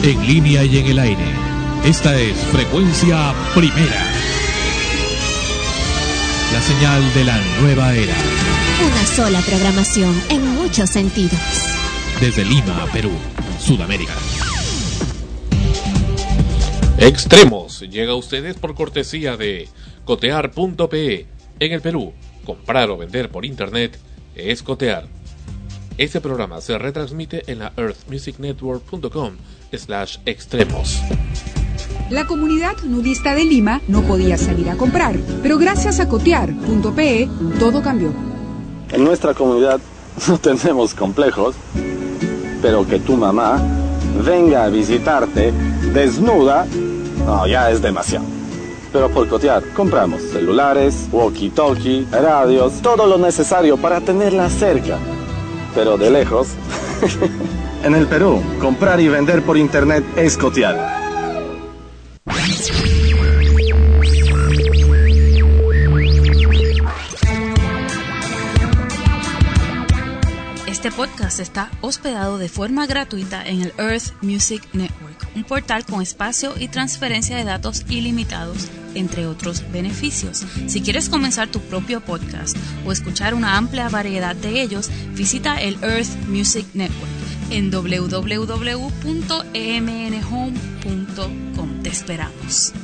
en línea y en el aire. Esta es Frecuencia Primera, la señal de la nueva era. Una sola programación en muchos sentidos. Desde Lima, Perú, Sudamérica. Extremos llega a ustedes por cortesía de cotear.pe. En el Perú, comprar o vender por internet es cotear. Este programa se retransmite en la earthmusicnetwork.com/extremos. La comunidad nudista de Lima no podía salir a comprar, pero gracias a cotear.pe todo cambió. En nuestra comunidad no tenemos complejos, pero que tu mamá venga a visitarte desnuda, no, ya es demasiado. Pero por cotear compramos celulares, walkie-talkie, radios, todo lo necesario para tenerla cerca, pero de lejos. En el Perú, comprar y vender por internet es cotear. Este podcast está hospedado de forma gratuita en el Earth Music Network, un portal con espacio y transferencia de datos ilimitados, entre otros beneficios. Si quieres comenzar tu propio podcast o escuchar una amplia variedad de ellos, visita el Earth Music Network en www.emnhome.com. Te esperamos.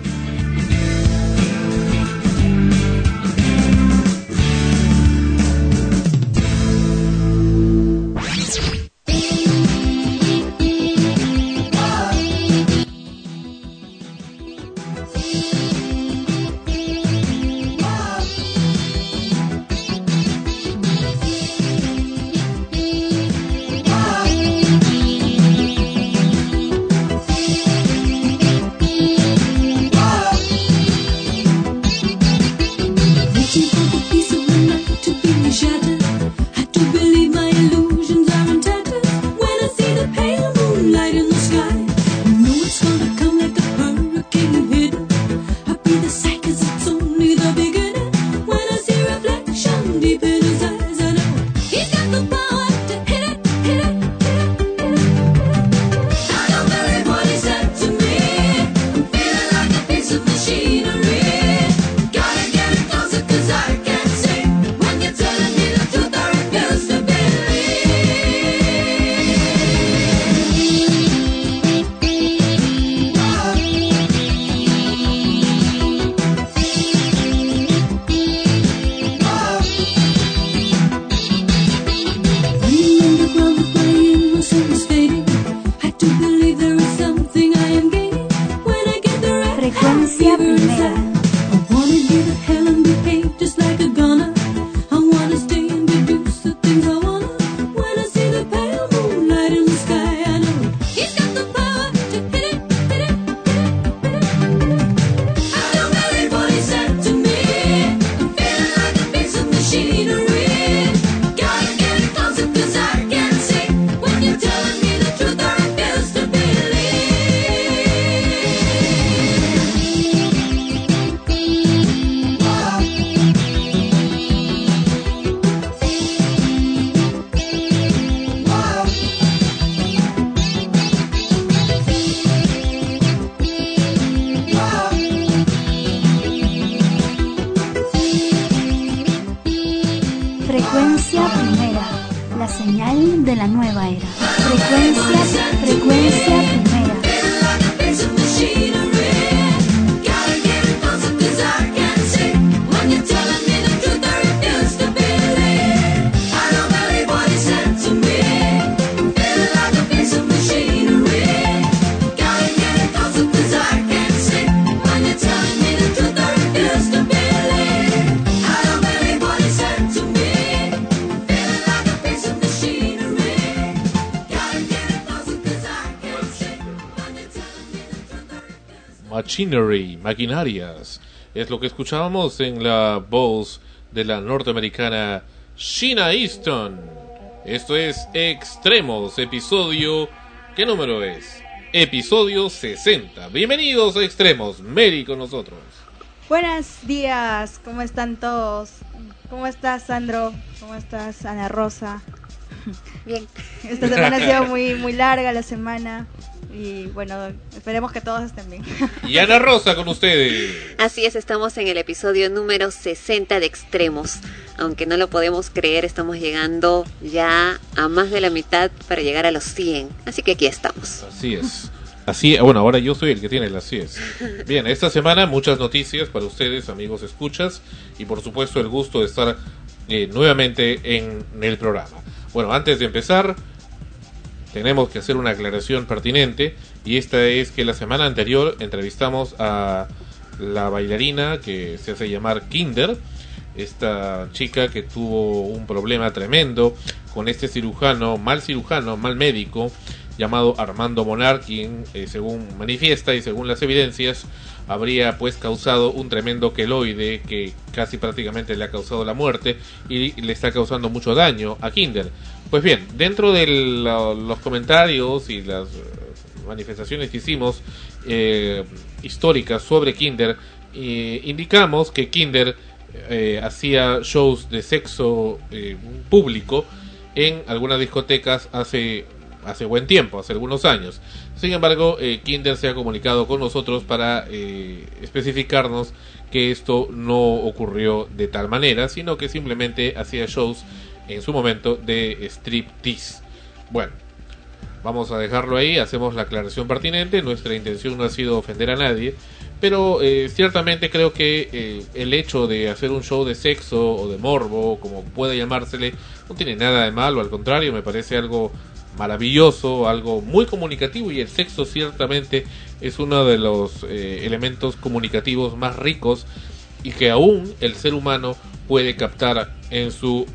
Machinery, maquinarias, es lo que escuchábamos en la voz de la norteamericana Sheena Easton. Esto es Extremos, episodio... ¿qué número es? Episodio 60. Bienvenidos a Extremos, Mary con nosotros. Buenos días, ¿cómo están todos? ¿Cómo estás, Sandro? ¿Cómo estás, Ana Rosa? Bien. Esta semana ha sido muy larga la semana. Y bueno, esperemos que todos estén bien. Y Ana Rosa con ustedes. Así es, estamos en el episodio número 60 de Extremos. Aunque no lo podemos creer, estamos llegando ya a más de la mitad para llegar a los 100. Así que aquí estamos. Así es. Así, bueno, ahora yo soy el que tiene las 100. Bien, esta semana muchas noticias para ustedes, amigos escuchas, y por supuesto el gusto de estar nuevamente en el programa. Bueno, antes de empezar, tenemos que hacer una aclaración pertinente, y esta es que la semana anterior entrevistamos a la bailarina que se hace llamar Kinder, esta chica que tuvo un problema tremendo con este cirujano, mal médico, llamado Armando Monar, quien según manifiesta y según las evidencias habría pues causado un tremendo queloide que casi prácticamente le ha causado la muerte y le está causando mucho daño a Kinder. Pues bien, dentro de los comentarios y las manifestaciones que hicimos históricas sobre Kinder, indicamos que Kinder hacía shows de sexo público en algunas discotecas hace buen tiempo, hace algunos años. Sin embargo, Kinder se ha comunicado con nosotros para especificarnos que esto no ocurrió de tal manera, sino que simplemente hacía shows en su momento de striptease. Bueno, vamos a dejarlo ahí, hacemos la aclaración pertinente. Nuestra intención no ha sido ofender a nadie, pero ciertamente creo que el hecho de hacer un show de sexo o de morbo, como pueda llamársele, no tiene nada de malo, al contrario, me parece algo maravilloso, algo muy comunicativo, y el sexo ciertamente es uno de los elementos comunicativos más ricos y que aún el ser humano puede captar en su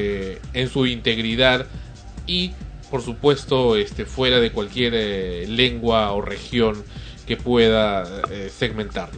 integridad y por supuesto fuera de cualquier lengua o región que pueda segmentarlo.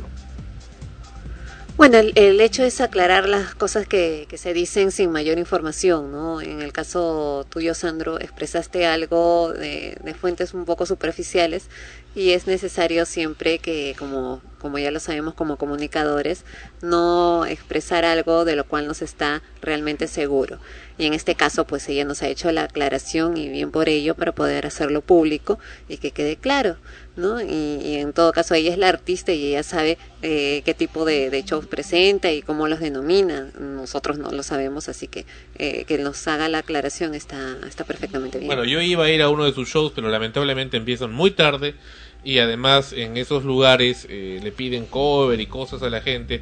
Bueno, el hecho es aclarar las cosas que se dicen sin mayor información, ¿no? En el caso tuyo, Sandro, expresaste algo de fuentes un poco superficiales, y es necesario siempre que, como ya lo sabemos como comunicadores, no expresar algo de lo cual no se está realmente seguro. Y en este caso, pues ella nos ha hecho la aclaración, y bien por ello, para poder hacerlo público y que quede claro, ¿no? Y en todo caso, ella es la artista y ella sabe qué tipo de shows presenta y cómo los denomina. Nosotros no lo sabemos, así que nos haga la aclaración está perfectamente bien. Bueno, yo iba a ir a uno de sus shows, pero lamentablemente empiezan muy tarde, y además en esos lugares le piden cover y cosas a la gente,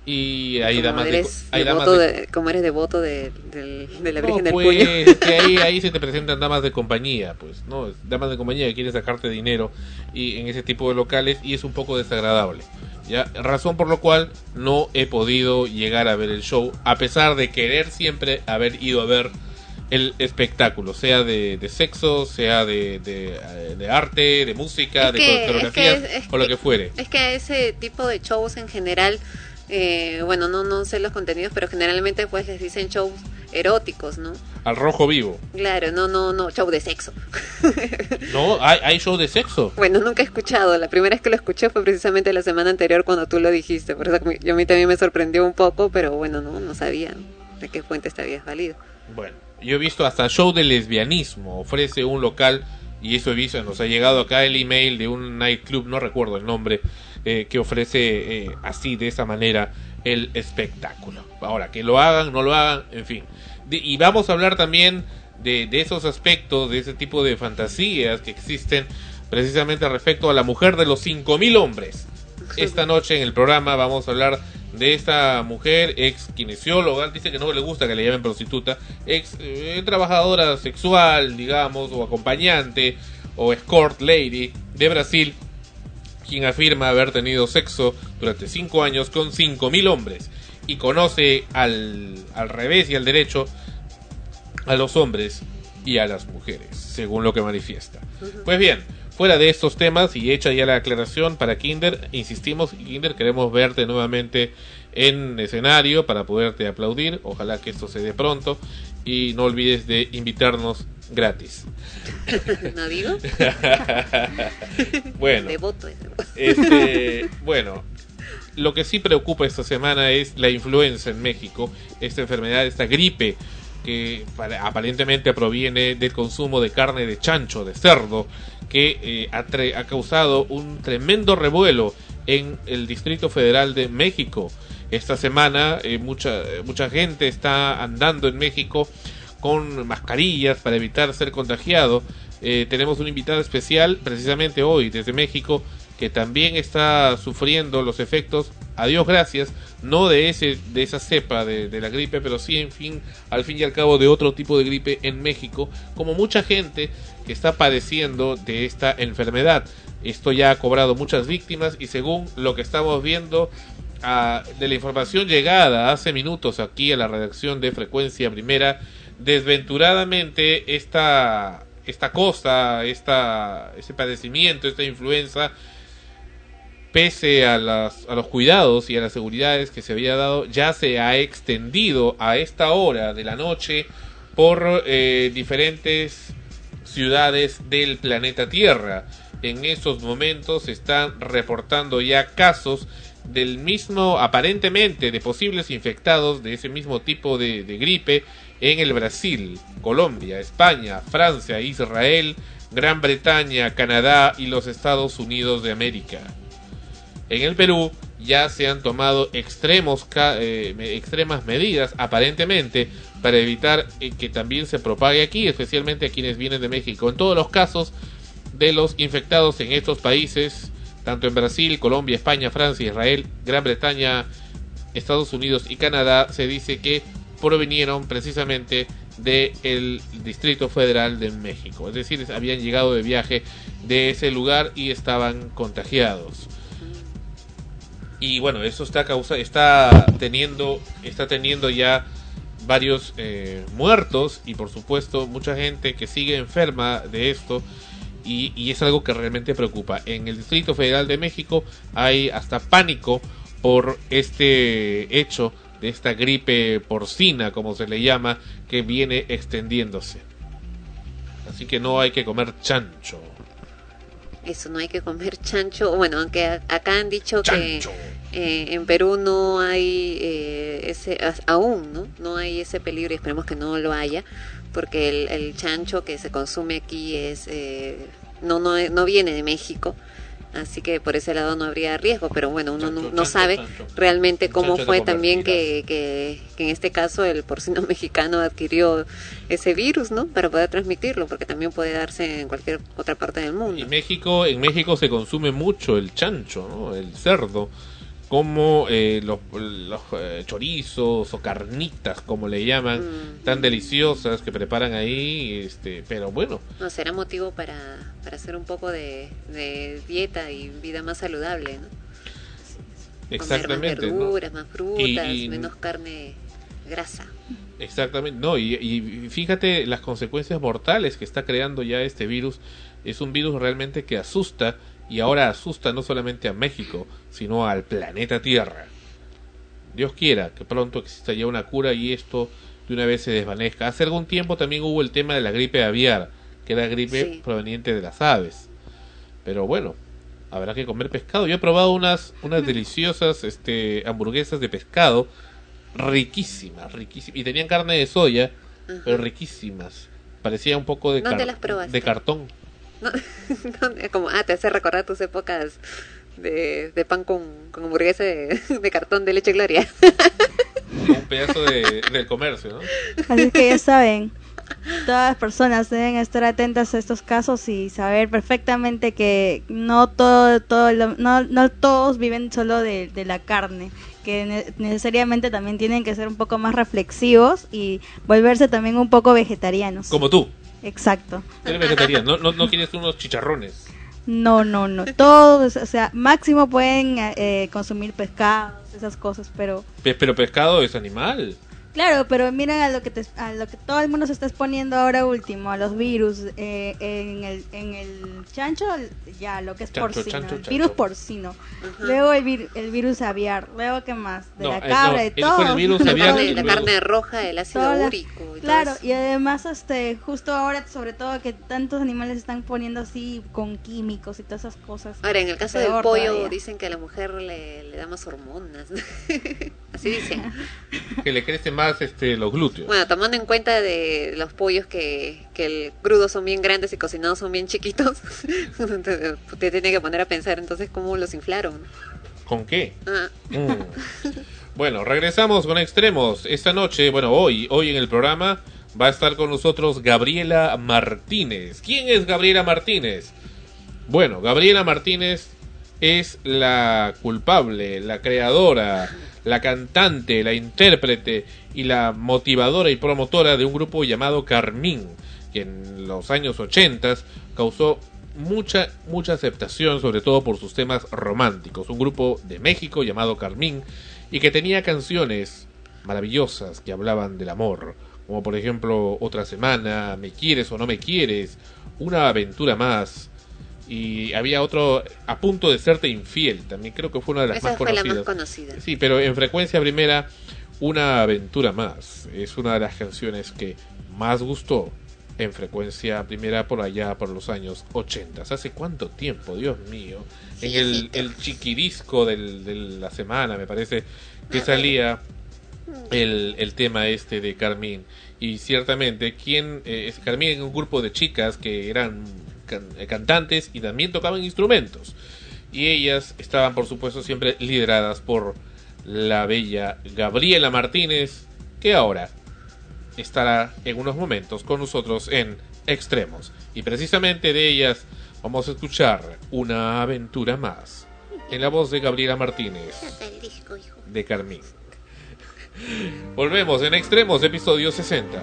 y hay damas como eres devoto de la Virgen del Puño. Que ahí se te presentan damas de compañía, pues, ¿no? Damas de compañía que quieren sacarte dinero y en ese tipo de locales, y es un poco desagradable, ¿ya? Razón por lo cual no he podido llegar a ver el show, a pesar de querer siempre haber ido a ver el espectáculo, sea de sexo, sea de arte, de música, de coreografía o lo que fuere. Es que ese tipo de shows en general, bueno, no sé los contenidos, pero generalmente pues les dicen shows eróticos, ¿no? Al rojo vivo. Claro, no, show de sexo. No, hay show de sexo. Bueno, nunca he escuchado. La primera vez que lo escuché fue precisamente la semana anterior cuando tú lo dijiste. Por eso a mí también me sorprendió un poco, pero bueno, no sabía de qué fuente te habías valido. Bueno, yo he visto hasta show de lesbianismo. Ofrece un local, y eso he visto, nos ha llegado acá el email de un nightclub, no recuerdo el nombre, que ofrece así, de esa manera, el espectáculo. Ahora, que lo hagan, no lo hagan, en fin. Y vamos a hablar también de esos aspectos, de ese tipo de fantasías que existen precisamente respecto a la mujer de los 5.000 hombres. Esta noche en el programa vamos a hablar de esta mujer, ex kinesióloga, dice que no le gusta que le llamen prostituta, ex trabajadora sexual, digamos, o acompañante, o escort lady de Brasil, quien afirma haber tenido sexo durante 5 años con 5.000 hombres, y conoce al revés y al derecho a los hombres y a las mujeres, según lo que manifiesta. Pues bien, fuera de estos temas y hecha ya la aclaración para Kinder, insistimos, Kinder, queremos verte nuevamente en escenario para poderte aplaudir. Ojalá que esto se dé pronto, y no olvides de invitarnos gratis. ¿No digo? Bueno, devoto. Bueno, lo que sí preocupa esta semana es la influenza en México, esta enfermedad, esta gripe que aparentemente proviene del consumo de carne de chancho, de cerdo, que ha causado un tremendo revuelo en el Distrito Federal de México. Esta semana mucha gente está andando en México con mascarillas para evitar ser contagiado. Tenemos un invitado especial precisamente hoy desde México, que también está sufriendo los efectos, a Dios gracias, no de esa cepa de la gripe, pero sí al fin y al cabo de otro tipo de gripe en México, como mucha gente que está padeciendo de esta enfermedad. Esto ya ha cobrado muchas víctimas, y según lo que estamos viendo de la información llegada hace minutos aquí a la redacción de Frecuencia Primera, desventuradamente ese padecimiento, esta influenza, pese a los cuidados y a las seguridades que se había dado, ya se ha extendido a esta hora de la noche por diferentes ciudades del planeta Tierra. En estos momentos se están reportando ya casos del mismo, aparentemente, de posibles infectados de ese mismo tipo de gripe en el Brasil, Colombia, España, Francia, Israel, Gran Bretaña, Canadá y los Estados Unidos de América. En el Perú ya se han tomado extremas medidas, aparentemente, para evitar que también se propague aquí, especialmente a quienes vienen de México. En todos los casos de los infectados en estos países, tanto en Brasil, Colombia, España, Francia, Israel, Gran Bretaña, Estados Unidos y Canadá, se dice que provinieron precisamente del Distrito Federal de México. Es decir, habían llegado de viaje de ese lugar y estaban contagiados. Y bueno, eso está teniendo ya varios muertos, y por supuesto mucha gente que sigue enferma de esto, y es algo que realmente preocupa. En el Distrito Federal de México hay hasta pánico por este hecho de esta gripe porcina, como se le llama, que viene extendiéndose. Así que no hay que comer chancho. Eso, no hay que comer chancho. Bueno, aunque acá han dicho chancho, que en Perú no hay aún no hay ese peligro, y esperemos que no lo haya, porque el chancho que se consume aquí no viene de México, así que por ese lado no habría riesgo. Pero bueno, uno no sabe realmente cómo fue también que en este caso el porcino mexicano adquirió ese virus, ¿no? Para poder transmitirlo, porque también puede darse en cualquier otra parte del mundo. Y en México se consume mucho el chancho, ¿no? El cerdo, como los chorizos o carnitas, como le llaman, tan deliciosas que preparan ahí, pero bueno. No, será motivo para hacer un poco de dieta y vida más saludable, ¿no? Exactamente. Comer más verduras, ¿no? más frutas, menos carne grasa. Exactamente, no, y fíjate las consecuencias mortales que está creando ya este virus. Es un virus realmente que asusta, y ahora asusta no solamente a México, sino al planeta Tierra. Dios quiera que pronto exista ya una cura y esto de una vez se desvanezca. Hace algún tiempo también hubo el tema de la gripe aviar, que era gripe proveniente de las aves. Pero bueno, habrá que comer pescado. Yo he probado unas deliciosas hamburguesas de pescado, riquísimas, y tenían carne de soya, pero riquísimas. Parecía un poco de cartón. No, como te hace recordar tus épocas de pan con hamburguesa de cartón de leche Gloria. Un pedazo del comercio, ¿no? Así que ya saben, todas las personas deben estar atentas a estos casos y saber perfectamente que no todos viven solo de la carne, que necesariamente también tienen que ser un poco más reflexivos y volverse también un poco vegetarianos. Como tú. Exacto. Eres vegetariano, no quieres unos chicharrones. No. Todos, o sea, máximo pueden consumir pescados, esas cosas, pero... Pero pescado es animal. Claro, pero miren a lo que todo el mundo se está exponiendo ahora último, a los virus, en el chancho, ya lo que es porcino, el virus porcino, luego el virus aviar, luego qué más, la cabra, de todo, el virus aviar, la carne roja, el ácido úrico, claro, y además justo ahora, sobre todo que tantos animales se están poniendo así con químicos y todas esas cosas. Ahora, en el caso del pollo dicen que a la mujer le da más hormonas, así dicen, que le crece más más los glúteos. Bueno, tomando en cuenta de los pollos que el crudo son bien grandes y cocinados son bien chiquitos, te tiene que poner a pensar entonces cómo los inflaron. ¿Con qué? Bueno, regresamos con Extremos. Esta noche, bueno, hoy en el programa va a estar con nosotros Gabriela Martínez. ¿Quién es Gabriela Martínez? Bueno, Gabriela Martínez es la culpable, la creadora, la cantante, la intérprete y la motivadora y promotora de un grupo llamado Carmín, que en los años 80 causó mucha aceptación, sobre todo por sus temas románticos. Un grupo de México llamado Carmín y que tenía canciones maravillosas que hablaban del amor, como por ejemplo Otra Semana, Me Quieres o No Me Quieres, Una Aventura Más, y había otro, A Punto de Serte Infiel, también creo que fue una de las Esa más fue conocidas. la más conocida. Sí, pero en frecuencia primera, Una Aventura Más es una de las canciones que más gustó en frecuencia primera por allá por los años 80. ¿Hace cuánto tiempo? Dios mío. En el chiquidisco de la semana, me parece que salía el tema de Carmín. Y ciertamente, Carmín es un grupo de chicas que eran cantantes y también tocaban instrumentos. Y ellas estaban, por supuesto, siempre lideradas por la bella Gabriela Martínez, que ahora estará en unos momentos con nosotros en Extremos. Y precisamente de ellas vamos a escuchar Una Aventura Más, en la voz de Gabriela Martínez, de Carmín. Volvemos en Extremos, episodio 60.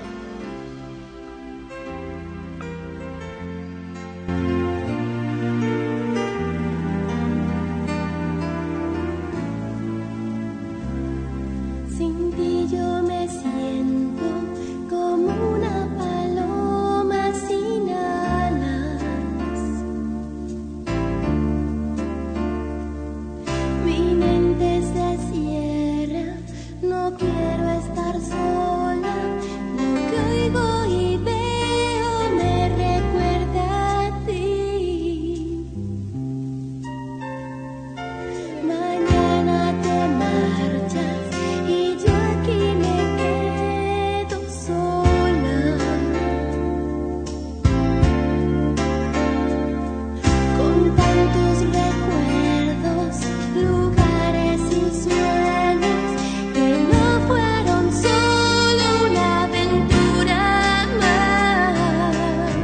Sin ti yo me siento como una paloma sin alas. Mi mente se cierra, no quiero estar sola. Lo que oigo y veo me recuerda a ti. Mañana te marchas y yo aquí me quedo sola, con tantos recuerdos, lugares y sueños que no fueron solo una aventura más.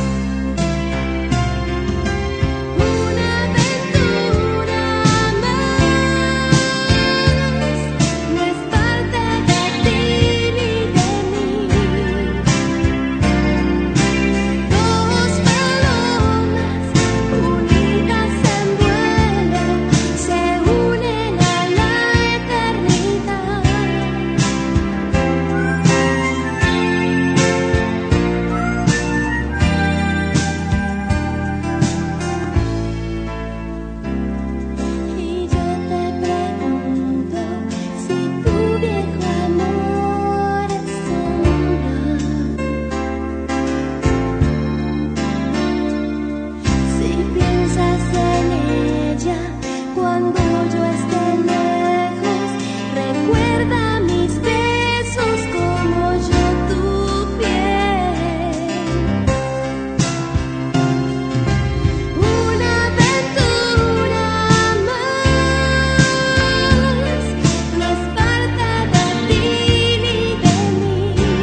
Una aventura más, no es parte de ti ni de mí. Dos palomas unidas en vuelo se unen a la eternidad. Y yo te pregunto si tu viejo amor es sombra. Si piensas en ella cuando yo esté lejos, recuerda mis besos como yo tu piel. Una aventura más, no es parte de ti ni de mí.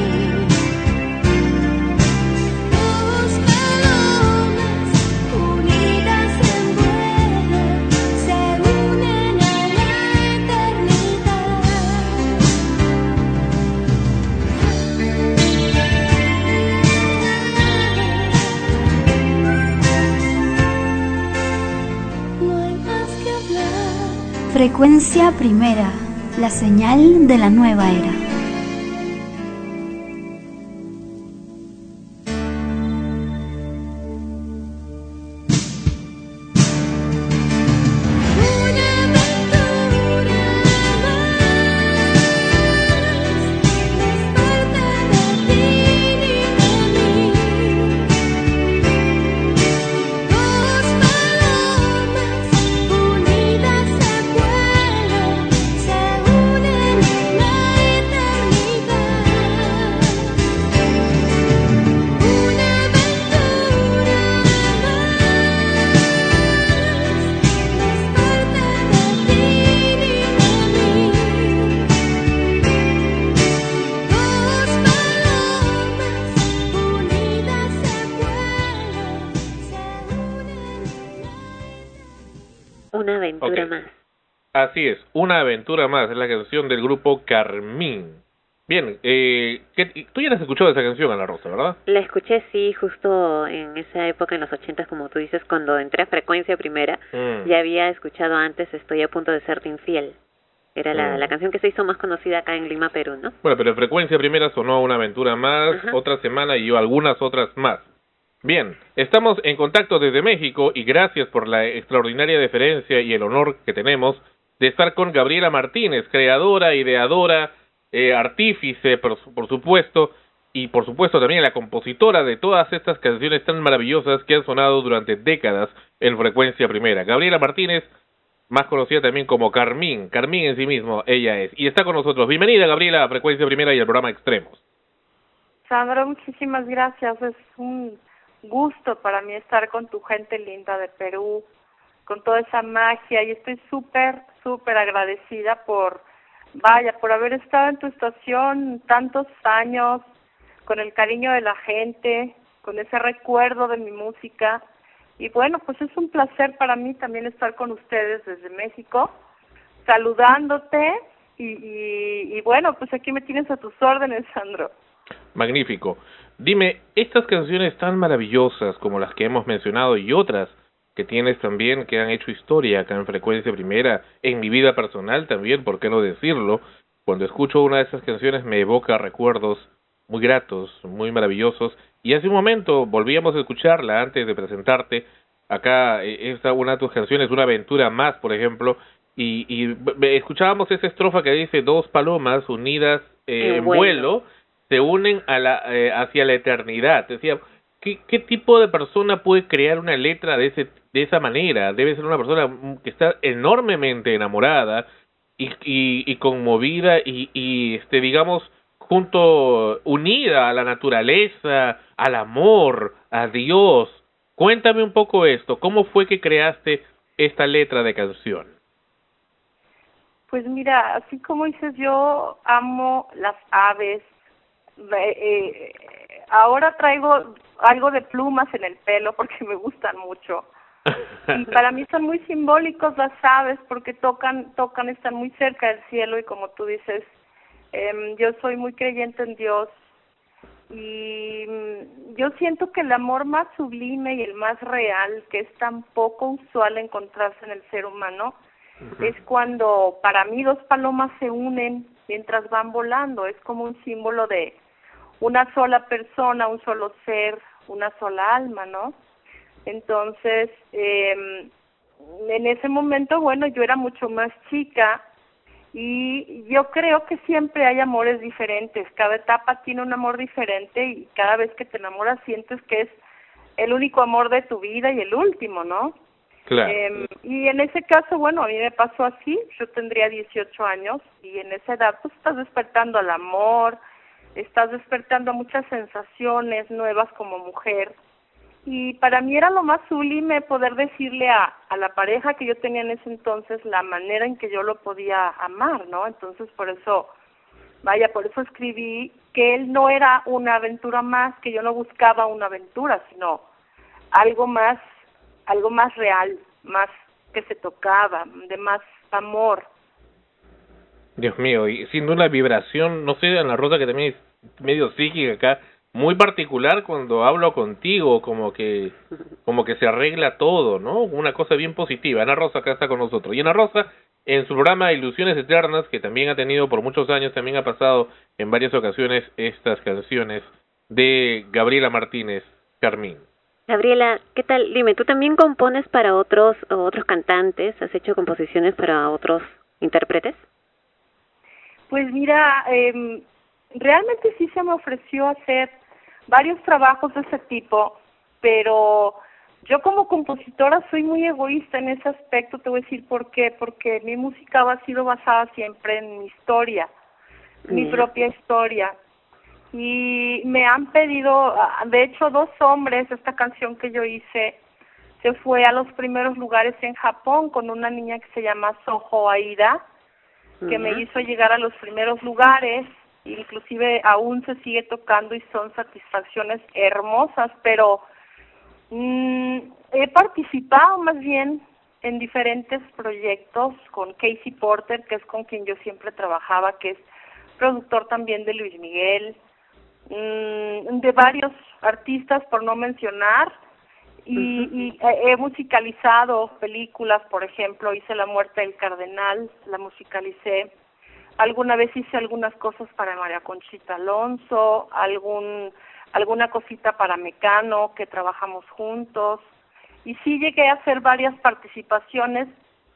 Dos palomas unidas en vuelo se unen a la eternidad. No hay más que hablar. Frecuencia primera, la señal de la nueva era. Una aventura más, no es parte de ti ni de mí. Dos palomas unidas en vuelo se unen en la eternidad. Una aventura Ok. más. Así es, Una aventura más, es la canción del grupo Carmín. Bien, tú ya has escuchado esa canción, Ana Rosa, ¿verdad? La escuché, sí, justo en esa época, en los 80, como tú dices, cuando entré a Frecuencia Primera. Ya había escuchado antes Estoy a punto de serte infiel. Era la canción que se hizo más conocida acá en Lima, Perú, ¿no? Bueno, pero en Frecuencia Primera sonó Una aventura más, Ajá. otra semana y algunas otras más. Bien, estamos en contacto desde México y gracias por la extraordinaria deferencia y el honor que tenemos de estar con Gabriela Martínez, creadora, ideadora, artífice, por supuesto, y por supuesto también la compositora de todas estas canciones tan maravillosas que han sonado durante décadas en Frecuencia Primera. Gabriela Martínez, más conocida también como Carmín en sí mismo, ella es. Y está con nosotros. Bienvenida, Gabriela, a Frecuencia Primera y al programa Extremos. Sandro, muchísimas gracias. Es un gusto para mí estar con tu gente linda de Perú, con toda esa magia, y estoy súper agradecida por haber estado en tu estación tantos años, con el cariño de la gente, con ese recuerdo de mi música. Y bueno, pues es un placer para mí también estar con ustedes desde México, saludándote, y bueno, pues aquí me tienes a tus órdenes, Sandro. Magnífico. Dime, estas canciones tan maravillosas como las que hemos mencionado y otras que tienes también, que han hecho historia acá en Frecuencia Primera, en mi vida personal también, ¿por qué no decirlo? Cuando escucho una de esas canciones me evoca recuerdos muy gratos, muy maravillosos, y hace un momento volvíamos a escucharla antes de presentarte. Acá esta una de tus canciones, Una aventura más, por ejemplo, y escuchábamos esa estrofa que dice: dos palomas unidas en vuelo se unen hacia la eternidad. Decía, ¿qué tipo de persona puede crear una letra de esa manera? Debe ser una persona que está enormemente enamorada y conmovida y digamos, unida a la naturaleza, al amor, a Dios. Cuéntame un poco esto. ¿Cómo fue que creaste esta letra de canción? Pues mira, así como dices, yo amo las aves. Ahora traigo algo de plumas en el pelo porque me gustan mucho. Y para mí son muy simbólicos las aves porque tocan, están muy cerca del cielo, y como tú dices, yo soy muy creyente en Dios, y yo siento que el amor más sublime y el más real, que es tan poco usual encontrarse en el ser humano, es cuando para mí dos palomas se unen mientras van volando. Es como un símbolo de una sola persona, un solo ser, una sola alma, ¿no? Entonces, en ese momento, bueno, yo era mucho más chica, y yo creo que siempre hay amores diferentes. Cada etapa tiene un amor diferente, y cada vez que te enamoras sientes que es el único amor de tu vida y el último, ¿no? Claro. Y en ese caso, bueno, a mí me pasó así. Yo tendría 18 años, y en esa edad pues estás despertando al amor, estás despertando muchas sensaciones nuevas como mujer, y para mí era lo más sublime poder decirle a la pareja que yo tenía en ese entonces la manera en que yo lo podía amar, ¿no? Entonces por eso escribí que él no era una aventura más, que yo no buscaba una aventura, sino algo más real, más que se tocaba, de más amor. Dios mío, y siendo una vibración, no sé, Ana Rosa, que también es medio psíquica acá, muy particular cuando hablo contigo, como que se arregla todo, ¿no? Una cosa bien positiva. Ana Rosa acá está con nosotros. Y Ana Rosa, en su programa Ilusiones Eternas, que también ha tenido por muchos años, también ha pasado en varias ocasiones estas canciones de Gabriela Martínez, Carmín. Gabriela, ¿qué tal? Dime, ¿tú también compones para otros cantantes? ¿Has hecho composiciones para otros intérpretes? Pues mira, realmente sí se me ofreció hacer varios trabajos de ese tipo, pero yo como compositora soy muy egoísta en ese aspecto. Te voy a decir por qué. Porque mi música ha sido basada siempre en mi historia, mi propia historia. Y me han pedido, de hecho, 2 hombres, esta canción que yo hice se fue a los primeros lugares en Japón con una niña que se llama Soho Aida, que me hizo llegar a los primeros lugares, inclusive aún se sigue tocando y son satisfacciones hermosas, pero he participado más bien en diferentes proyectos con Casey Porter, que es con quien yo siempre trabajaba, que es productor también de Luis Miguel, de varios artistas, por no mencionar, y he musicalizado películas, por ejemplo, hice La muerte del cardenal, la musicalicé. Alguna vez hice algunas cosas para María Conchita Alonso, alguna cosita para Mecano, que trabajamos juntos. Y sí llegué a hacer varias participaciones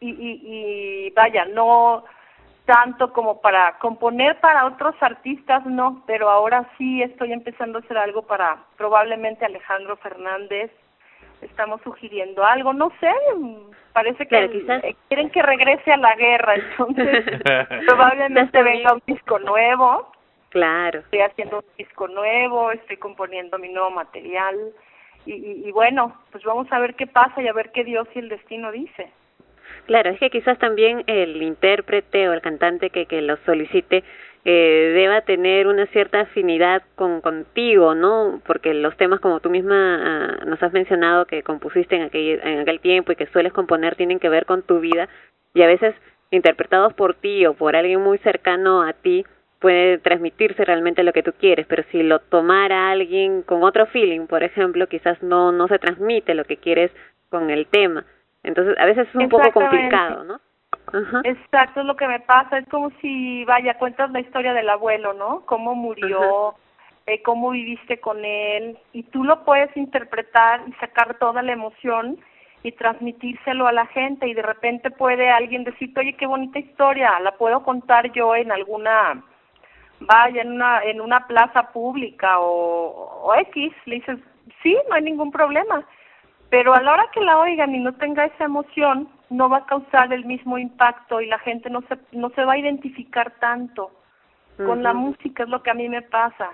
y vaya, no tanto como para componer para otros artistas, no, pero ahora sí estoy empezando a hacer algo para probablemente Alejandro Fernández. Estamos sugiriendo algo, no sé, parece que quizás quieren que regrese a la guerra, entonces probablemente venga un disco nuevo. Claro. Estoy haciendo un disco nuevo, estoy componiendo mi nuevo material y bueno, pues vamos a ver qué pasa y a ver qué Dios y el destino dice. Claro, es que quizás también el intérprete o el cantante que lo solicite deba tener una cierta afinidad contigo, ¿no? Porque los temas, como tú misma nos has mencionado, que compusiste en aquel tiempo y que sueles componer, tienen que ver con tu vida, y a veces interpretados por ti o por alguien muy cercano a ti puede transmitirse realmente lo que tú quieres, pero si lo tomara alguien con otro feeling, por ejemplo, quizás no se transmite lo que quieres con el tema. Entonces, a veces es un poco complicado, ¿no? Ajá. Exacto, es lo que me pasa. Es como si, vaya, cuentas la historia del abuelo, ¿no? Cómo murió, cómo viviste con él, y tú lo puedes interpretar y sacar toda la emoción y transmitírselo a la gente, y de repente puede alguien decirte, oye, qué bonita historia, la puedo contar yo en alguna, vaya, en una plaza pública o X, le dices, sí, no hay ningún problema. Pero a la hora que la oigan y no tenga esa emoción, no va a causar el mismo impacto y la gente no se va a identificar tanto con la música. Es lo que a mí me pasa.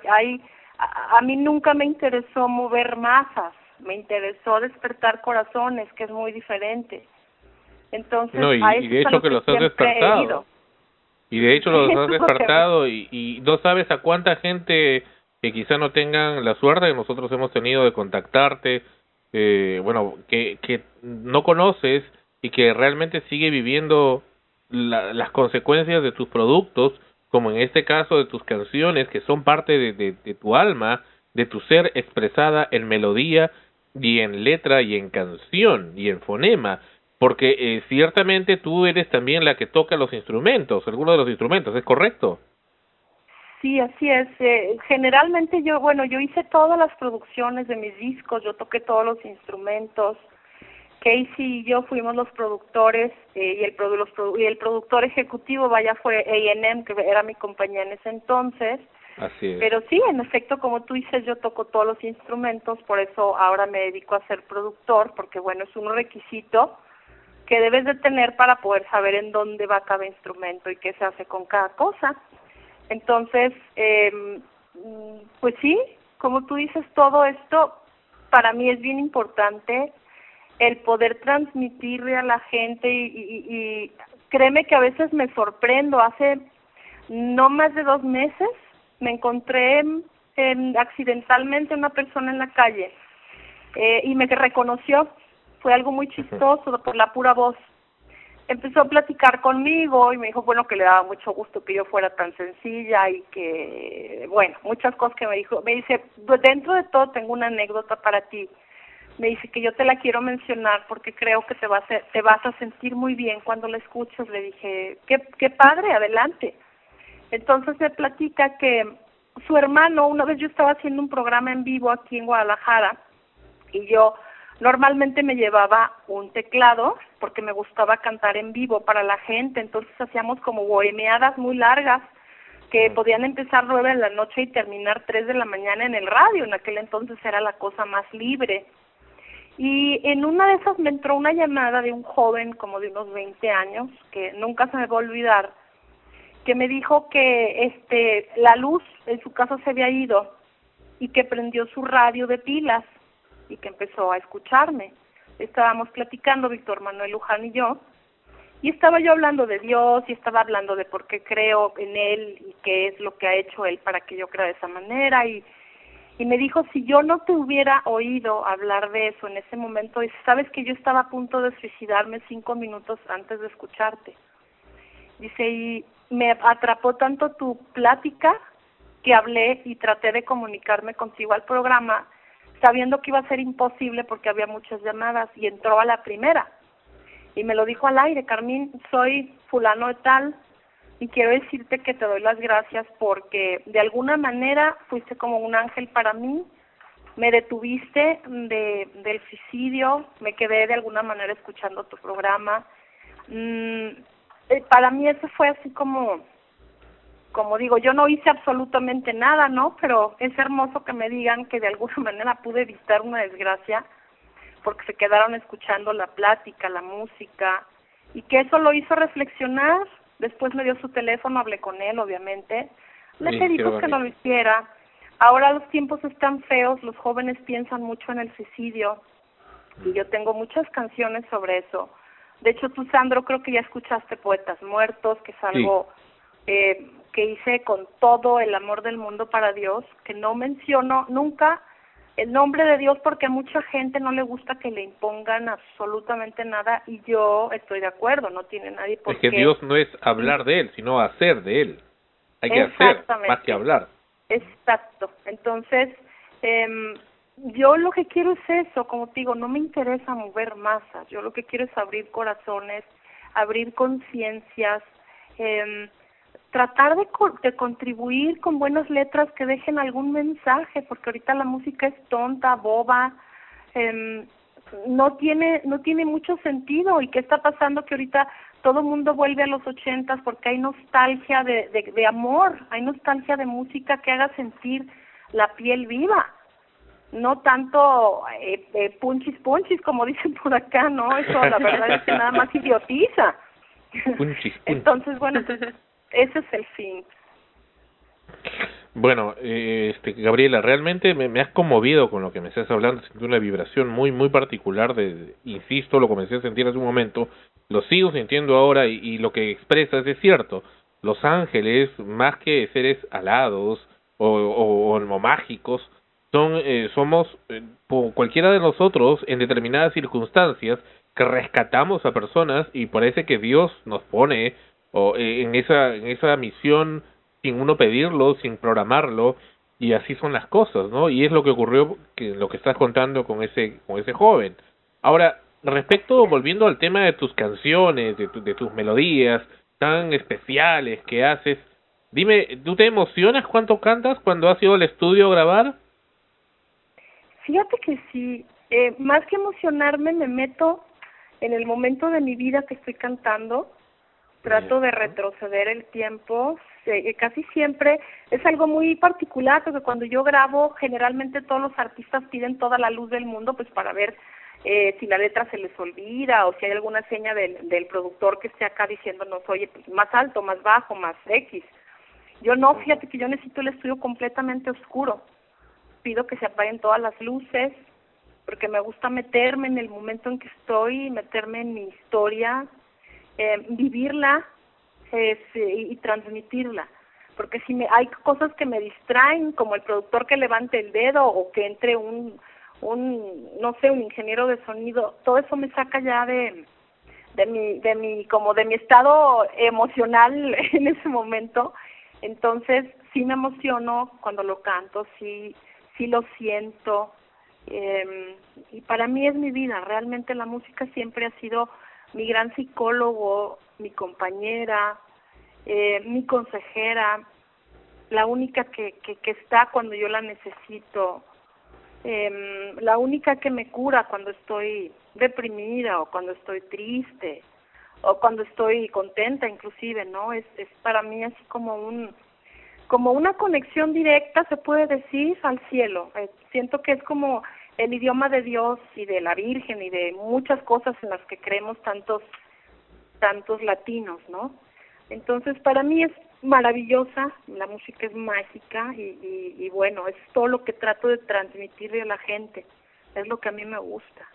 A mí nunca me interesó mover masas, me interesó despertar corazones, que es muy diferente. Entonces, no, y de hecho que los has despertado. Y de hecho los has despertado y no sabes a cuánta gente que quizá no tengan la suerte que nosotros hemos tenido de contactarte, que no conoces y que realmente sigue viviendo las consecuencias de tus productos, como en este caso de tus canciones, que son parte de tu alma, de tu ser expresada en melodía y en letra y en canción y en fonema, porque ciertamente tú eres también la que toca los instrumentos, algunos de los instrumentos, ¿es correcto? Sí, así es. Generalmente yo hice todas las producciones de mis discos, yo toqué todos los instrumentos. Casey y yo fuimos los productores y el productor ejecutivo, vaya, fue A&M, que era mi compañía en ese entonces. Así es. Pero sí, en efecto, como tú dices, yo toco todos los instrumentos, por eso ahora me dedico a ser productor, porque bueno, es un requisito que debes de tener para poder saber en dónde va cada instrumento y qué se hace con cada cosa. Entonces, pues sí, como tú dices, todo esto para mí es bien importante, el poder transmitirle a la gente y créeme que a veces me sorprendo. Hace no más de 2 meses me encontré accidentalmente una persona en la calle y me reconoció. Fue algo muy chistoso por la pura voz. Empezó a platicar conmigo y me dijo, bueno, que le daba mucho gusto que yo fuera tan sencilla y que, bueno, muchas cosas que me dijo. Me dice, dentro de todo tengo una anécdota para ti. Me dice que yo te la quiero mencionar porque creo que te vas a sentir muy bien cuando la escuches. Le dije, qué padre, adelante. Entonces me platica que su hermano, una vez yo estaba haciendo un programa en vivo aquí en Guadalajara y yo normalmente me llevaba un teclado porque me gustaba cantar en vivo para la gente, entonces hacíamos como bohemiadas muy largas que podían empezar 9 de la noche y terminar 3 de la mañana en el radio. En aquel entonces era la cosa más libre. Y en una de esas me entró una llamada de un joven como de unos 20 años, que nunca se me va a olvidar, que me dijo que la luz en su casa se había ido y que prendió su radio de pilas y que empezó a escucharme. Estábamos platicando Víctor Manuel Luján y yo, y estaba yo hablando de Dios y estaba hablando de por qué creo en Él y qué es lo que ha hecho Él para que yo crea de esa manera, y Y me dijo, si yo no te hubiera oído hablar de eso en ese momento, dice, sabes que yo estaba a punto de suicidarme 5 minutos antes de escucharte. Dice, y me atrapó tanto tu plática que hablé y traté de comunicarme contigo al programa, sabiendo que iba a ser imposible porque había muchas llamadas, y entró a la primera. Y me lo dijo al aire, Carmín, soy fulano de tal, y quiero decirte que te doy las gracias porque de alguna manera fuiste como un ángel para mí, me detuviste del suicidio, me quedé de alguna manera escuchando tu programa. Para mí eso fue así como digo, yo no hice absolutamente nada, ¿no? Pero es hermoso que me digan que de alguna manera pude evitar una desgracia porque se quedaron escuchando la plática, la música, y que eso lo hizo reflexionar. Después me dio su teléfono, hablé con él, obviamente. Le pedí pues que no lo hiciera. Ahora los tiempos están feos, los jóvenes piensan mucho en el suicidio, y yo tengo muchas canciones sobre eso. De hecho, tú, Sandro, creo que ya escuchaste Poetas Muertos, que es algo que hice con todo el amor del mundo para Dios, que no menciono nunca el nombre de Dios porque a mucha gente no le gusta que le impongan absolutamente nada, y yo estoy de acuerdo, no tiene nadie por qué. Es que Dios no es hablar de Él, sino hacer de Él. Hay que hacer, más que hablar. Exacto. Entonces, yo lo que quiero es eso, como te digo, no me interesa mover masas, yo lo que quiero es abrir corazones, abrir conciencias, tratar de contribuir con buenas letras que dejen algún mensaje, porque ahorita la música es tonta, boba, no tiene mucho sentido. ¿Y qué está pasando? Que ahorita todo el mundo vuelve a los 80s porque hay nostalgia de amor, hay nostalgia de música que haga sentir la piel viva, no tanto punchis como dicen por acá, ¿no? Eso la verdad es que nada más idiotiza. Punchis. Entonces, bueno, ese es el fin. Bueno, Gabriela, realmente me has conmovido con lo que me estás hablando. Siento una vibración muy particular insisto, lo comencé a sentir hace un momento, lo sigo sintiendo ahora, y lo que expresas es cierto. Los ángeles, más que seres alados o mágicos, somos cualquiera de nosotros en determinadas circunstancias que rescatamos a personas, y parece que Dios nos pone en esa misión sin uno pedirlo, sin programarlo, y así son las cosas, ¿no? Y es lo que ocurrió, lo que estás contando con ese joven. Ahora, volviendo al tema de tus canciones, de tus melodías tan especiales que haces, dime, ¿tú te emocionas cuando cantas, cuando has ido al estudio a grabar? Fíjate que sí, más que emocionarme me meto en el momento de mi vida que estoy cantando, trato de retroceder el tiempo, casi siempre es algo muy particular porque cuando yo grabo generalmente todos los artistas piden toda la luz del mundo pues para ver si la letra se les olvida o si hay alguna seña del productor que esté acá diciéndonos, oye, pues más alto, más bajo, más X. Yo no, fíjate que yo necesito el estudio completamente oscuro. Pido que se apaguen todas las luces, porque me gusta meterme en el momento en que estoy, meterme en mi historia, vivirla y transmitirla. Porque si hay cosas que me distraen, como el productor que levante el dedo o que entre un ingeniero de sonido, todo eso me saca ya de mi estado emocional en ese momento. Entonces sí me emociono cuando lo canto, sí lo siento, y para mí es mi vida. Realmente la música siempre ha sido mi gran psicólogo, mi compañera, mi consejera, la única que está cuando yo la necesito, la única que me cura cuando estoy deprimida o cuando estoy triste o cuando estoy contenta inclusive, ¿no? Es para mí así como una conexión directa, se puede decir, al cielo. Siento que es como el idioma de Dios y de la Virgen y de muchas cosas en las que creemos tantos latinos, ¿no? Entonces, para mí es maravillosa, la música es mágica y bueno, es todo lo que trato de transmitirle a la gente, es lo que a mí me gusta.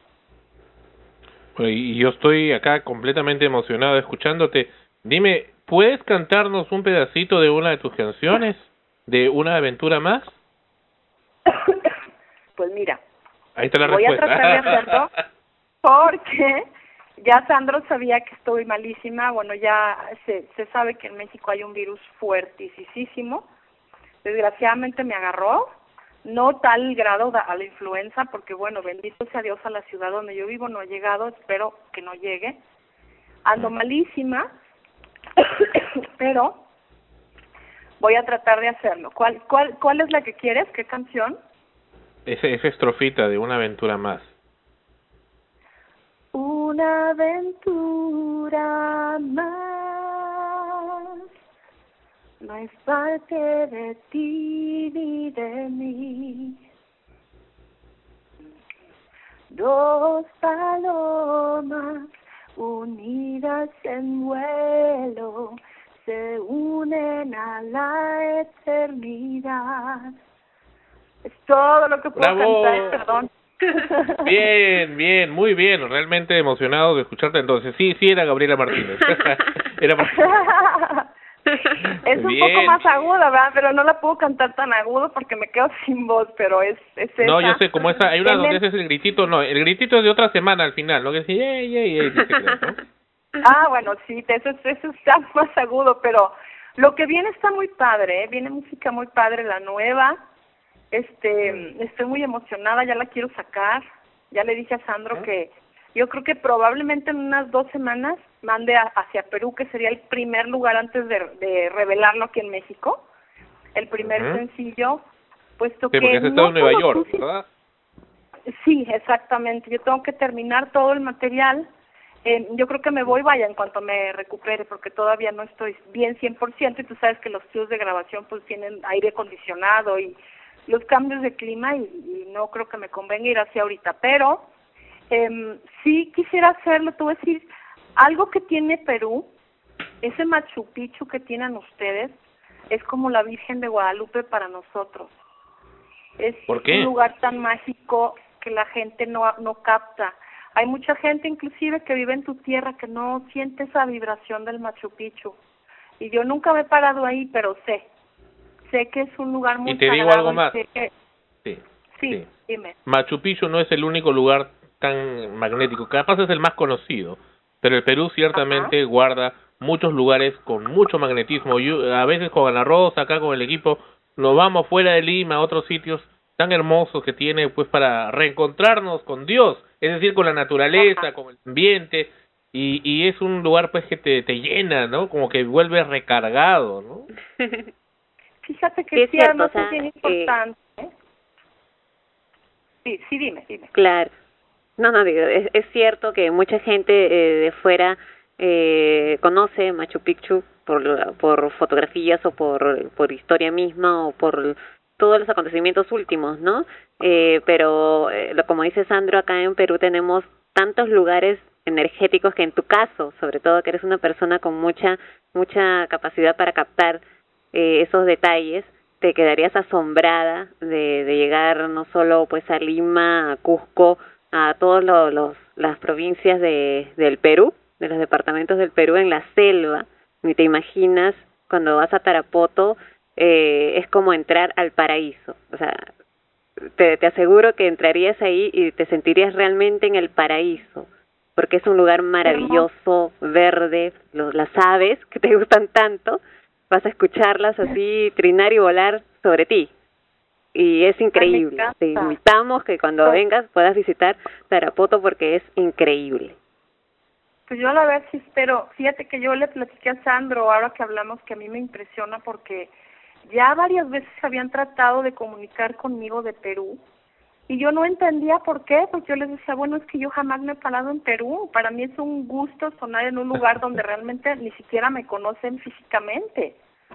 Y yo estoy acá completamente emocionado escuchándote. Dime, ¿puedes cantarnos un pedacito de una de tus canciones? ¿De Una aventura más? Pues mira, ahí está la voy respuesta. a tratar de hacerlo porque ya Sandro sabía que estoy malísima. Bueno, ya se sabe que en México hay un virus fuertisísimo. Desgraciadamente me agarró, no tal grado a la influenza, porque bueno, bendito sea Dios, a la ciudad donde yo vivo no ha llegado, espero que no llegue. Ando malísima, pero voy a tratar de hacerlo. ¿Cuál es la que quieres? ¿Qué canción? Esa estrofita de Una aventura más. Una aventura más, no es parte de ti ni de mí. Dos palomas unidas en vuelo se unen a la eternidad. Es todo lo que puedo ¡Bravo! cantar, perdón. Bien, muy bien, realmente emocionado de escucharte. Entonces, sí, era Gabriela Martínez. Es un poco más aguda, ¿verdad? Pero no la puedo cantar tan agudo porque me quedo sin voz, pero es esa. No, yo sé, como esa, hay una donde haces el gritito, no, el gritito es de otra semana al final, ¿no? Que dice, ¿no? Ah, bueno, sí, eso está más agudo, pero lo que viene está muy padre, ¿eh? Viene música muy padre, la nueva. Estoy muy emocionada, ya la quiero sacar. Ya le dije a Sandro que yo creo que probablemente en unas 2 semanas mande hacia Perú, que sería el primer lugar antes de revelarlo aquí en México, el primer sencillo, puesto que porque has estado en Nueva York, ¿verdad? Sí, exactamente. Yo tengo que terminar todo el material. Yo creo que me voy, en cuanto me recupere, porque todavía no estoy bien 100%, y tú sabes que los estudios de grabación pues tienen aire acondicionado y los cambios de clima y no creo que me convenga ir hacia ahorita, pero sí quisiera hacerlo. Te voy a decir, algo que tiene Perú, ese Machu Picchu que tienen ustedes, es como la Virgen de Guadalupe para nosotros. Es un lugar tan mágico que la gente no capta. Hay mucha gente inclusive que vive en tu tierra que no siente esa vibración del Machu Picchu. Y yo nunca me he parado ahí, pero sé que es un lugar muy sagrado. Y te digo algo más. Sí, dime. Machu Picchu no es el único lugar tan magnético, capaz es el más conocido, pero el Perú ciertamente guarda muchos lugares con mucho magnetismo. Yo, a veces con Ana Rosa, acá con el equipo, nos vamos fuera de Lima a otros sitios tan hermosos que tiene pues para reencontrarnos con Dios, es decir, con la naturaleza, con el ambiente, y es un lugar pues que te llena, ¿no? Como que vuelves recargado, ¿no? Fíjate que sí, además es bien importante. Sí, dime. Claro. No, digo, es cierto que mucha gente de fuera conoce Machu Picchu por fotografías o por historia misma o por todos los acontecimientos últimos, ¿no? Pero como dice Sandro, acá en Perú tenemos tantos lugares energéticos que en tu caso, sobre todo que eres una persona con mucha capacidad para captar esos detalles, te quedarías asombrada de llegar no solo pues a Lima, a Cusco, a todas las provincias del Perú, de los departamentos del Perú, en la selva. Ni te imaginas, cuando vas a Tarapoto, es como entrar al paraíso. O sea, te aseguro que entrarías ahí y te sentirías realmente en el paraíso, porque es un lugar maravilloso, verde, las aves que te gustan tanto, vas a escucharlas así trinar y volar sobre ti. Y es increíble. Te invitamos que cuando vengas puedas visitar Tarapoto porque es increíble. Pues yo a la vez sí espero. Fíjate que yo le platiqué a Sandro, ahora que hablamos, que a mí me impresiona porque ya varias veces habían tratado de comunicar conmigo de Perú y yo no entendía por qué, pues yo les decía, bueno, es que yo jamás me he parado en Perú. Para mí es un gusto sonar en un lugar donde realmente ni siquiera me conocen físicamente.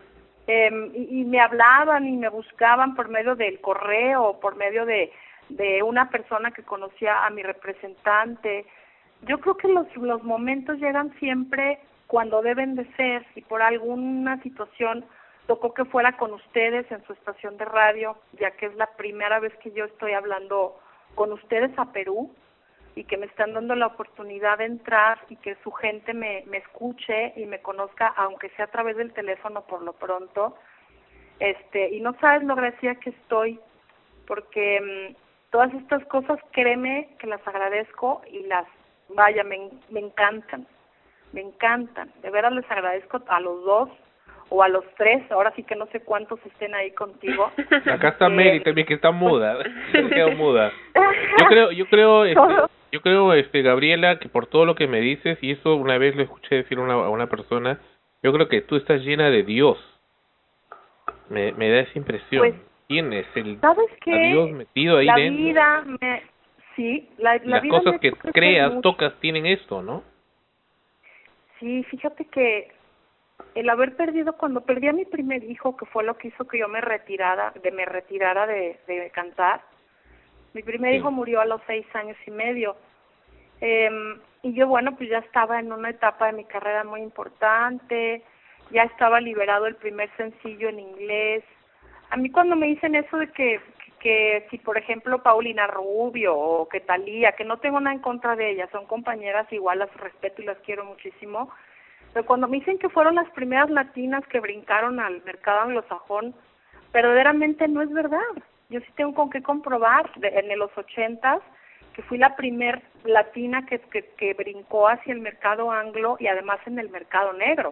Y me hablaban y me buscaban por medio del correo, por medio de una persona que conocía a mi representante. Yo creo que los momentos llegan siempre cuando deben de ser, y por alguna situación tocó que fuera con ustedes en su estación de radio, ya que es la primera vez que yo estoy hablando con ustedes a Perú y que me están dando la oportunidad de entrar y que su gente me escuche y me conozca, aunque sea a través del teléfono por lo pronto. Y no sabes lo agradecida que estoy porque todas estas cosas, créeme que las agradezco y vaya, me encantan, de veras les agradezco a los dos o a los tres, ahora sí que no sé cuántos estén ahí contigo. Acá está Mary también, que está muda, se quedó muda. Yo creo, Gabriela, que por todo lo que me dices, y eso una vez lo escuché decir a una persona, yo creo que tú estás llena de Dios. Me da esa impresión. Pues, tienes ¿sabes qué? a Dios metido ahí la dentro. Vida sí, la las vida cosas me que toca creas, mucho. tocas, tienen esto, ¿no? Sí, fíjate que el haber perdido, cuando perdí a mi primer hijo, que fue lo que hizo que yo me retirara de cantar, mi primer hijo murió a los 6 años y medio. Y yo, bueno, pues ya estaba en una etapa de mi carrera muy importante, ya estaba liberado el primer sencillo en inglés. A mí cuando me dicen eso de que si, por ejemplo, Paulina Rubio o que Thalía, que no tengo nada en contra de ellas, son compañeras, igual las respeto y las quiero muchísimo, pero cuando me dicen que fueron las primeras latinas que brincaron al mercado anglosajón, verdaderamente no es verdad. Yo sí tengo con qué comprobar, en los 80s, que fui la primer latina que brincó hacia el mercado anglo y además en el mercado negro.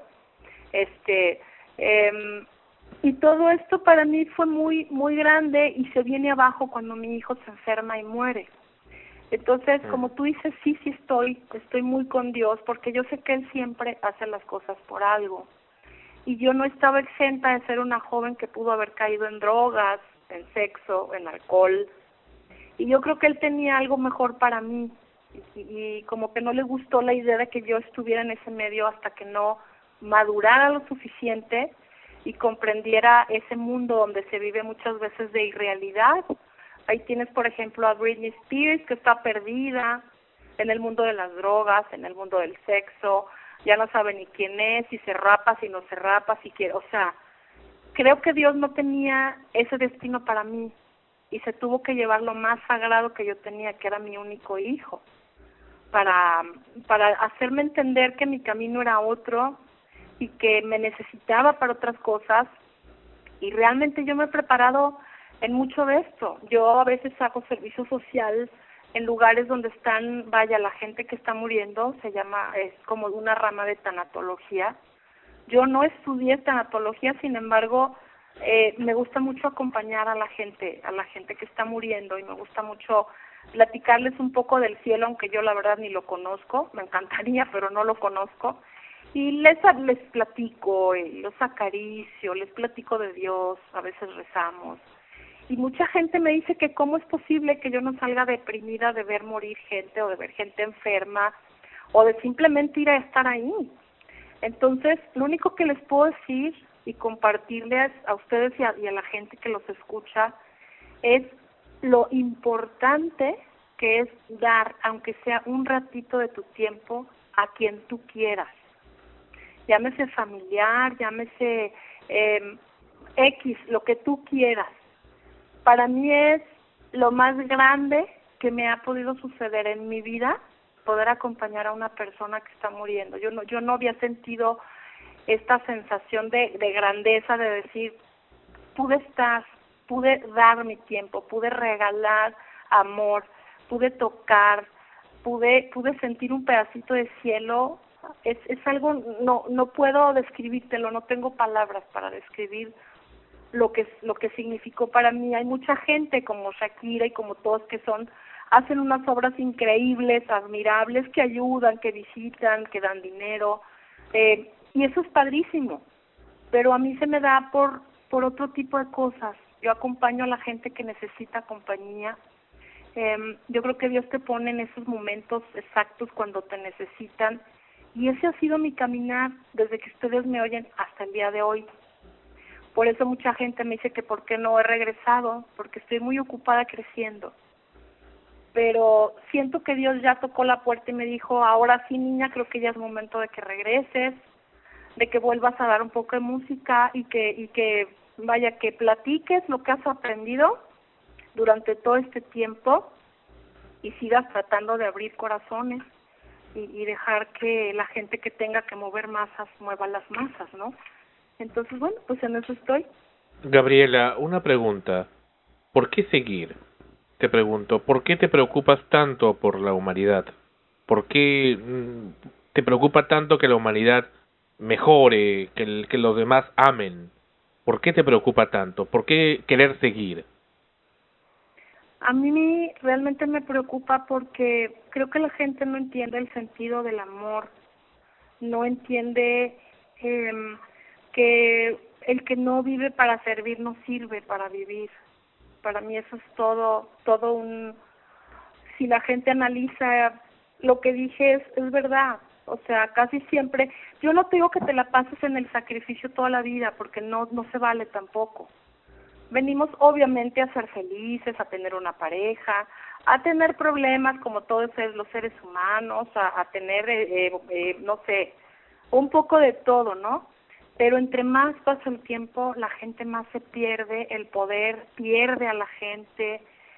Y todo esto para mí fue muy muy grande y se viene abajo cuando mi hijo se enferma y muere. Entonces, como tú dices, sí estoy muy con Dios, porque yo sé que Él siempre hace las cosas por algo. Y yo no estaba exenta de ser una joven que pudo haber caído en drogas, en sexo, en alcohol. Y yo creo que Él tenía algo mejor para mí. Y como que no le gustó la idea de que yo estuviera en ese medio hasta que no madurara lo suficiente y comprendiera ese mundo donde se vive muchas veces de irrealidad. Ahí tienes, por ejemplo, a Britney Spears, que está perdida en el mundo de las drogas, en el mundo del sexo, ya no sabe ni quién es, si se rapa, si no se rapa, si quiere, o sea, creo que Dios no tenía ese destino para mí y se tuvo que llevar lo más sagrado que yo tenía, que era mi único hijo, para hacerme entender que mi camino era otro y que me necesitaba para otras cosas. Y realmente yo me he preparado en mucho de esto. Yo a veces hago servicio social en lugares donde están, vaya, la gente que está muriendo, es como una rama de tanatología. Yo no estudié tanatología, sin embargo, me gusta mucho acompañar a la gente que está muriendo, y me gusta mucho platicarles un poco del cielo, aunque yo la verdad ni lo conozco, me encantaría, pero no lo conozco. Y les platico, los acaricio, les platico de Dios, a veces rezamos. Y mucha gente me dice que cómo es posible que yo no salga deprimida de ver morir gente o de ver gente enferma o de simplemente ir a estar ahí. Entonces, lo único que les puedo decir y compartirles a ustedes y a la gente que los escucha es lo importante que es dar, aunque sea un ratito de tu tiempo, a quien tú quieras. Llámese familiar, llámese X, lo que tú quieras. Para mí es lo más grande que me ha podido suceder en mi vida, poder acompañar a una persona que está muriendo. Yo no había sentido esta sensación de grandeza, de decir, pude dar mi tiempo, pude regalar amor, pude tocar, pude sentir un pedacito de cielo. Es algo, no puedo describírtelo, no tengo palabras para describir lo que significó para mí. Hay mucha gente como Shakira y como todos que hacen unas obras increíbles, admirables, que ayudan, que visitan, que dan dinero, y eso es padrísimo, pero a mí se me da por otro tipo de cosas. Yo acompaño a la gente que necesita compañía. Yo creo que Dios te pone en esos momentos exactos cuando te necesitan, y ese ha sido mi caminar desde que ustedes me oyen hasta el día de hoy. Por eso mucha gente me dice que por qué no he regresado, porque estoy muy ocupada creciendo. Pero siento que Dios ya tocó la puerta y me dijo, ahora sí, niña, creo que ya es momento de que regreses, de que vuelvas a dar un poco de música y que vaya, que platiques lo que has aprendido durante todo este tiempo y sigas tratando de abrir corazones y dejar que la gente que tenga que mover masas mueva las masas, ¿no? Entonces, bueno, pues en eso estoy. Gabriela, una pregunta. ¿por qué seguir? Te pregunto, ¿por qué te preocupas tanto por la humanidad? ¿Por qué te preocupa tanto que la humanidad mejore, que los demás amen? ¿Por qué te preocupa tanto? ¿Por qué querer seguir? A mí realmente me preocupa porque creo que la gente no entiende el sentido del amor, no entiende que el que no vive para servir no sirve para vivir. Para mí eso es todo un... Si la gente analiza lo que dije es verdad, o sea, casi siempre... Yo no te digo que te la pases en el sacrificio toda la vida, porque no se vale tampoco. Venimos obviamente a ser felices, a tener una pareja, a tener problemas como todos los seres humanos, a tener, no sé, un poco de todo, ¿no? Pero entre más pasa el tiempo, la gente más se pierde, el poder pierde a la gente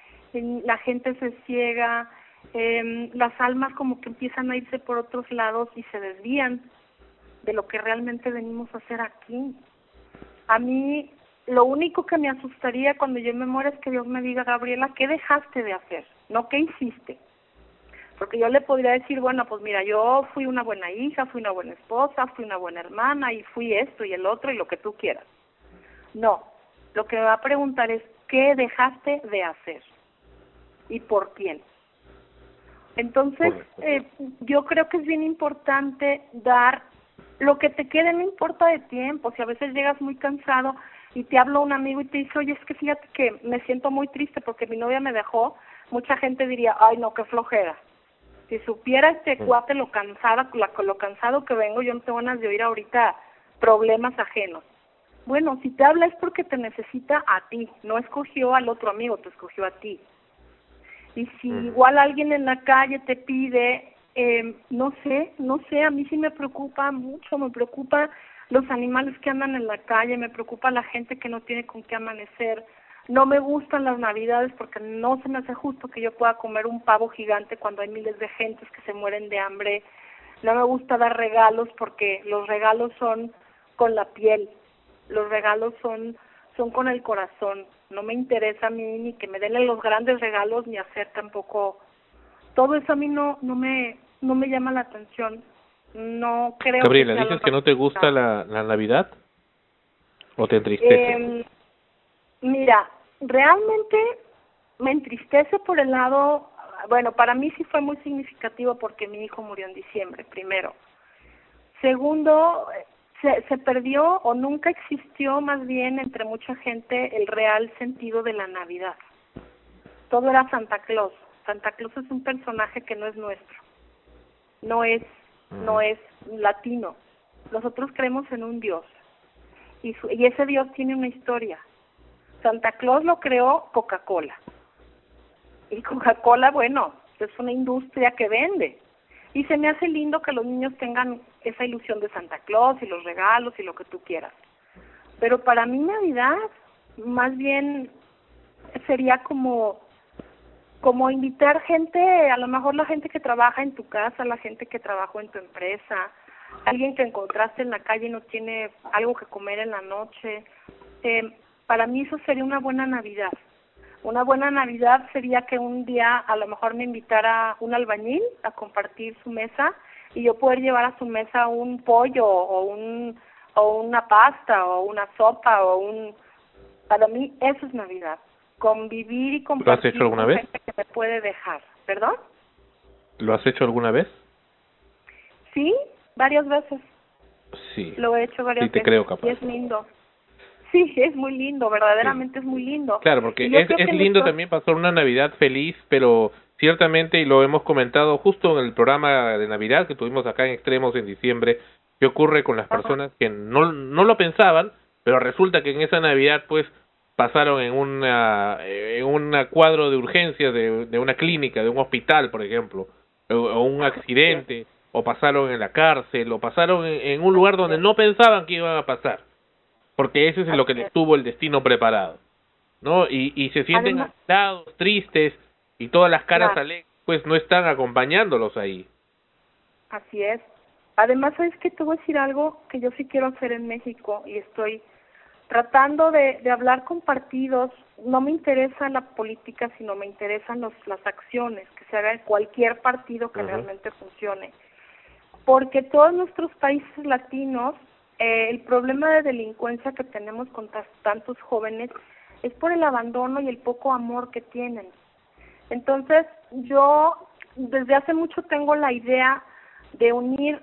se ciega, las almas como que empiezan a irse por otros lados y se desvían de lo que realmente venimos a hacer aquí. A mí, lo único que me asustaría cuando yo me muera es que Dios me diga, Gabriela, ¿qué dejaste de hacer? No, ¿qué hiciste? Porque yo le podría decir, bueno, pues mira, yo fui una buena hija, fui una buena esposa, fui una buena hermana y fui esto y el otro y lo que tú quieras. No, lo que me va a preguntar es, ¿qué dejaste de hacer? ¿Y por quién? Entonces, yo creo que es bien importante dar lo que te quede, no importa de tiempo. Si a veces llegas muy cansado y te habla un amigo y te dice, oye, es que fíjate que me siento muy triste porque mi novia me dejó, mucha gente diría, ay, no, qué flojera. Si supiera este cuate lo cansado que vengo, yo no tengo ganas de oír ahorita problemas ajenos. Bueno, si te habla es porque te necesita a ti, no escogió al otro amigo, te escogió a ti. Y si igual alguien en la calle te pide, no sé, a mí sí me preocupa mucho, me preocupa los animales que andan en la calle, me preocupa la gente que no tiene con qué amanecer. No me gustan las navidades porque no se me hace justo que yo pueda comer un pavo gigante cuando hay miles de gentes que se mueren de hambre. No me gusta dar regalos porque los regalos son con la piel, los regalos son con el corazón. No me interesa a mí ni que me den los grandes regalos ni hacer tampoco. Todo eso a mí no me llama la atención. No creo. Gabriela, ¿dices que no te gusta la Navidad? ¿O te entristece? Mira, realmente me entristece por el lado, bueno, para mí sí fue muy significativo porque mi hijo murió en diciembre, primero. Segundo, se perdió o nunca existió más bien entre mucha gente el real sentido de la Navidad. Todo era Santa Claus. Santa Claus es un personaje que no es nuestro. No es latino. Nosotros creemos en un Dios. Y ese Dios tiene una historia. Santa Claus lo creó Coca-Cola. Y Coca-Cola, bueno, es una industria que vende. Y se me hace lindo que los niños tengan esa ilusión de Santa Claus y los regalos y lo que tú quieras. Pero para mí Navidad, más bien, sería como invitar gente, a lo mejor la gente que trabaja en tu casa, la gente que trabajó en tu empresa, alguien que encontraste en la calle y no tiene algo que comer en la noche. Para mí eso sería una buena Navidad. Una buena Navidad sería que un día a lo mejor me invitara un albañil a compartir su mesa y yo poder llevar a su mesa un pollo o una pasta o una sopa Para mí eso es Navidad. Convivir y compartir. ¿Lo has hecho alguna vez? Gente que me puede dejar. ¿Perdón? ¿Lo has hecho alguna vez? Sí, varias veces. Sí. Lo he hecho varias veces. Sí, te creo capaz. Y es lindo. Sí, es muy lindo, verdaderamente sí. Es muy lindo. Claro, porque es lindo también pasar una Navidad feliz, pero ciertamente, y lo hemos comentado justo en el programa de Navidad que tuvimos acá en Extremos en diciembre, ¿qué ocurre con las personas que no lo pensaban, pero resulta que en esa Navidad pues pasaron en un cuadro de urgencias de una clínica, de un hospital, por ejemplo, o un accidente, o pasaron en la cárcel, o pasaron en un lugar donde no pensaban que iban a pasar? Porque eso es lo que les tuvo el destino preparado, ¿no? Y se sienten agitados, tristes, y todas las caras alegres, pues no están acompañándolos ahí. Así es. Además, ¿sabes qué? Te voy a decir algo que yo sí quiero hacer en México, y estoy tratando de hablar con partidos. No me interesa la política, sino me interesan las acciones, que se haga en cualquier partido que realmente funcione. Porque todos nuestros países latinos, el problema de delincuencia que tenemos con tantos jóvenes es por el abandono y el poco amor que tienen. Entonces, yo desde hace mucho tengo la idea de unir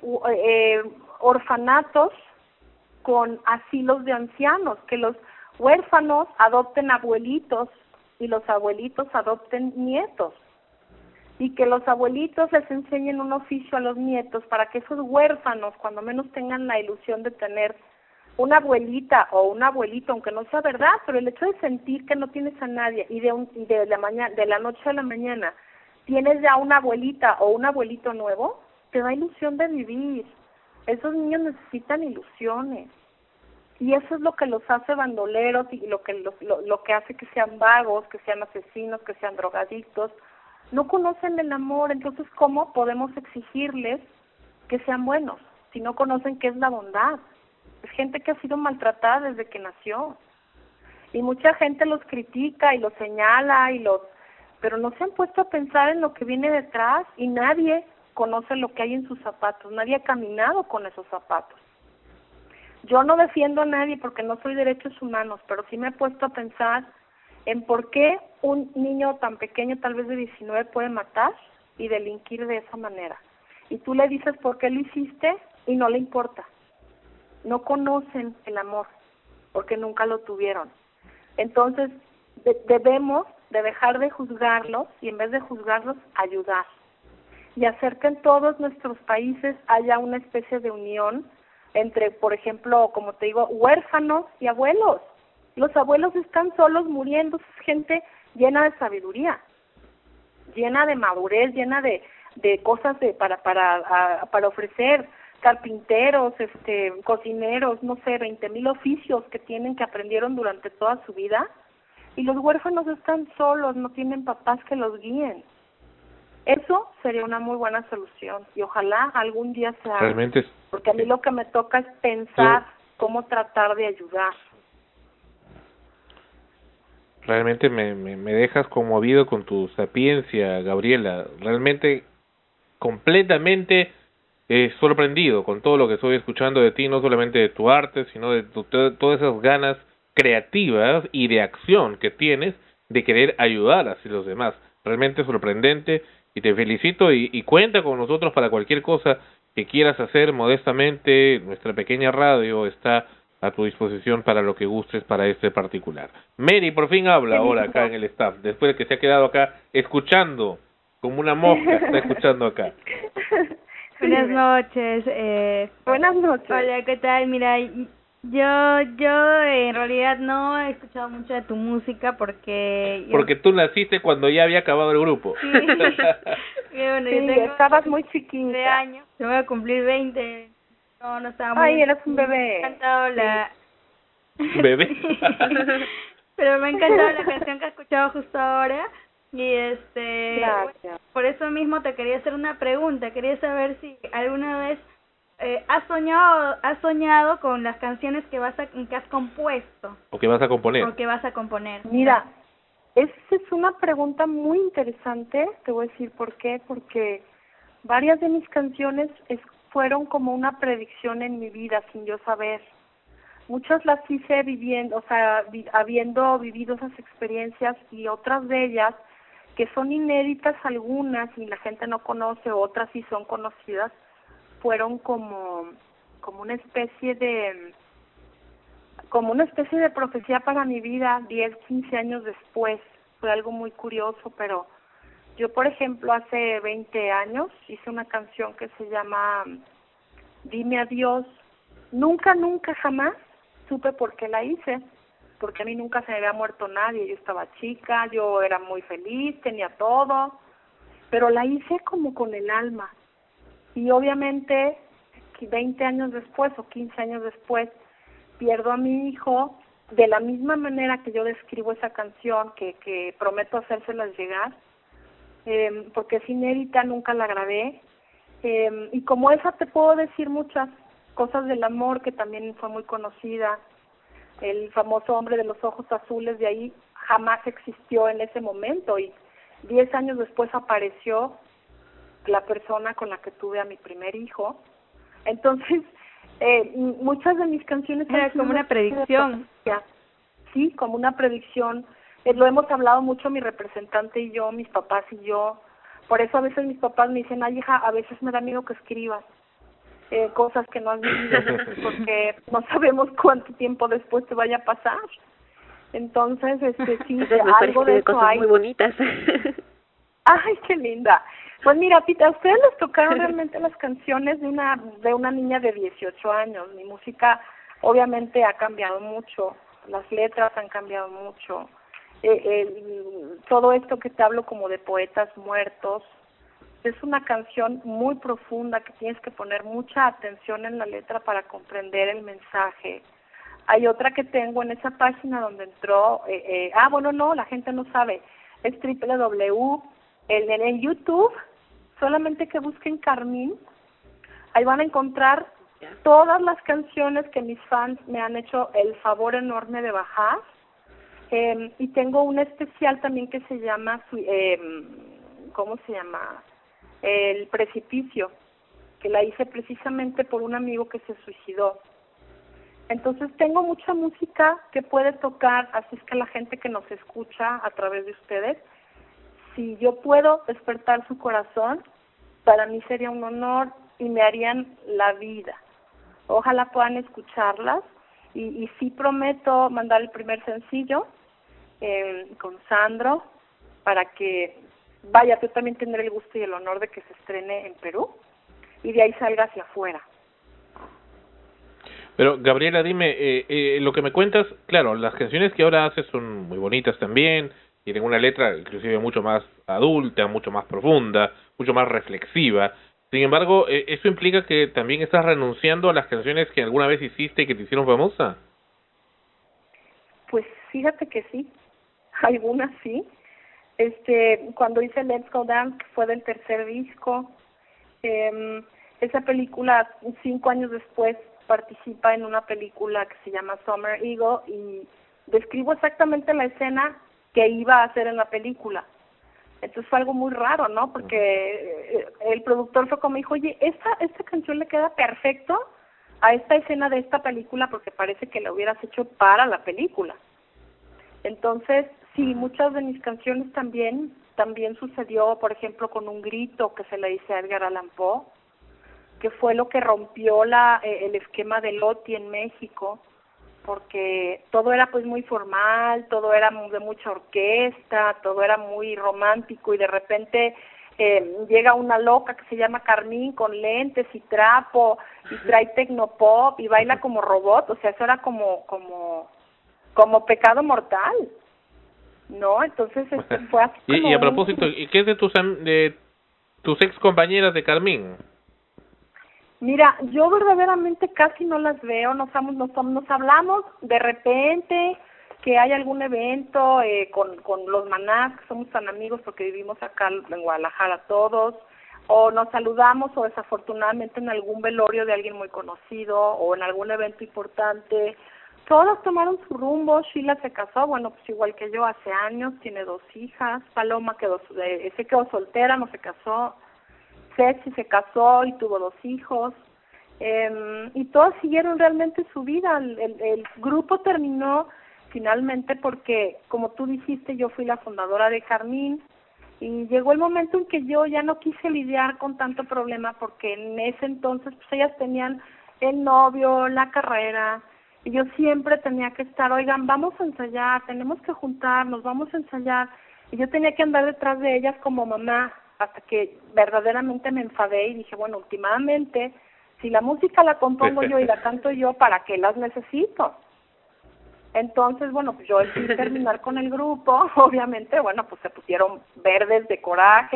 orfanatos con asilos de ancianos, que los huérfanos adopten abuelitos y los abuelitos adopten nietos, y que los abuelitos les enseñen un oficio a los nietos para que esos huérfanos cuando menos tengan la ilusión de tener una abuelita o un abuelito, aunque no sea verdad, pero el hecho de sentir que no tienes a nadie y de la noche a la mañana tienes ya una abuelita o un abuelito nuevo, te da ilusión de vivir. Esos niños necesitan ilusiones. Y eso es lo que los hace bandoleros y lo que hace que sean vagos, que sean asesinos, que sean drogadictos. No conocen el amor, entonces ¿cómo podemos exigirles que sean buenos si no conocen qué es la bondad? Es gente que ha sido maltratada desde que nació. Y mucha gente los critica y los señala pero no se han puesto a pensar en lo que viene detrás, y nadie conoce lo que hay en sus zapatos, nadie ha caminado con esos zapatos. Yo no defiendo a nadie porque no soy derechos humanos, pero sí me he puesto a pensar en por qué un niño tan pequeño, tal vez de 19, puede matar y delinquir de esa manera. Y tú le dices por qué lo hiciste y no le importa. No conocen el amor porque nunca lo tuvieron. Entonces, debemos de dejar de juzgarlos y en vez de juzgarlos, ayudar. Y hacer que en todos nuestros países haya una especie de unión entre, por ejemplo, como te digo, huérfanos y abuelos. Los abuelos están solos muriendo, es gente llena de sabiduría, llena de madurez, llena de cosas para ofrecer, carpinteros, cocineros, no sé, 20,000 oficios que aprendieron durante toda su vida, y los huérfanos están solos, no tienen papás que los guíen. Eso sería una muy buena solución y ojalá algún día se haga. Realmente porque a mí lo que me toca es pensar cómo tratar de ayudar. Realmente me dejas conmovido con tu sapiencia, Gabriela. Realmente completamente sorprendido con todo lo que estoy escuchando de ti, no solamente de tu arte, sino de todas esas ganas creativas y de acción que tienes de querer ayudar a los demás. Realmente sorprendente y te felicito y cuenta con nosotros para cualquier cosa que quieras hacer modestamente. Nuestra pequeña radio está a tu disposición para lo que gustes para este particular. Mary por fin habla ahora acá en el staff, después de que se ha quedado acá escuchando como una mosca, está escuchando acá. Buenas noches. Buenas noches. Hola, ¿qué tal? Mira, yo en realidad no he escuchado mucho de tu música porque tú naciste cuando ya había acabado el grupo. Sí. Bueno, sí, yo tengo estabas muy chiquita. de años. Yo voy a cumplir 20. No estaba muy. Ay, eres un bebé. Me ha encantado la bebé. Pero me ha encantado la canción que he escuchado justo ahora. Y Gracias. por eso mismo te quería hacer una pregunta. Quería saber si alguna vez has soñado con las canciones que has compuesto. O que vas a componer. O que vas a componer. Mira, esa es una pregunta muy interesante. Te voy a decir por qué. Porque varias de mis canciones fueron como una predicción en mi vida sin yo saber. Muchas las hice habiendo vivido esas experiencias, y otras de ellas que son inéditas, algunas y la gente no conoce, otras sí son conocidas, fueron como una especie de profecía para mi vida 10, 15 años después. Fue algo muy curioso, pero yo, por ejemplo, hace 20 años hice una canción que se llama Dime adiós. Nunca, jamás supe por qué la hice, porque a mí nunca se me había muerto nadie. Yo estaba chica, yo era muy feliz, tenía todo, pero la hice como con el alma. Y obviamente 20 años después o 15 años después pierdo a mi hijo de la misma manera que yo describo esa canción, que prometo hacérselas llegar, porque es inédita, nunca la grabé, y como esa te puedo decir muchas cosas del amor, que también fue muy conocida. el famoso hombre de los ojos azules, de ahí jamás existió en ese momento, y 10 años después apareció la persona con la que tuve a mi primer hijo. Entonces, muchas de mis canciones era como una predicción. Sí, como una predicción. Lo hemos hablado mucho mi representante y yo, mis papás y yo. Por eso a veces mis papás me dicen, ay, hija, a veces me da miedo que escribas cosas que no has vivido, porque no sabemos cuánto tiempo después te vaya a pasar. Entonces, sí, algo de eso cosas hay. Muy bonitas. Ay, qué linda. Pues mira, Pita, a ustedes les tocaron realmente las canciones de una niña de 18 años. Mi música obviamente ha cambiado mucho, las letras han cambiado mucho. Todo esto que te hablo como de poetas muertos, es una canción muy profunda que tienes que poner mucha atención en la letra para comprender el mensaje. Hay otra que tengo en esa página donde entró, la gente no sabe, es en YouTube, solamente que busquen Carmín, ahí van a encontrar todas las canciones que mis fans me han hecho el favor enorme de bajar, y tengo un especial también que se llama, ¿cómo se llama? El Precipicio, que la hice precisamente por un amigo que se suicidó. Entonces tengo mucha música que puede tocar, así es que la gente que nos escucha a través de ustedes, si yo puedo despertar su corazón, para mí sería un honor y me harían la vida. Ojalá puedan escucharlas y sí prometo mandar el primer sencillo con Sandro para que yo también tendré el gusto y el honor de que se estrene en Perú y de ahí salga hacia afuera. Pero Gabriela, dime, lo que me cuentas, claro, las canciones que ahora haces son muy bonitas también, tienen una letra inclusive mucho más adulta, mucho más profunda, mucho más reflexiva. Sin embargo, ¿eso implica que también estás renunciando a las canciones que alguna vez hiciste y que te hicieron famosa? Pues fíjate que sí, algunas sí. Cuando hice Let's Go Dance, que fue del tercer disco, esa película 5 años después participa en una película que se llama Summer Eagle y describo exactamente la escena que iba a hacer en la película. Entonces fue algo muy raro, ¿no? Porque el productor fue como dijo, oye, esta canción le queda perfecto a esta escena de esta película porque parece que la hubieras hecho para la película. Entonces, sí, muchas de mis canciones también sucedió, por ejemplo, con un grito que se le dice a Edgar Allan Poe, que fue lo que rompió el esquema de Loti en México, porque todo era pues muy formal, todo era de mucha orquesta, todo era muy romántico y de repente llega una loca que se llama Carmín con lentes y trapo y trae tecnopop y baila como robot, o sea, eso era como pecado mortal, ¿no? Entonces fue así como y a propósito, ¿qué es de tus ex compañeras de Carmín? Mira, yo verdaderamente casi no las veo, nos hablamos de repente que hay algún evento con los Manás, que somos tan amigos porque vivimos acá en Guadalajara todos, o nos saludamos o desafortunadamente en algún velorio de alguien muy conocido o en algún evento importante. Todas tomaron su rumbo. Sheila se casó, bueno, pues igual que yo, hace años, tiene 2 hijas. Paloma se quedó soltera, no se casó. Ceci se casó y tuvo 2 hijos. Y todas siguieron realmente su vida. El grupo terminó finalmente porque, como tú dijiste, yo fui la fundadora de Carmín y llegó el momento en que yo ya no quise lidiar con tanto problema porque en ese entonces pues ellas tenían el novio, la carrera, y yo siempre tenía que estar, oigan, vamos a ensayar, tenemos que juntarnos, vamos a ensayar, y yo tenía que andar detrás de ellas como mamá, hasta que verdaderamente me enfadé y dije, bueno, últimamente, si la música la compongo yo y la canto yo, ¿para qué las necesito? Entonces, bueno, pues yo decidí terminar con el grupo, obviamente, bueno, pues se pusieron verdes de coraje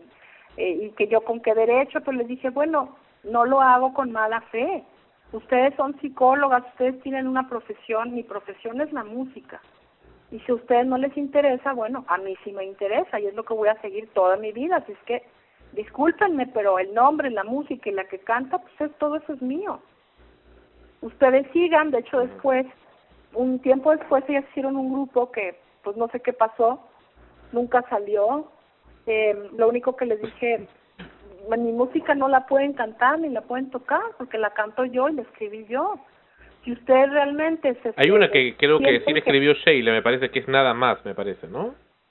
y que yo con qué derecho, pues les dije, bueno, no lo hago con mala fe. Ustedes son psicólogas, ustedes tienen una profesión, mi profesión es la música. Y si a ustedes no les interesa, bueno, a mí sí me interesa y es lo que voy a seguir toda mi vida. Así es que, discúlpenme, pero el nombre, la música y la que canta, pues todo eso es mío. Ustedes sigan, de hecho después un tiempo después ellas hicieron un grupo que pues no sé qué pasó, nunca salió. Lo único que les dije, mi música no la pueden cantar ni la pueden tocar porque la canto yo y la escribí yo. Si ustedes realmente hay una que creo que sí le escribió Sheila, me parece que es Nada Más, me parece, ¿no?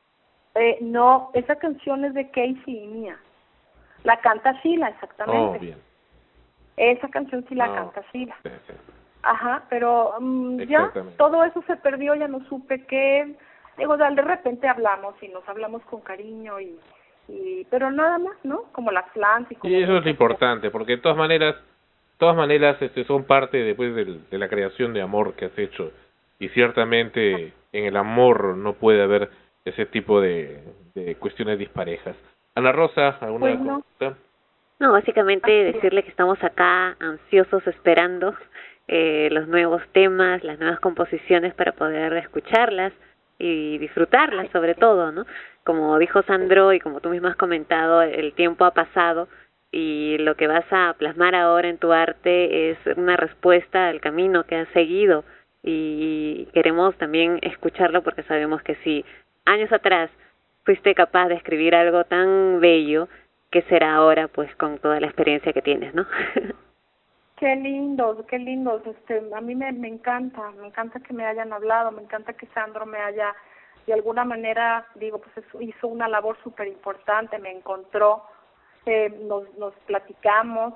No, esa canción es de Casey y mía. La canta Sheila, exactamente. Oh, bien. Esa canción sí la canta Sheila. Sí, sí. Ajá, pero ya todo eso se perdió, ya no supe qué. Digo, de repente hablamos y nos hablamos con cariño pero nada más, ¿no? Como las flans y como... Y eso es lo importante, porque de todas maneras son parte después de la creación de amor que has hecho, y ciertamente en el amor no puede haber ese tipo de cuestiones disparejas. Ana Rosa, ¿alguna cosa? No, básicamente decirle que estamos acá ansiosos esperando los nuevos temas, las nuevas composiciones para poder escucharlas y disfrutarlas sobre todo, ¿no? Como dijo Sandro y como tú misma has comentado, el tiempo ha pasado y lo que vas a plasmar ahora en tu arte es una respuesta al camino que has seguido y queremos también escucharlo porque sabemos que si años atrás fuiste capaz de escribir algo tan bello, ¿qué será ahora pues con toda la experiencia que tienes, ¿no? Qué lindos, qué lindos. A mí me encanta que me hayan hablado, me encanta que Sandro me haya, de alguna manera, digo, pues hizo una labor súper importante, me encontró, nos platicamos.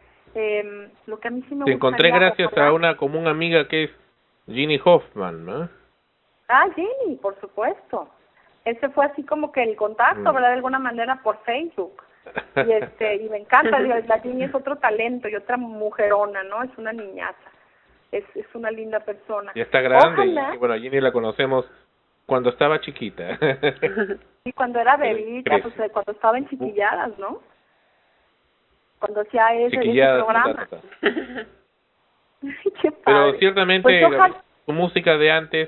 Lo que a mí sí me Te encontré gracias a una común amiga que es Ginny Hoffman, ¿no? Ah, Ginny, por supuesto. Ese fue así como que el contacto, ¿verdad? De alguna manera por Facebook. Y me encanta, la Ginny es otro talento y otra mujerona, ¿no? Es una niñaza, es una linda persona. Ya está grande. Y bueno, a Ginny la conocemos cuando estaba chiquita. Sí, cuando era bebita, pues cuando estaba en Chiquilladas, ¿no? Cuando hacía ese programa. Qué padre. Pero ciertamente pues su música de antes,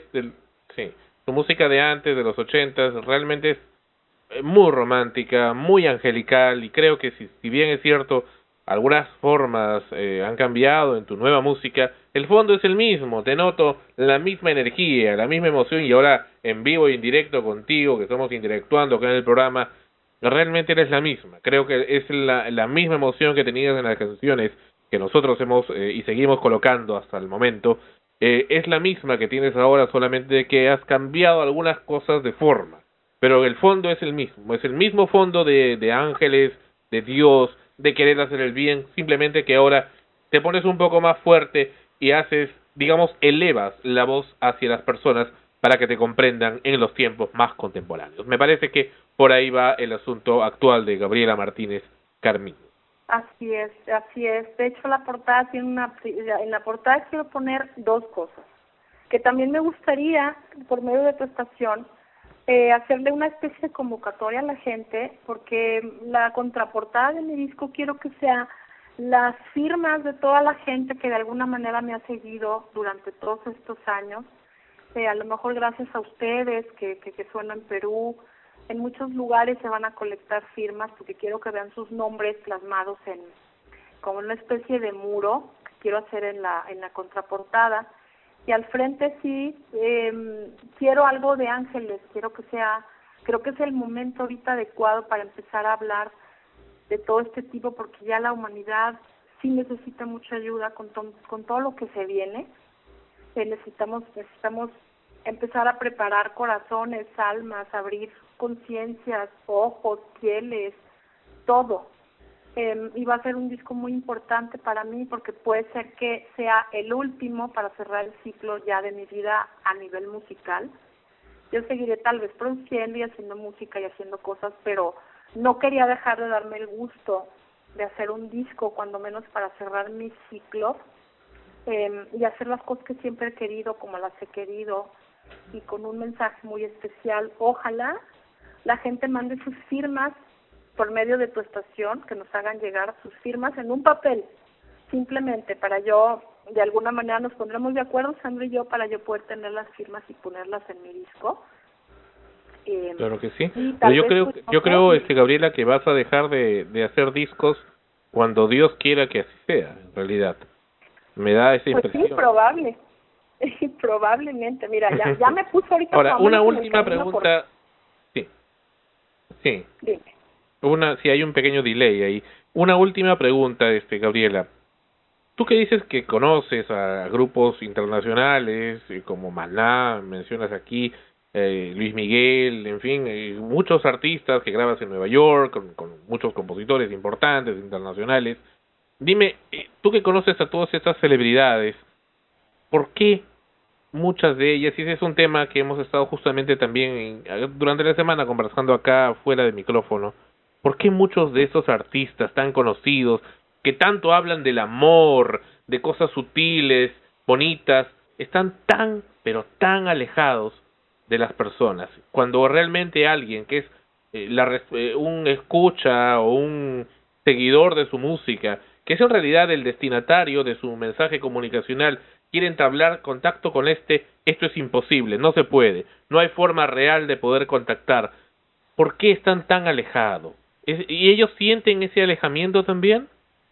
su música de antes, de los 80s, realmente es muy romántica, muy angelical, y creo que si bien es cierto, algunas formas han cambiado en tu nueva música, el fondo es el mismo, te noto la misma energía, la misma emoción, y ahora en vivo y en directo contigo, que estamos interactuando acá en el programa, realmente eres la misma. Creo que es la misma emoción que tenías en las canciones que nosotros hemos y seguimos colocando hasta el momento, es la misma que tienes ahora, solamente que has cambiado algunas cosas de forma. Pero el fondo es el mismo fondo de ángeles, de Dios, de querer hacer el bien, simplemente que ahora te pones un poco más fuerte y haces, digamos, elevas la voz hacia las personas para que te comprendan en los tiempos más contemporáneos. Me parece que por ahí va el asunto actual de Gabriela Martínez Carmín. Así es. De hecho, la portada en la portada quiero poner dos cosas, que también me gustaría, por medio de tu estación, hacerle una especie de convocatoria a la gente, porque la contraportada de mi disco quiero que sea las firmas de toda la gente que de alguna manera me ha seguido durante todos estos años, a lo mejor gracias a ustedes que suena en Perú, en muchos lugares se van a colectar firmas porque quiero que vean sus nombres plasmados en como una especie de muro que quiero hacer en la contraportada. Y al frente sí, quiero algo de ángeles, creo que es el momento ahorita adecuado para empezar a hablar de todo este tipo, porque ya la humanidad sí necesita mucha ayuda con todo lo que se viene. Necesitamos empezar a preparar corazones, almas, abrir conciencias, ojos, pieles, todo. Y va a ser un disco muy importante para mí porque puede ser que sea el último para cerrar el ciclo ya de mi vida a nivel musical. Yo seguiré tal vez produciendo y haciendo música y haciendo cosas, pero no quería dejar de darme el gusto de hacer un disco, cuando menos para cerrar mi ciclo, y hacer las cosas que siempre he querido, como las he querido, y con un mensaje muy especial. Ojalá la gente mande sus firmas por medio de tu estación, que nos hagan llegar sus firmas en un papel, simplemente para yo, de alguna manera nos pondremos de acuerdo, Sandro y yo, para yo poder tener las firmas y ponerlas en mi disco. Claro que sí. Pero yo creo, Gabriela, que vas a dejar de hacer discos cuando Dios quiera que así sea, en realidad. Me da esa impresión. Pues sí, probable. Probablemente, mira, ya me puso ahorita. Ahora, una última pregunta. Sí. Dime. Si hay un pequeño delay ahí. Una última pregunta, Gabriela. Tú que dices que conoces a grupos internacionales como Maná, mencionas aquí, Luis Miguel, en fin, muchos artistas que grabas en Nueva York, con muchos compositores importantes, internacionales. Dime, tú que conoces a todas estas celebridades, ¿por qué muchas de ellas, y ese es un tema que hemos estado justamente también durante la semana conversando acá fuera de micrófono, ¿por qué muchos de esos artistas tan conocidos, que tanto hablan del amor, de cosas sutiles, bonitas, están tan, pero tan alejados de las personas? Cuando realmente alguien que es un escucha o un seguidor de su música, que es en realidad el destinatario de su mensaje comunicacional, quiere entablar contacto con esto es imposible, no se puede, no hay forma real de poder contactar. ¿Por qué están tan alejados? ¿Y ellos sienten ese alejamiento también?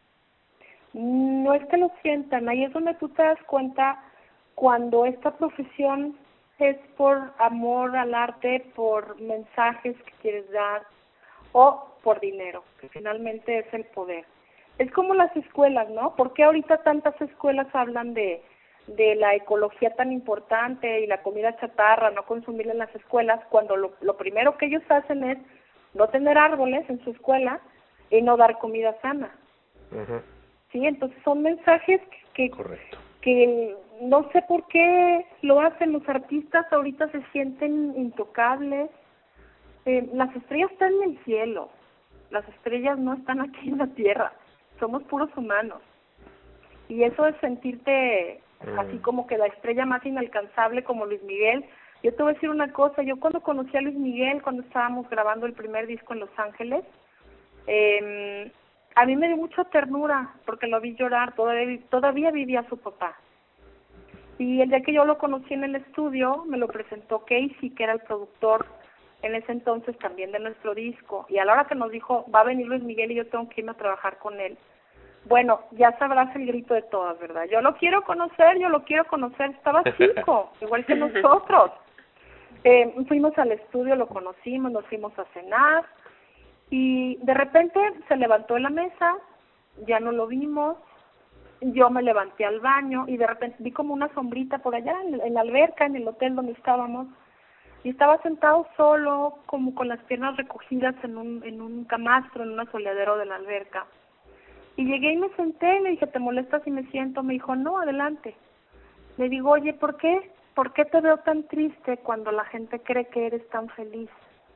No es que lo sientan, ahí es donde tú te das cuenta cuando esta profesión es por amor al arte, por mensajes que quieres dar o por dinero, que finalmente es el poder. Es como las escuelas, ¿no? ¿Por qué ahorita tantas escuelas hablan de la ecología tan importante y la comida chatarra, no consumirla en las escuelas, cuando lo primero que ellos hacen es no tener árboles en su escuela y no dar comida sana? Uh-huh. Sí, entonces son mensajes Correcto. que no sé por qué lo hacen. Los artistas ahorita se sienten intocables. Las estrellas están en el cielo, las estrellas no están aquí en la tierra, somos puros humanos. Y eso es sentirte así como que la estrella más inalcanzable como Luis Miguel. Yo te voy a decir una cosa, yo cuando conocí a Luis Miguel, cuando estábamos grabando el primer disco en Los Ángeles, a mí me dio mucha ternura porque lo vi llorar, todavía vivía su papá. Y el día que yo lo conocí en el estudio, me lo presentó Casey, que era el productor en ese entonces también de nuestro disco. Y a la hora que nos dijo, va a venir Luis Miguel y yo tengo que irme a trabajar con él. Bueno, ya sabrás el grito de todas, ¿verdad? Yo lo quiero conocer, estaba chico, igual que nosotros. Fuimos al estudio, lo conocimos, nos fuimos a cenar y de repente se levantó de la mesa, ya no lo vimos, yo me levanté al baño y de repente vi como una sombrita por allá en la alberca, en el hotel donde estábamos, y estaba sentado solo, como con las piernas recogidas en un camastro, en un asoleadero de la alberca. Y llegué y me senté, le dije, ¿te molesta si me siento? Me dijo, no, adelante. Le digo, oye, ¿por qué? ¿Por qué te veo tan triste cuando la gente cree que eres tan feliz?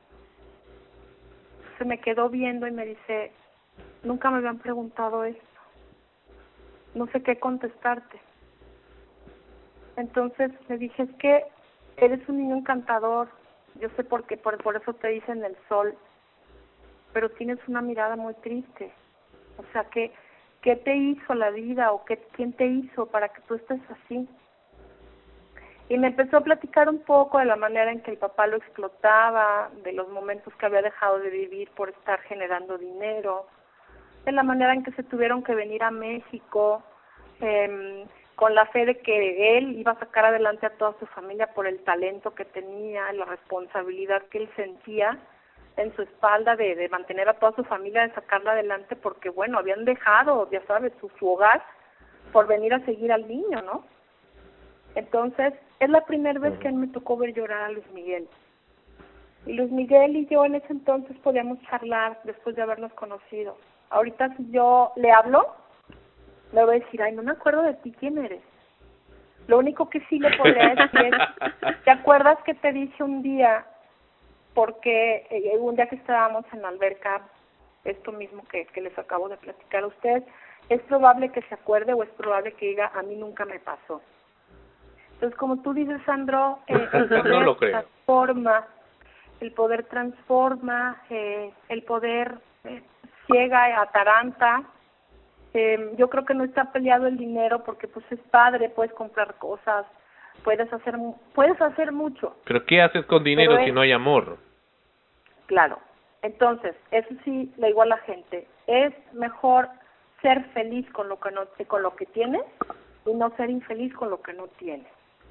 Se me quedó viendo y me dice, nunca me habían preguntado esto. No sé qué contestarte. Entonces le dije, es que eres un niño encantador. Yo sé por qué, por eso te dicen el sol. Pero tienes una mirada muy triste. O sea, ¿qué te hizo la vida o quién te hizo para que tú estés así? Y me empezó a platicar un poco de la manera en que el papá lo explotaba, de los momentos que había dejado de vivir por estar generando dinero, de la manera en que se tuvieron que venir a México, con la fe de que él iba a sacar adelante a toda su familia por el talento que tenía, la responsabilidad que él sentía en su espalda de mantener a toda su familia, de sacarla adelante, porque bueno, habían dejado, ya sabes, su hogar por venir a seguir al niño, ¿no? Entonces, es la primera vez que a mí me tocó ver llorar a Luis Miguel. Y Luis Miguel y yo en ese entonces podíamos charlar después de habernos conocido. Ahorita si yo le hablo, le voy a decir, ay, no me acuerdo de ti, ¿quién eres? Lo único que sí le podría decir es, ¿te acuerdas que te dije un día? Porque un día que estábamos en la alberca, esto mismo que les acabo de platicar a ustedes, es probable que se acuerde o es probable que diga, a mí nunca me pasó. Entonces, como tú dices, Sandro, el poder no lo creo. el poder transforma, el poder ciega, ataranta. Yo creo que no está peleado el dinero porque pues es padre, puedes comprar cosas, puedes hacer mucho. ¿Pero qué haces con dinero si no hay amor? Claro. Entonces, eso sí le digo a la gente, es mejor ser feliz con lo que tienes y no ser infeliz con lo que no tienes.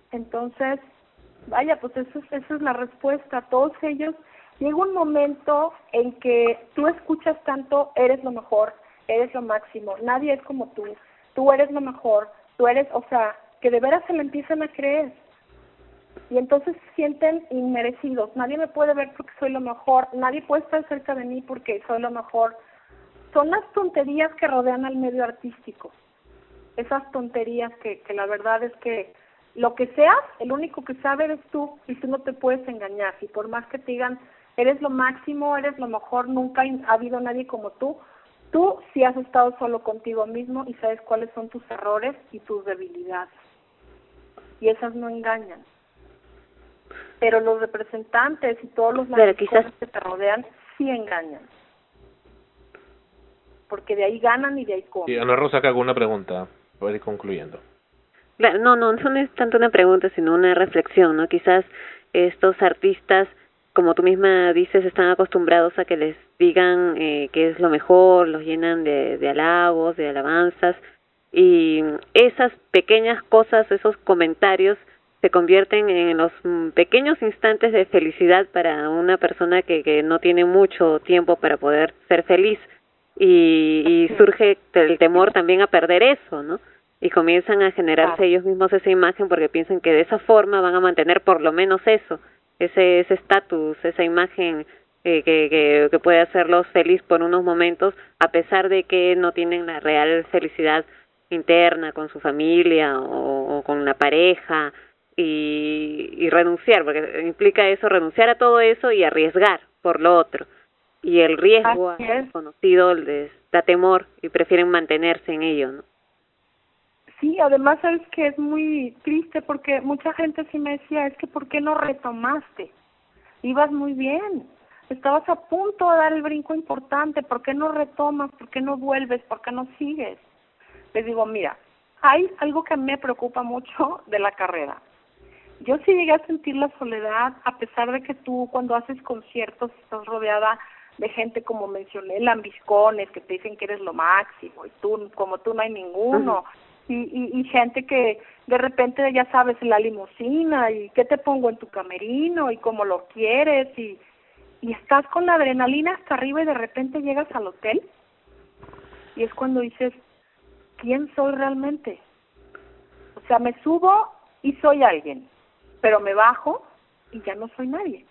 Entonces, vaya, pues esa es la respuesta. Todos ellos, llega un momento en que tú escuchas tanto, eres lo mejor, eres lo máximo, nadie es como tú eres lo mejor, tú eres, o sea, que de veras se le empiezan a creer. Y entonces se sienten inmerecidos. Nadie me puede ver porque soy lo mejor, nadie puede estar cerca de mí porque soy lo mejor. Son las tonterías que rodean al medio artístico. Esas tonterías que la verdad es que lo que seas, el único que sabe eres tú y tú no te puedes engañar. Y por más que te digan, eres lo máximo, eres lo mejor, nunca ha habido nadie como tú sí has estado solo contigo mismo y sabes cuáles son tus errores y tus debilidades. Y esas no engañan. Pero los representantes y todos los lambiscones que te rodean sí engañan. Porque de ahí ganan y de ahí comen. Y Ana Rosa, acá hago una pregunta para ir concluyendo. Claro, no es tanto una pregunta, sino una reflexión, ¿no? Quizás estos artistas, como tú misma dices, están acostumbrados a que les digan que es lo mejor, los llenan de halagos, de alabanzas, y esas pequeñas cosas, esos comentarios, se convierten en los pequeños instantes de felicidad para una persona que no tiene mucho tiempo para poder ser feliz, y surge el temor también a perder eso, ¿no? Y comienzan a generarse ellos mismos esa imagen porque piensan que de esa forma van a mantener por lo menos eso, ese estatus, esa imagen que puede hacerlos feliz por unos momentos, a pesar de que no tienen la real felicidad interna con su familia o con la pareja, y renunciar, porque implica eso, renunciar a todo eso y arriesgar por lo otro. Y el riesgo desconocido les da temor y prefieren mantenerse en ello, ¿no? Sí, además sabes que es muy triste porque mucha gente sí me decía, es que ¿por qué no retomaste? Ibas muy bien, estabas a punto de dar el brinco importante, ¿por qué no retomas? ¿Por qué no vuelves? ¿Por qué no sigues? Les digo, mira, hay algo que a mí me preocupa mucho de la carrera. Yo sí llegué a sentir la soledad, a pesar de que tú cuando haces conciertos estás rodeada de gente, como mencioné, lambiscones, que te dicen que eres lo máximo, y tú, como tú no hay ninguno. Y gente que de repente, ya sabes, la limusina, y qué te pongo en tu camerino, y cómo lo quieres, y estás con la adrenalina hasta arriba y de repente llegas al hotel, y es cuando dices, ¿quién soy realmente? O sea, me subo y soy alguien, pero me bajo y ya no soy nadie.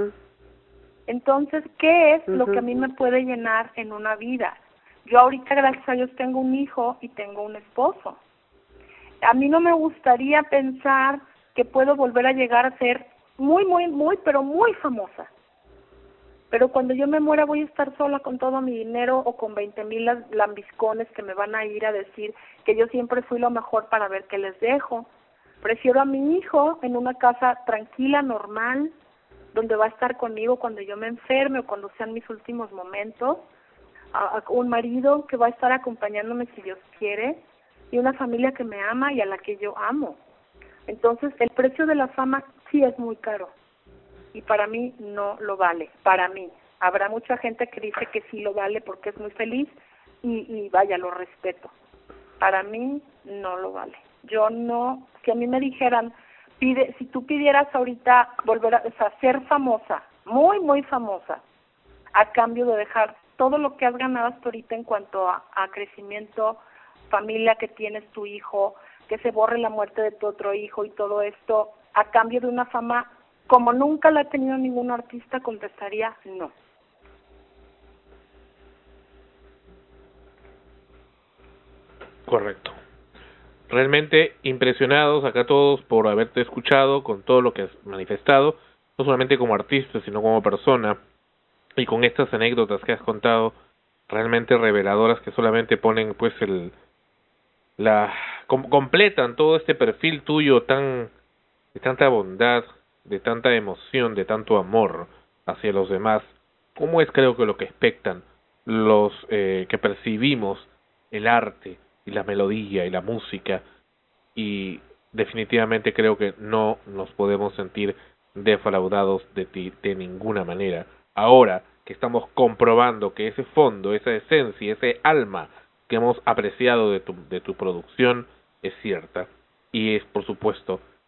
Entonces, ¿qué es lo que a mí me puede llenar en una vida? Yo ahorita, gracias a Dios, tengo un hijo y tengo un esposo. A mí no me gustaría pensar que puedo volver a llegar a ser muy, pero muy famosa. Pero cuando yo me muera voy a estar sola con todo mi dinero o con 20,000 lambiscones que me van a ir a decir que yo siempre fui lo mejor para ver qué les dejo. Prefiero a mi hijo en una casa tranquila, normal, donde va a estar conmigo cuando yo me enferme o cuando sean mis últimos momentos, a un marido que va a estar acompañándome si Dios quiere, y una familia que me ama y a la que yo amo. Entonces, el precio de la fama sí es muy caro, y para mí no lo vale, para mí. Habrá mucha gente que dice que sí lo vale porque es muy feliz, y vaya, lo respeto. Para mí no lo vale. Yo no, si a mí me dijeran, si tú pidieras ahorita volver a ser famosa, muy famosa, a cambio de dejar todo lo que has ganado hasta ahorita en cuanto a crecimiento, familia que tienes, tu hijo, que se borre la muerte de tu otro hijo y todo esto, a cambio de una fama como nunca la ha tenido ningún artista, contestaría no. Correcto. Realmente impresionados acá todos por haberte escuchado con todo lo que has manifestado, no solamente como artista, sino como persona, y con estas anécdotas que has contado, realmente reveladoras, que solamente ponen pues completan todo este perfil tuyo de tanta bondad, de tanta emoción, de tanto amor hacia los demás, como es creo que lo que expectan los que percibimos el arte y la melodía y la música, y definitivamente creo que no nos podemos sentir defraudados de ti de ninguna manera. Ahora que estamos comprobando que ese fondo, esa esencia, ese alma que hemos apreciado de tu producción es cierta, y es por supuesto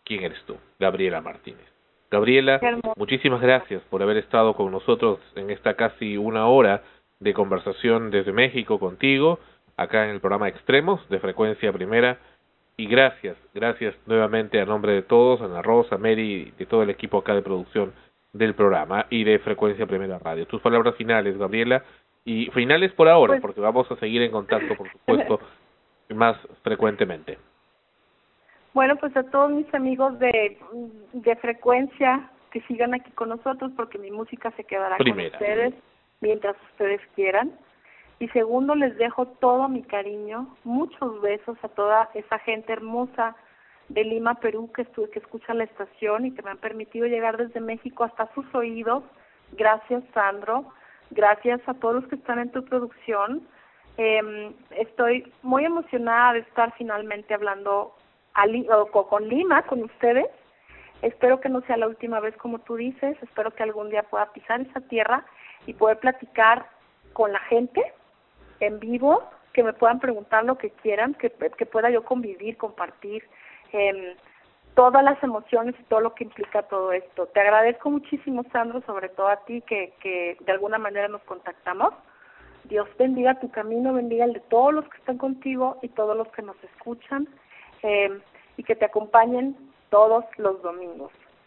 quién eres tú, Gabriela Martínez. Gabriela, muchísimas gracias por haber estado con nosotros en esta casi una hora de conversación desde México contigo, acá en el programa Extremos de Frecuencia Primera. Y gracias nuevamente a nombre de todos, Ana Rosa, Mary, de todo el equipo acá de producción del programa y de Frecuencia Primera Radio. Tus palabras finales, Gabriela, y finales por ahora, porque vamos a seguir en contacto, por supuesto, más frecuentemente. Bueno, pues a todos mis amigos de Frecuencia, que sigan aquí con nosotros, porque mi música se quedará con ustedes mientras ustedes quieran. Y segundo, les dejo todo mi cariño, muchos besos a toda esa gente hermosa de Lima, Perú, que escucha la estación y que me han permitido llegar desde México hasta sus oídos. Gracias, Sandro. Gracias a todos los que están en tu producción. Estoy muy emocionada de estar finalmente hablando con Lima, con ustedes. Espero que no sea la última vez, como tú dices. Espero que algún día pueda pisar esa tierra y poder platicar con la gente en vivo, que me puedan preguntar lo que quieran, que pueda yo convivir, compartir todas las emociones y todo lo que implica todo esto. Te agradezco muchísimo, Sandro, sobre todo a ti que de alguna manera nos contactamos. Dios bendiga tu camino, bendiga el de todos los que están contigo y todos los que nos escuchan, y que te acompañen todos los domingos.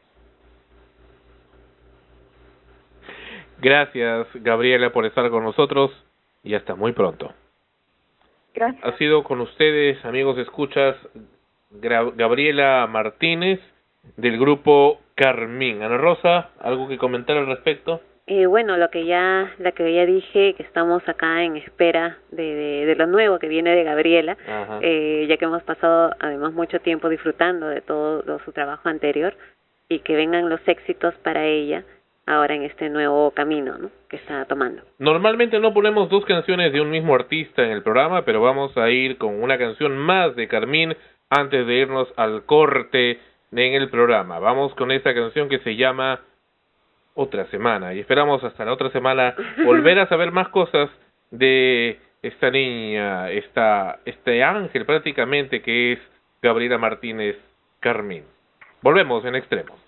Gracias, Gabriela, por estar con nosotros y hasta muy pronto. Gracias. Ha sido con ustedes, amigos escuchas, Gabriela Martínez del grupo Carmín. Ana Rosa, ¿algo que comentar al respecto? Bueno, lo que ya dije, que estamos acá en espera de lo nuevo que viene de Gabriela, ya que hemos pasado además mucho tiempo disfrutando de todo su trabajo anterior, y que vengan los éxitos para ella ahora en este nuevo camino, ¿no?, que está tomando. Normalmente no ponemos dos canciones de un mismo artista en el programa, pero vamos a ir con una canción más de Carmín antes de irnos al corte en el programa. Vamos con esta canción que se llama Otra Semana, y esperamos hasta la otra semana volver a saber más cosas de esta niña, este ángel prácticamente que es Gabriela Martínez Carmín. Volvemos en Extremos.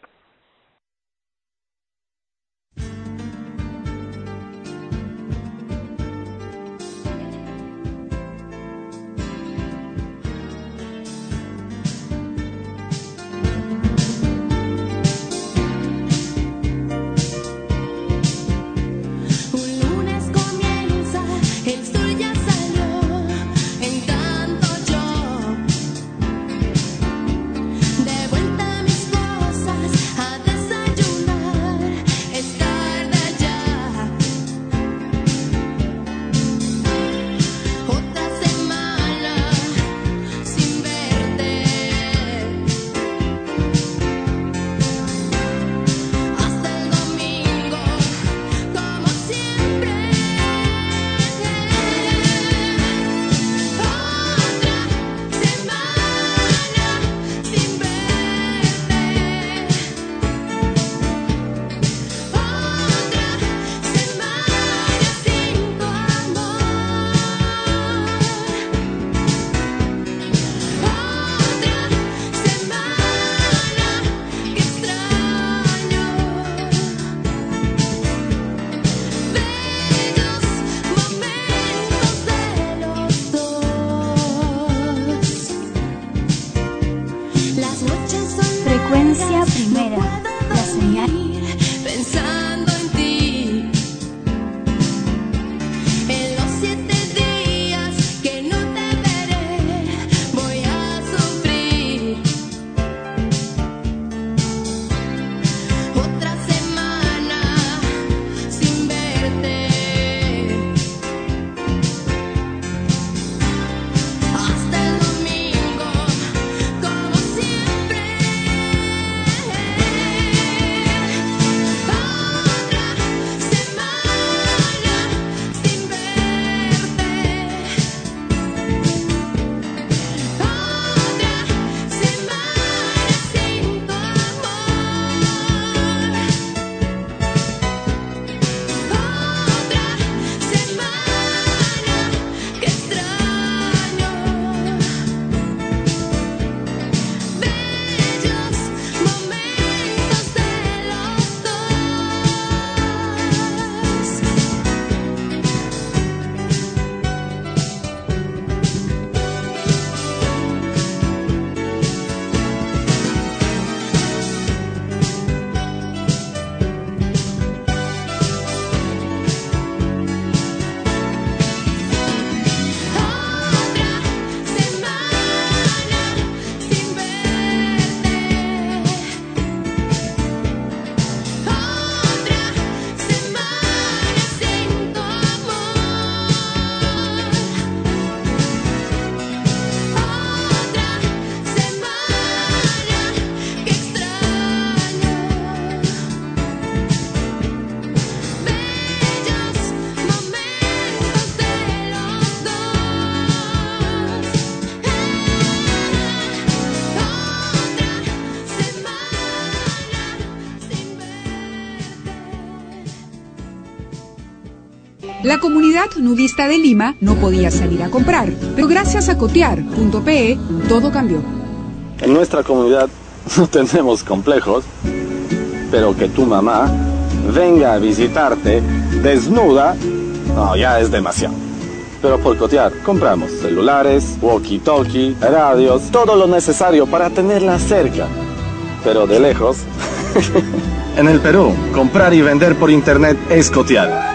Frecuencia Primera, la señal. Pensando en ti, en los 7 días que no te veré, voy a sufrir. Otra semana sin verte, hasta el domingo, como siempre. La comunidad nudista de Lima no podía salir a comprar, pero gracias a cotear.pe todo cambió. En nuestra comunidad no tenemos complejos, pero que tu mamá venga a visitarte desnuda, no, ya es demasiado. Pero por Cotear compramos celulares, walkie-talkie, radios, todo lo necesario para tenerla cerca, pero de lejos. En el Perú, comprar y vender por internet es Cotear.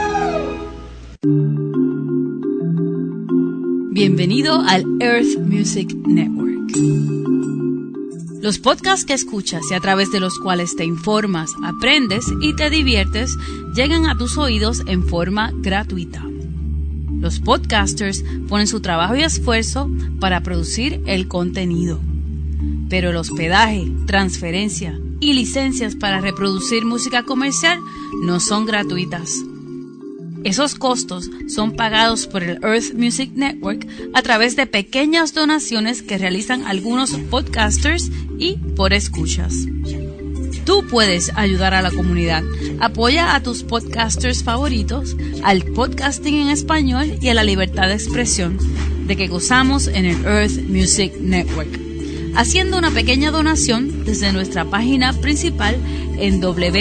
Bienvenido al Earth Music Network. Los podcasts que escuchas y a través de los cuales te informas, aprendes y te diviertes llegan a tus oídos en forma gratuita. Los podcasters ponen su trabajo y esfuerzo para producir el contenido. Pero el hospedaje, transferencia y licencias para reproducir música comercial no son gratuitas. Esos costos son pagados por el Earth Music Network a través de pequeñas donaciones que realizan algunos podcasters y por escuchas. Tú puedes ayudar a la comunidad. Apoya a tus podcasters favoritos, al podcasting en español y a la libertad de expresión de que gozamos en el Earth Music Network, haciendo una pequeña donación desde nuestra página principal en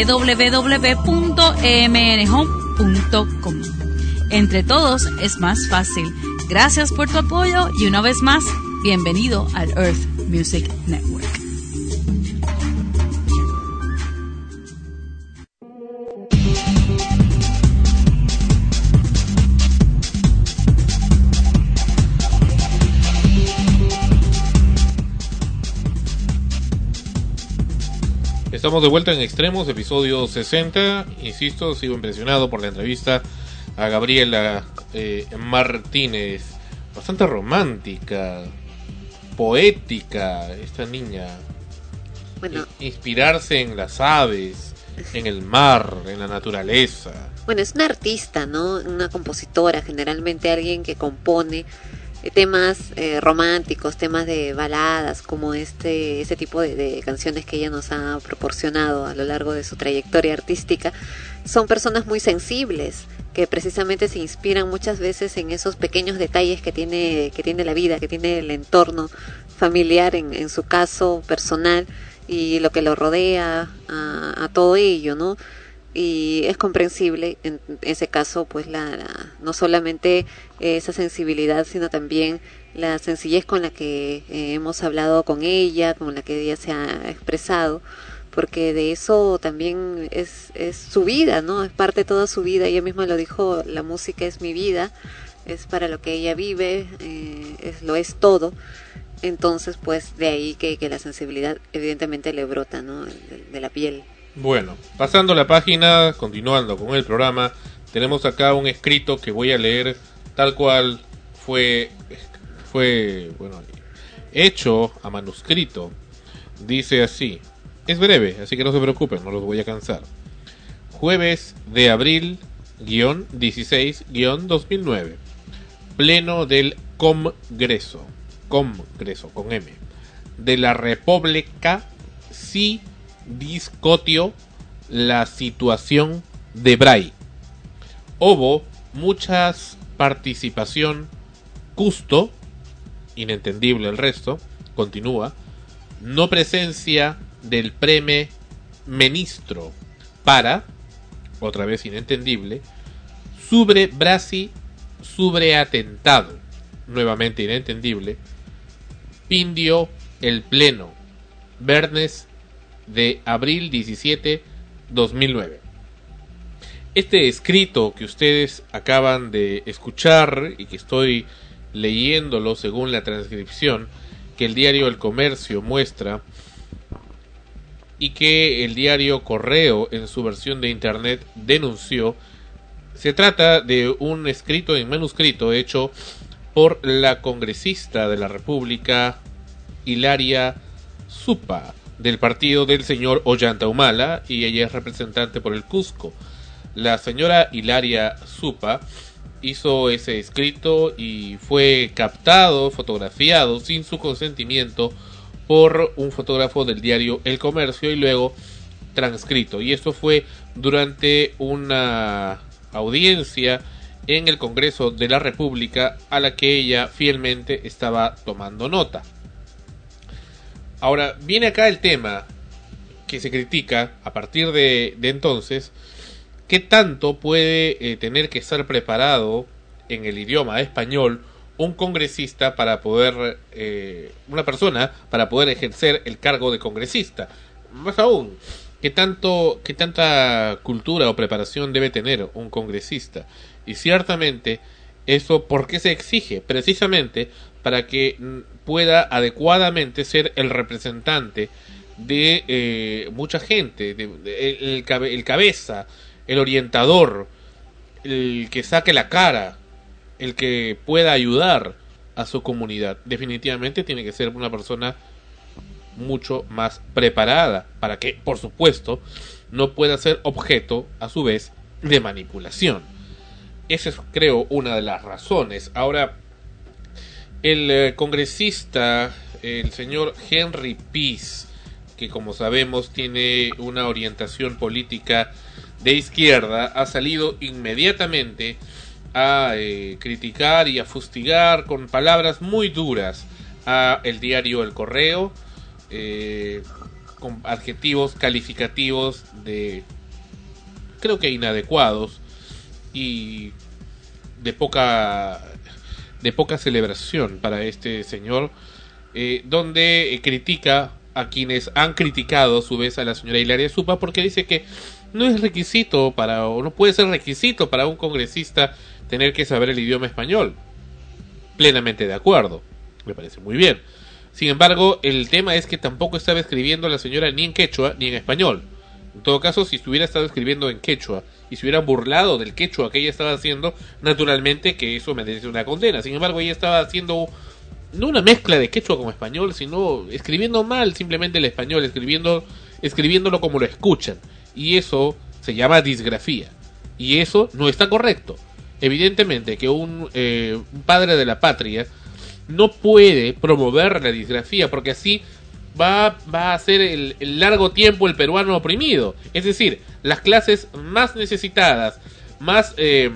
www.emnhome.com. Entre todos es más fácil. Gracias por tu apoyo y una vez más, bienvenido al Earth Music Network. Estamos de vuelta en Extremos, episodio 60. Insisto, sigo impresionado por la entrevista a Gabriela Martínez. Bastante romántica, poética, esta niña. Bueno, inspirarse en las aves, en el mar, en la naturaleza. Bueno, es una artista, ¿no? Una compositora, generalmente alguien que compone temas románticos, temas de baladas, como ese tipo de canciones que ella nos ha proporcionado a lo largo de su trayectoria artística. Son personas muy sensibles que precisamente se inspiran muchas veces en esos pequeños detalles que tiene la vida, que tiene el entorno familiar, en su caso personal, y lo que lo rodea a todo ello, ¿no? Y es comprensible en ese caso, pues no solamente esa sensibilidad, sino también la sencillez con la que hemos hablado con ella, con la que ella se ha expresado, porque de eso también es su vida, ¿no? Es parte de toda su vida. Ella misma lo dijo: la música es mi vida, es para lo que ella vive, lo es todo. Entonces, pues de ahí que la sensibilidad evidentemente le brota, ¿no? De la piel. Bueno, pasando la página, continuando con el programa, tenemos acá un escrito que voy a leer tal cual fue hecho a manuscrito. Dice así: es breve, así que no se preocupen, no los voy a cansar. Jueves de abril, _16_2009. Pleno del Congreso con M, de la República, si discutió la situación de Bray. Hubo muchas participación, custo, inentendible el resto, continúa, no presencia del preme ministro para, otra vez inentendible, sobre Brasi, sobre atentado, nuevamente inentendible, pindio el pleno, viernes de abril 17, 2009. Este escrito que ustedes acaban de escuchar y que estoy leyéndolo según la transcripción que el diario El Comercio muestra y que el diario Correo en su versión de internet denunció, se trata de un escrito en manuscrito hecho por la congresista de la República Hilaria Supa, del partido del señor Ollanta Humala, y ella es representante por el Cusco. La señora Hilaria Supa hizo ese escrito y fue captado, fotografiado sin su consentimiento por un fotógrafo del diario El Comercio y luego transcrito. Y esto fue durante una audiencia en el Congreso de la República, a la que ella fielmente estaba tomando nota. Ahora, viene acá el tema que se critica a partir de entonces: ¿qué tanto puede tener que estar preparado en el idioma español un congresista para poder, una persona para poder ejercer el cargo de congresista? Más aún, ¿qué tanta cultura o preparación debe tener un congresista? Y ciertamente, eso, ¿por qué se exige? Precisamente para que pueda adecuadamente ser el representante de mucha gente, el cabeza, el orientador, el que saque la cara, el que pueda ayudar a su comunidad. Definitivamente tiene que ser una persona mucho más preparada para que, por supuesto, no pueda ser objeto, a su vez, de manipulación. Esa es, creo, una de las razones. Ahora, el congresista, el señor Henry Peace, que como sabemos tiene una orientación política de izquierda, ha salido inmediatamente a criticar y a fustigar con palabras muy duras a el diario El Correo, con adjetivos calificativos de, creo que inadecuados y de poca celebración para este señor, donde critica a quienes han criticado a su vez a la señora Hilaria Supa, porque dice que no es requisito para, o no puede ser requisito para un congresista tener que saber el idioma español. Plenamente de acuerdo, me parece muy bien. Sin embargo, el tema es que tampoco estaba escribiendo la señora ni en quechua ni en español. En todo caso, si estuviera estado escribiendo en quechua y se hubiera burlado del quechua que ella estaba haciendo, naturalmente que eso merece una condena. Sin embargo, ella estaba haciendo no una mezcla de quechua con español, sino escribiendo mal simplemente el español, escribiéndolo como lo escuchan. Y eso se llama disgrafía. Y eso no está correcto. Evidentemente que un padre de la patria no puede promover la disgrafía, porque así va a ser el largo tiempo el peruano oprimido. Es decir, las clases más necesitadas, más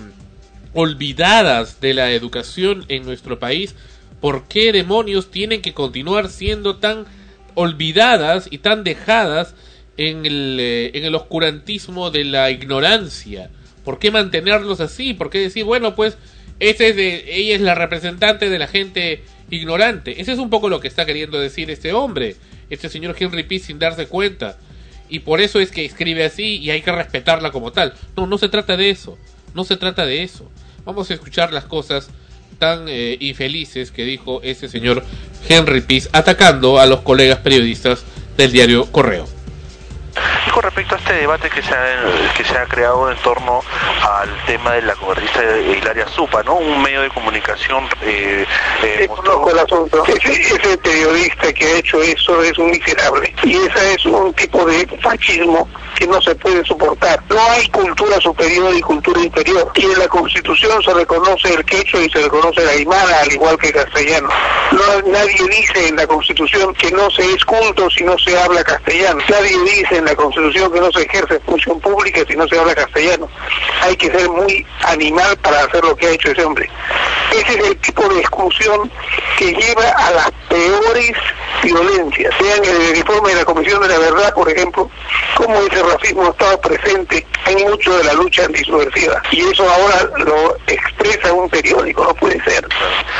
olvidadas de la educación en nuestro país, ¿por qué demonios tienen que continuar siendo tan olvidadas y tan dejadas en el oscurantismo de la ignorancia? ¿Por qué mantenerlos así? ¿Por qué decir, bueno, pues ella es la representante de la gente ignorante? Ese es un poco lo que está queriendo decir este hombre, este señor Henry Peace, sin darse cuenta. Y por eso es que escribe así y hay que respetarla como tal. No se trata de eso. No se trata de eso. Vamos a escuchar las cosas tan infelices que dijo ese señor Henry Peace, atacando a los colegas periodistas del diario Correo. Y con respecto a este debate que se ha creado en torno al tema de la congresista Hilaria Supa, ¿no? Un medio de comunicación conozco el asunto. Ese periodista que ha hecho eso es un miserable. Y ese es un tipo de fascismo que no se puede soportar. No hay cultura superior y cultura inferior. Y en la Constitución se reconoce el quechua y se reconoce el aymara, al igual que el castellano. Nadie dice en la Constitución que no se es culto si no se habla castellano. Nadie dice en la Constitución que no se ejerce función pública si no se habla castellano. Hay que ser muy animal para hacer lo que ha hecho ese hombre. Ese es el tipo de exclusión que lleva a las peores violencias. Vean el informe de la Comisión de la Verdad, por ejemplo, cómo ese racismo ha estado presente en mucho de la lucha antisubversiva. Y eso ahora lo expresa un periódico, no puede ser.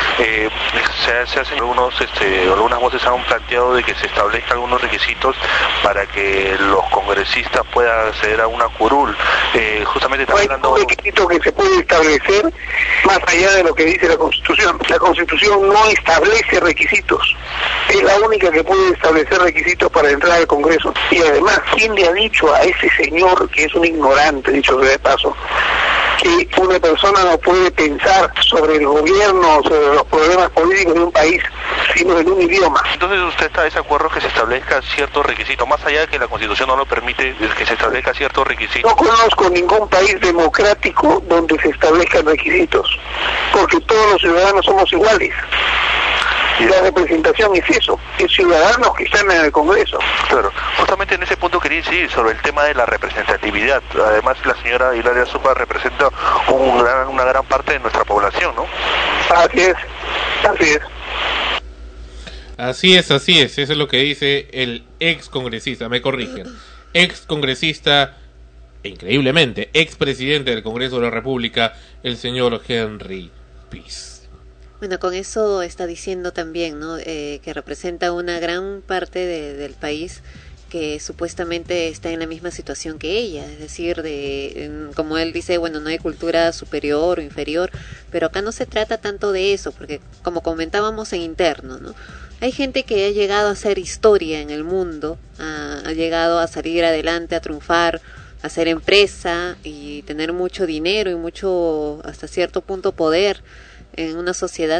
Se hacen algunas voces han planteado de que se establezcan algunos requisitos para que los congresistas puedan acceder a una curul. Justamente está hablando... No hay un requisito que se puede establecer más allá de lo que dice la Constitución. La Constitución no establece requisitos. Es la única que puede establecer requisitos para entrar al Congreso. Y además, ¿quién le ha dicho a ese señor, que es un ignorante, dicho sea de paso, que una persona no puede pensar sobre el gobierno, sobre los problemas políticos de un país, sino en un idioma? Entonces, ¿usted está de desacuerdo que se establezca ciertos requisitos, más allá de que la Constitución no lo permite, que se establezca ciertos requisitos? No conozco ningún país democrático donde se establezcan requisitos, porque todos los ciudadanos somos iguales. La representación es eso, es ciudadanos que están en el Congreso. Claro, justamente en ese punto quería incidir sobre el tema de la representatividad. Además, la señora Hilaria Supa representa una gran parte de nuestra población, ¿no? Así es, así es. Así es, eso es lo que dice el ex congresista, me corrigen, ex congresista, increíblemente, ex presidente del Congreso de la República, el señor Henry Peace. Bueno, con eso está diciendo también, ¿no? Que representa una gran parte del país que supuestamente está en la misma situación que ella, es decir, como él dice, bueno, no hay cultura superior o inferior, pero acá no se trata tanto de eso, porque como comentábamos en interno, ¿no? Hay gente que ha llegado a hacer historia en el mundo, ha llegado a salir adelante, a triunfar, a hacer empresa y tener mucho dinero y mucho, hasta cierto punto, poder en una sociedad,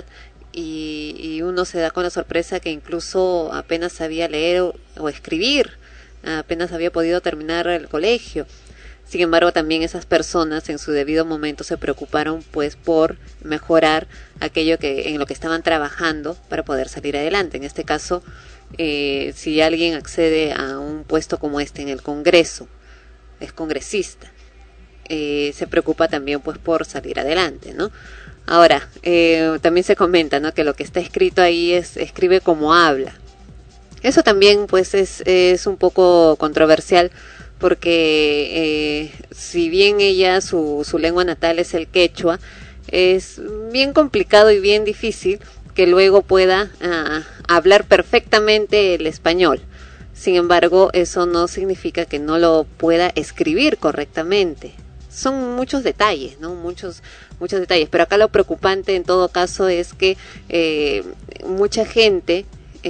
y uno se da con la sorpresa que incluso apenas sabía leer o escribir, apenas había podido terminar el colegio. Sin embargo, también esas personas en su debido momento se preocuparon pues por mejorar aquello en lo que estaban trabajando para poder salir adelante. En este caso, si alguien accede a un puesto como este en el Congreso, es congresista, se preocupa también pues por salir adelante, ¿no? Ahora, también se comenta, ¿no?, que lo que está escrito ahí escribe como habla. Eso también pues es un poco controversial, porque si bien ella su lengua natal es el quechua, es bien complicado y bien difícil que luego pueda hablar perfectamente el español. Sin embargo, eso no significa que no lo pueda escribir correctamente. Son muchos detalles, ¿no? Muchos detalles, pero acá lo preocupante en todo caso es que mucha gente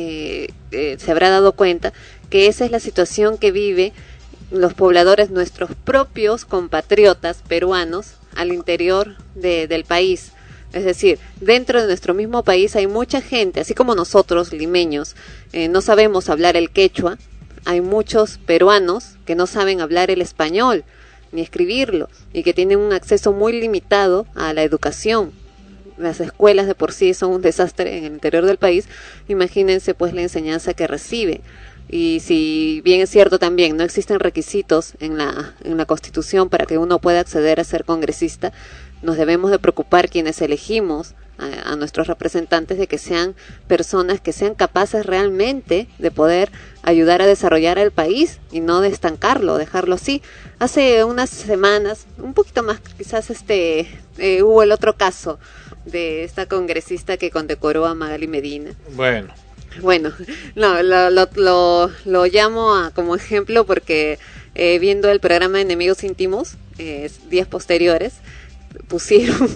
se habrá dado cuenta que esa es la situación que vive los pobladores, nuestros propios compatriotas peruanos al interior del país. Es decir, dentro de nuestro mismo país hay mucha gente, así como nosotros limeños no sabemos hablar el quechua, hay muchos peruanos que no saben hablar el español ni escribirlo y que tienen un acceso muy limitado a la educación. Las escuelas de por sí son un desastre en el interior del país, imagínense pues la enseñanza que reciben. Y si bien es cierto también no existen requisitos en la Constitución para que uno pueda acceder a ser congresista, nos debemos de preocupar quienes elegimos a nuestros representantes de que sean personas que sean capaces realmente de poder ayudar a desarrollar el país y no de estancarlo, dejarlo así. Hace unas semanas, un poquito más quizás, hubo el otro caso de esta congresista que condecoró a Magali Medina. Bueno, no, lo llamo como ejemplo porque viendo el programa Enemigos Íntimos, días posteriores, pusieron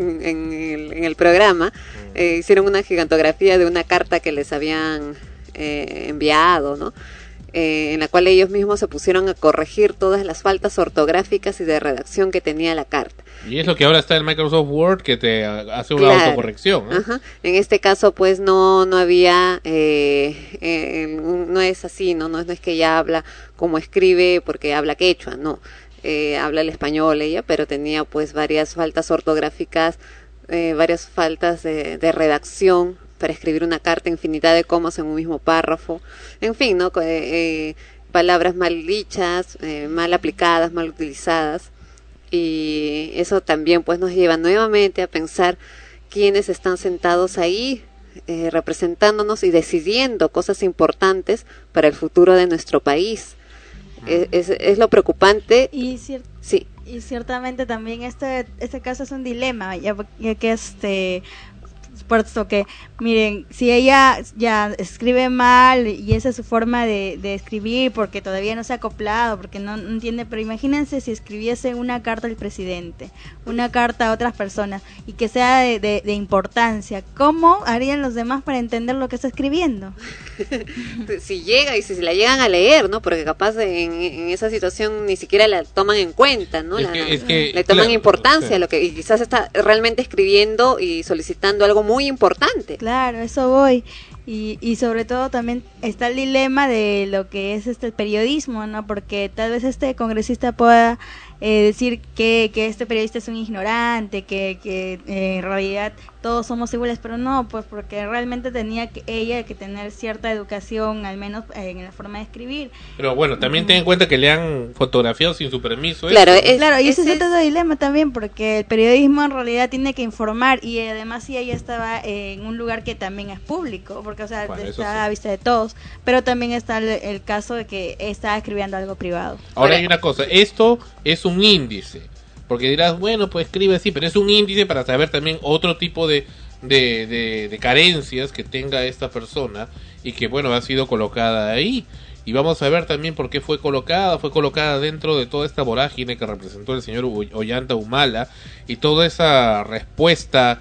en el programa, hicieron una gigantografía de una carta que les habían enviado, ¿no? En la cual ellos mismos se pusieron a corregir todas las faltas ortográficas y de redacción que tenía la carta. Y es lo que ahora está en Microsoft Word, que te hace una autocorrección, ¿no? Ajá. En este caso pues no había, no es así, no es que ella habla como escribe porque habla quechua, no, habla el español ella, pero tenía pues varias faltas ortográficas, varias faltas de redacción para escribir una carta, infinidad de comas en un mismo párrafo, en fin, ¿no? Palabras mal dichas, mal aplicadas, mal utilizadas, y eso también pues nos lleva nuevamente a pensar quiénes están sentados ahí representándonos y decidiendo cosas importantes para el futuro de nuestro país. Es lo preocupante. Sí. Y ciertamente también este caso es un dilema, ya que puesto que, miren, si ella ya escribe mal y esa es su forma de escribir porque todavía no se ha acoplado, porque no entiende, pero imagínense si escribiese una carta al presidente, una carta a otras personas y que sea de importancia, ¿cómo harían los demás para entender lo que está escribiendo? Si llega y si la llegan a leer, ¿no? Porque capaz en esa situación ni siquiera la toman en cuenta, ¿no? Le toman importancia a lo que y quizás está realmente escribiendo y solicitando algo muy importante. Claro, eso voy. Y sobre todo también está el dilema de lo que es el periodismo, ¿no? Porque tal vez este congresista pueda decir que este periodista es un ignorante, que en realidad todos somos iguales, pero no, pues porque realmente tenía ella que tener cierta educación, al menos en la forma de escribir. Pero bueno, también ten en cuenta que le han fotografiado sin su permiso. Claro, y ese es otro dilema también, porque el periodismo en realidad tiene que informar, y además si ella estaba en un lugar que también es público, porque o sea, está a vista de todos, pero también está el caso de que estaba escribiendo algo privado. Ahora hay una cosa, esto es un índice, porque dirás, bueno, pues escribe así, pero es un índice para saber también otro tipo de carencias que tenga esta persona y que, bueno, ha sido colocada ahí. Y vamos a ver también por qué fue colocada dentro de toda esta vorágine que representó el señor Ollanta Humala y toda esa respuesta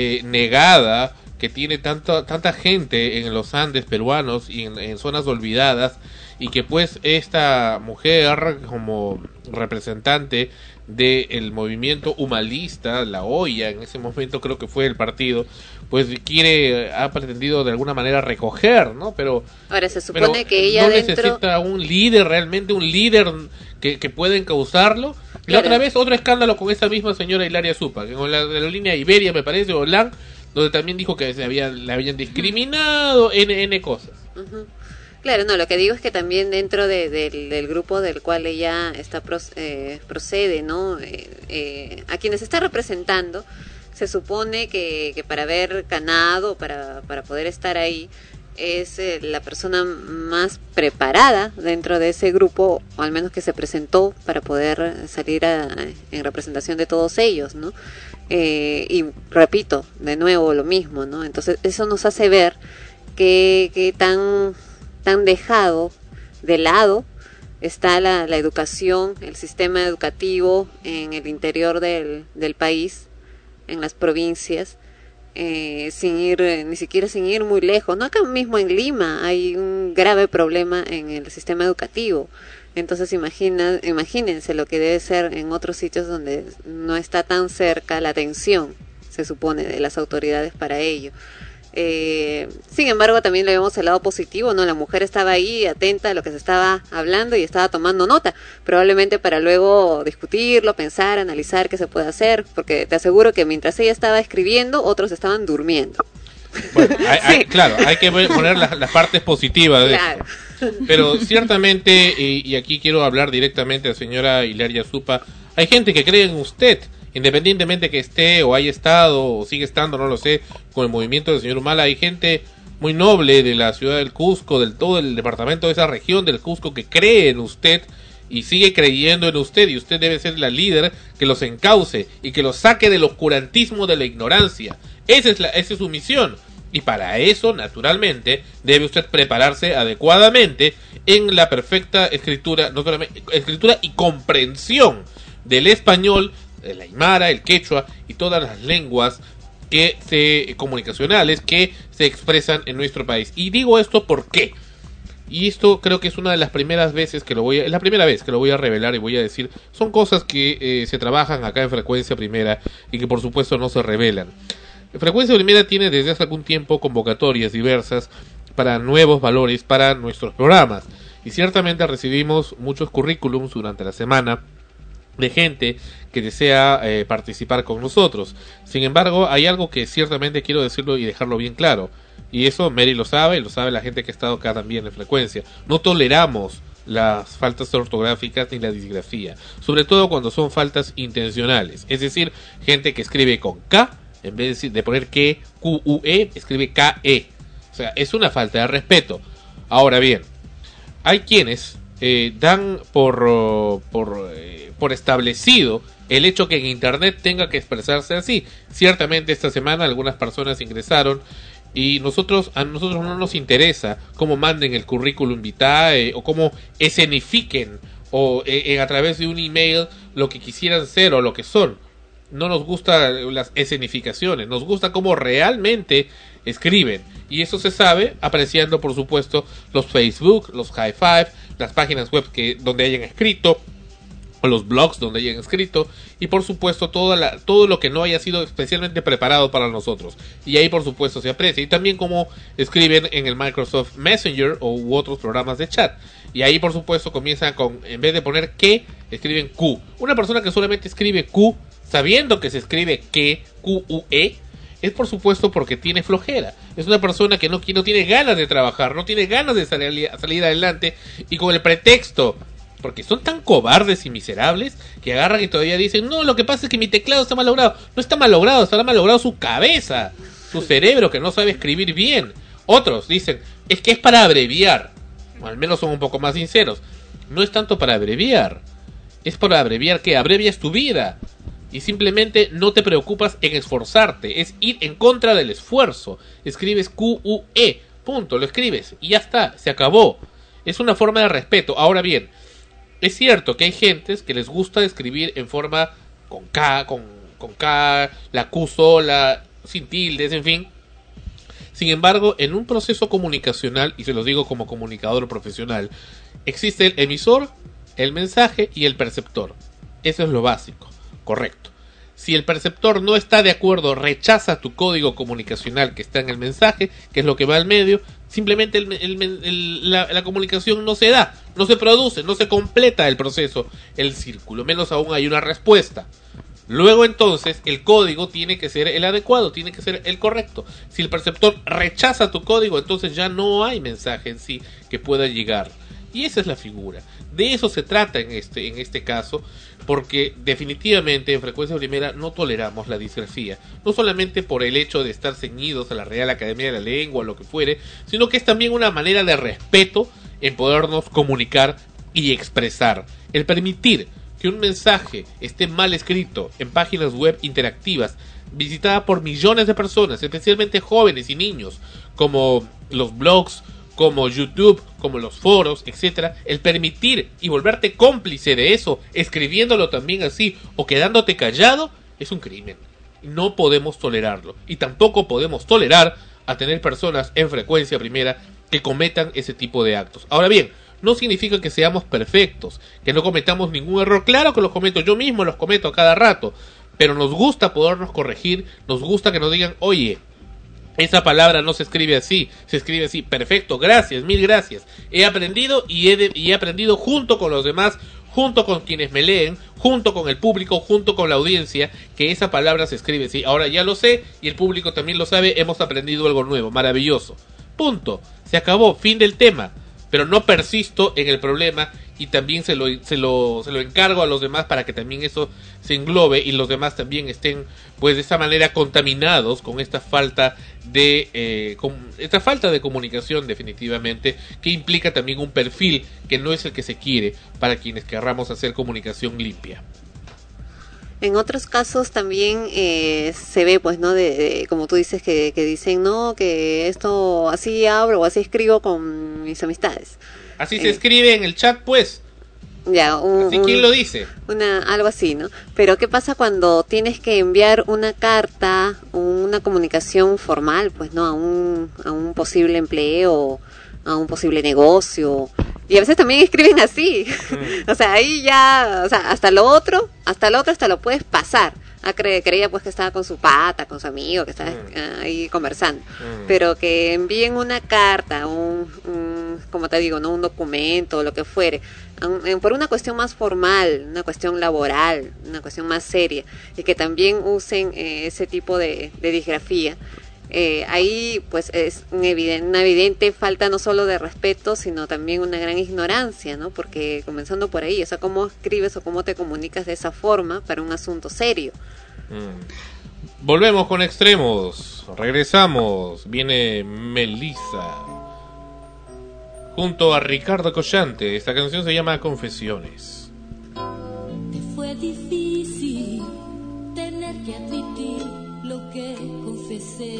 negada que tiene tanta gente en los Andes peruanos y en zonas olvidadas, y que pues esta mujer como representante del movimiento humalista, la Olla, en ese momento creo que fue el partido, pues ha pretendido de alguna manera recoger, ¿no? Pero ahora se supone que ella no necesita un líder, realmente un líder que pueda encauzarlo. Y la otra vez otro escándalo con esa misma señora Hilaria Supa, que con la línea Iberia, me parece, o LAN, donde también dijo que le habían discriminado N cosas. Claro, no, lo que digo es que también dentro del grupo del cual ella está procede, ¿no? A quienes está representando, se supone que para haber ganado, para poder estar ahí, es la persona más preparada dentro de ese grupo, o al menos que se presentó para poder salir en representación de todos ellos, ¿no? Y repito, de nuevo lo mismo, ¿no? Entonces eso nos hace ver que tan dejado de lado está la educación, el sistema educativo en el interior del país, en las provincias, ni siquiera sin ir muy lejos. No, acá mismo en Lima hay un grave problema en el sistema educativo. Entonces imagínense lo que debe ser en otros sitios donde no está tan cerca la atención, se supone, de las autoridades para ello. Sin embargo, también le vemos el lado positivo, ¿no? La mujer estaba ahí atenta a lo que se estaba hablando y estaba tomando nota, probablemente para luego discutirlo, pensar, analizar qué se puede hacer, porque te aseguro que mientras ella estaba escribiendo, otros estaban durmiendo. Bueno, claro, hay que poner las partes positivas de eso. Pero ciertamente, y aquí quiero hablar directamente a la señora Hilaria Supa, hay gente que cree en usted, independientemente que esté o haya estado o sigue estando, no lo sé, con el movimiento del señor Humala. Hay gente muy noble de la ciudad del Cusco, del todo el departamento de esa región del Cusco, que cree en usted y sigue creyendo en usted, y usted debe ser la líder que los encauce y que los saque del oscurantismo de la ignorancia. Esa es su misión, y para eso, naturalmente, debe usted prepararse adecuadamente en la perfecta escritura, no solamente escritura y comprensión del español, el aymara, el quechua y todas las lenguas comunicacionales que se expresan en nuestro país. Y digo esto porque, y esto creo que es una de las primeras veces que es la primera vez que lo voy a revelar y voy a decir, son cosas que se trabajan acá en Frecuencia Primera y que por supuesto no se revelan. Frecuencia Primera tiene desde hace algún tiempo convocatorias diversas para nuevos valores para nuestros programas, y ciertamente recibimos muchos currículums durante la semana de gente que desea participar con nosotros. Sin embargo, hay algo que ciertamente quiero decirlo y dejarlo bien claro, y eso Mary lo sabe la gente que ha estado acá también en Frecuencia. No toleramos las faltas ortográficas ni la disgrafía, sobre todo cuando son faltas intencionales, es decir, gente que escribe con K en vez de poner que Q-U-E, escribe K-E. O sea, es una falta de respeto. Ahora bien, hay quienes dan por establecido el hecho que en internet tenga que expresarse así. Ciertamente esta semana algunas personas ingresaron y a nosotros no nos interesa cómo manden el currículum vitae o cómo escenifiquen o a través de un email lo que quisieran ser o lo que son. No nos gustan las escenificaciones, nos gusta cómo realmente escriben, y eso se sabe apreciando por supuesto los Facebook, los High Five, las páginas web donde hayan escrito, o los blogs donde hayan escrito, y por supuesto todo lo que no haya sido especialmente preparado para nosotros, y ahí por supuesto se aprecia, y también cómo escriben en el Microsoft Messenger u otros programas de chat. Y ahí, por supuesto, comienzan con, en vez de poner que, escriben Q. Una persona que solamente escribe Q, sabiendo que se escribe que, Q-U-E, es por supuesto porque tiene flojera. Es una persona que no tiene ganas de trabajar, no tiene ganas de salir adelante, y con el pretexto, porque son tan cobardes y miserables, que agarran y todavía dicen, no, lo que pasa es que mi teclado está mal logrado. No está mal logrado, está mal logrado su cabeza, su cerebro que no sabe escribir bien. Otros dicen, es que es para abreviar. O al menos son un poco más sinceros. No es tanto para abreviar. Es para abreviar que abrevias tu vida. Y simplemente no te preocupas en esforzarte. Es ir en contra del esfuerzo. Escribes Q-U-E. Punto. Lo escribes. Y ya está. Se acabó. Es una forma de respeto. Ahora bien, es cierto que hay gentes que les gusta escribir en forma con K, con K, la Q sola, sin tildes, en fin. Sin embargo, en un proceso comunicacional, y se los digo como comunicador profesional, existe el emisor, el mensaje y el perceptor. Eso es lo básico, correcto. Si el perceptor no está de acuerdo, rechaza tu código comunicacional que está en el mensaje, que es lo que va al medio, simplemente la comunicación no se da, no se produce, no se completa el proceso, el círculo, menos aún hay una respuesta. Luego entonces el código tiene que ser el adecuado, tiene que ser el correcto. Si el perceptor rechaza tu código, entonces ya no hay mensaje en sí que pueda llegar. Y esa es la figura. De eso se trata en este caso, porque definitivamente en Frecuencia Primera no toleramos la disgrafía. No solamente por el hecho de estar ceñidos a la Real Academia de la Lengua o lo que fuere, sino que es también una manera de respeto en podernos comunicar y expresar. El permitir que un mensaje esté mal escrito en páginas web interactivas visitada por millones de personas, especialmente jóvenes y niños, como los blogs, como YouTube, como los foros, etcétera, el permitir y volverte cómplice de eso, escribiéndolo también así o quedándote callado, es un crimen. No podemos tolerarlo. Y tampoco podemos tolerar a tener personas en Frecuencia Primera que cometan ese tipo de actos. Ahora bien, no significa que seamos perfectos, que no cometamos ningún error. Claro que los cometo, yo mismo los cometo a cada rato, pero nos gusta podernos corregir, nos gusta que nos digan, oye, esa palabra no se escribe así, se escribe así. Perfecto, gracias, mil gracias. He aprendido y he aprendido junto con los demás, junto con quienes me leen, junto con el público, junto con la audiencia, que esa palabra se escribe así. Ahora ya lo sé y el público también lo sabe, hemos aprendido algo nuevo, maravilloso. Punto, se acabó, fin del tema. Pero no persisto en el problema y también se lo encargo a los demás para que también eso se englobe y los demás también estén pues de esta manera contaminados con esta falta de comunicación definitivamente, que implica también un perfil que no es el que se quiere para quienes querramos hacer comunicación limpia. En otros casos también se ve, pues, ¿no? Como tú dices, que dicen, no, que esto así abro o así escribo con mis amistades. Así se escribe en el chat, pues. Ya, así, ¿quién lo dice? Algo así, ¿no? Pero ¿qué pasa cuando tienes que enviar una carta, una comunicación formal, pues, ¿no? A un posible empleo, a un posible negocio? Y a veces también escriben así. O sea, ahí ya, o sea, hasta lo otro hasta lo puedes pasar. Creía pues que estaba con su pata, con su amigo, que estaba ahí conversando. Pero que envíen una carta, como te digo, ¿no? Un documento, lo que fuere, por una cuestión más formal, una cuestión laboral, una cuestión más seria, y que también usen ese tipo de disgrafía. Ahí pues es una evidente falta no solo de respeto, sino también una gran ignorancia, ¿no? Porque comenzando por ahí, o sea, cómo escribes o cómo te comunicas de esa forma para un asunto serio. Volvemos con Extremos, regresamos, viene Melissa junto a Ricardo Collante. Esta canción se llama Confesiones. Te fue difícil tener que admitir lo que confesé.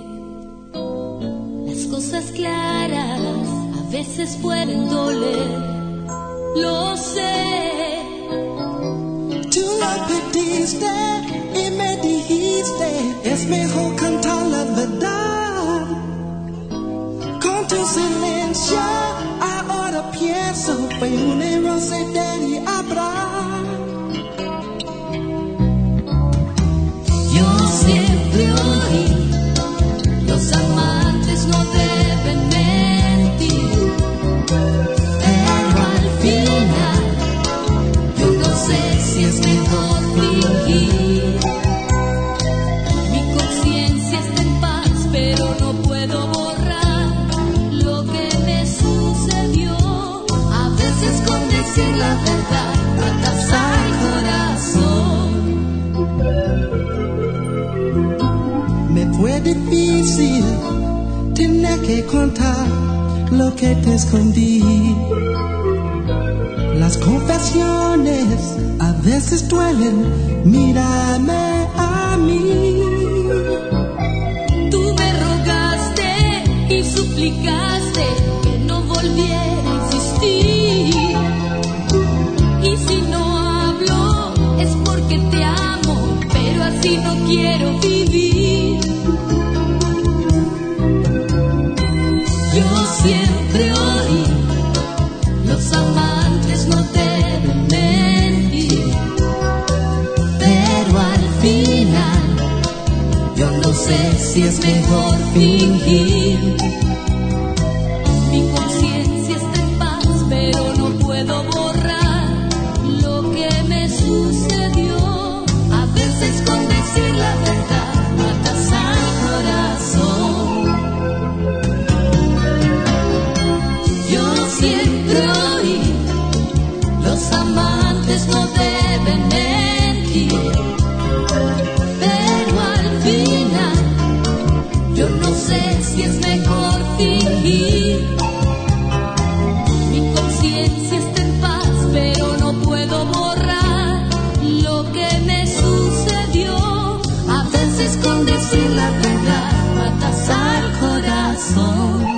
Las cosas claras a veces pueden doler, lo sé. Tú lo pediste y me dijiste, es mejor cantar la verdad. Con tu silencio ahora pienso, fue un error, se debe hablar. Yo siempre oí, los amantes no deben mentir. decir la verdad, matas al corazón. Me fue difícil tener que contar lo que te escondí. Las confesiones a veces duelen, mírame a mí. Tú me rogaste y suplicaste que no volviera a insistir. Y si no hablo es porque te amo, pero así no quiero vivir. Yo siempre oí, los amantes no deben mentir, pero al final yo no sé si es mejor fingir. Mi conciencia está en paz, pero no puedo borrar lo que me sucedió. A veces con decir la verdad matas al corazón. Yo siempre oí, los amantes no deben mentir, pero al final yo no sé si es mejor fingir. Mi conciencia está en paz, pero no puedo borrar lo que me sucedió. A veces con decir la verdad matas al corazón.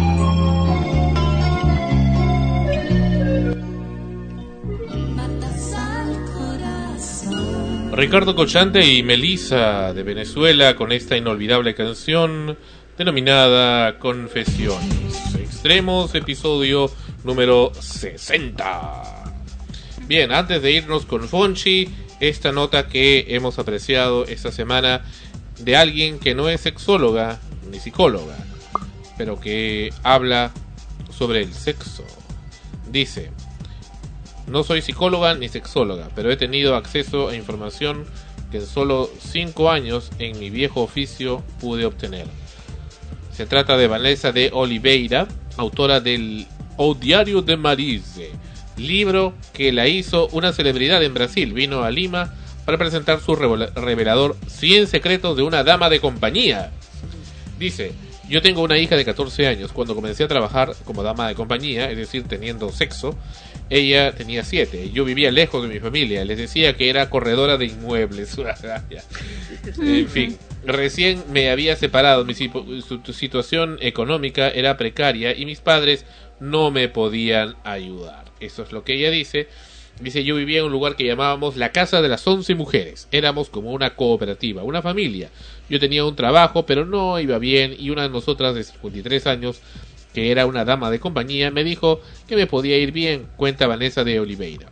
Matas al corazón. Ricardo Cochante y Melissa de Venezuela con esta inolvidable canción denominada Confesiones. Extremos, episodio número 60. Bien, antes de irnos con Fonchi, esta nota que hemos apreciado esta semana de alguien que no es sexóloga ni psicóloga, pero que habla sobre el sexo. Dice: no soy psicóloga ni sexóloga, pero he tenido acceso a información que en solo 5 años en mi viejo oficio pude obtener. Se trata de Vanessa de Oliveira, autora del O Diário de Marise, libro que la hizo una celebridad en Brasil. Vino a Lima para presentar su revelador 100 secretos de una dama de compañía. Dice: yo tengo una hija de 14 años. Cuando comencé a trabajar como dama de compañía, es decir, teniendo sexo, ella tenía 7. Yo vivía lejos de mi familia. Les decía que era corredora de inmuebles. En fin, recién me había separado. Mi situación económica era precaria y mis padres no me podían ayudar. Eso es lo que ella dice. Dice: yo vivía en un lugar que llamábamos la Casa de las 11 Mujeres. Éramos como una cooperativa, una familia. Yo tenía un trabajo, pero no iba bien, y una de nosotras de 53 años, que era una dama de compañía, me dijo que me podía ir bien, cuenta Vanessa de Oliveira.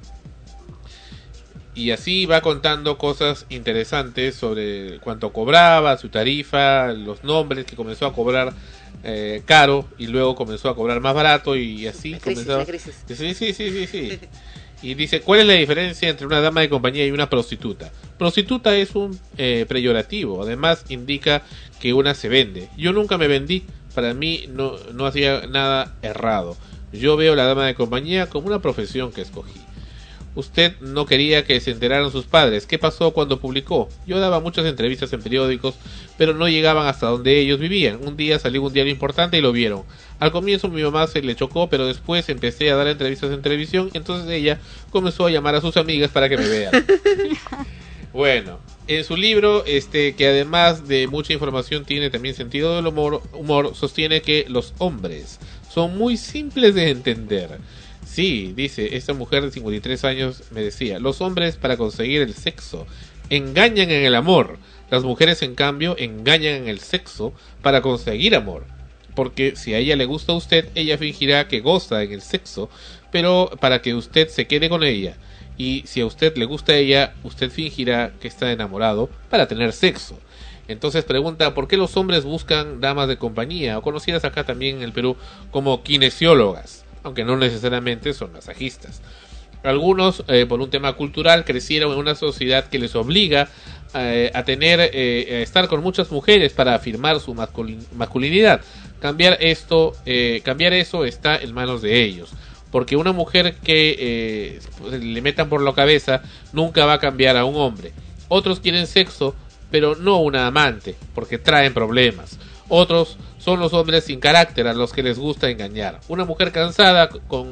Y así va contando cosas interesantes sobre cuánto cobraba, su tarifa, los nombres, que comenzó a cobrar caro y luego comenzó a cobrar más barato, y así comenzó. Sí. Y dice: ¿cuál es la diferencia entre una dama de compañía y una prostituta? Prostituta es un peyorativo, además indica que una se vende. Yo nunca me vendí, para mí no hacía nada errado. Yo veo la dama de compañía como una profesión que escogí. Usted no quería que se enteraran sus padres. ¿Qué pasó cuando publicó? Yo daba muchas entrevistas en periódicos, pero no llegaban hasta donde ellos vivían. Un día salió un diario importante y lo vieron. Al comienzo mi mamá se le chocó, pero después empecé a dar entrevistas en televisión, entonces ella comenzó a llamar a sus amigas para que me vean. Bueno, en su libro, que además de mucha información tiene también sentido del humor, sostiene que los hombres son muy simples de entender. Sí, dice, esta mujer de 53 años me decía: los hombres, para conseguir el sexo, engañan en el amor. Las mujeres, en cambio, engañan en el sexo para conseguir amor. Porque si a ella le gusta a usted, ella fingirá que goza en el sexo, pero para que usted se quede con ella. Y si a usted le gusta a ella, usted fingirá que está enamorado para tener sexo. Entonces pregunta: ¿por qué los hombres buscan damas de compañía, o conocidas acá también en el Perú como kinesiólogas? Aunque no necesariamente son masajistas. Algunos, por un tema cultural, crecieron en una sociedad que les obliga a estar con muchas mujeres para afirmar su masculinidad. Cambiar eso está en manos de ellos. porque una mujer que le metan por la cabeza nunca va a cambiar a un hombre. Otros quieren sexo, pero no una amante, porque traen problemas. Otros son los hombres sin carácter a los que les gusta engañar. Una mujer casada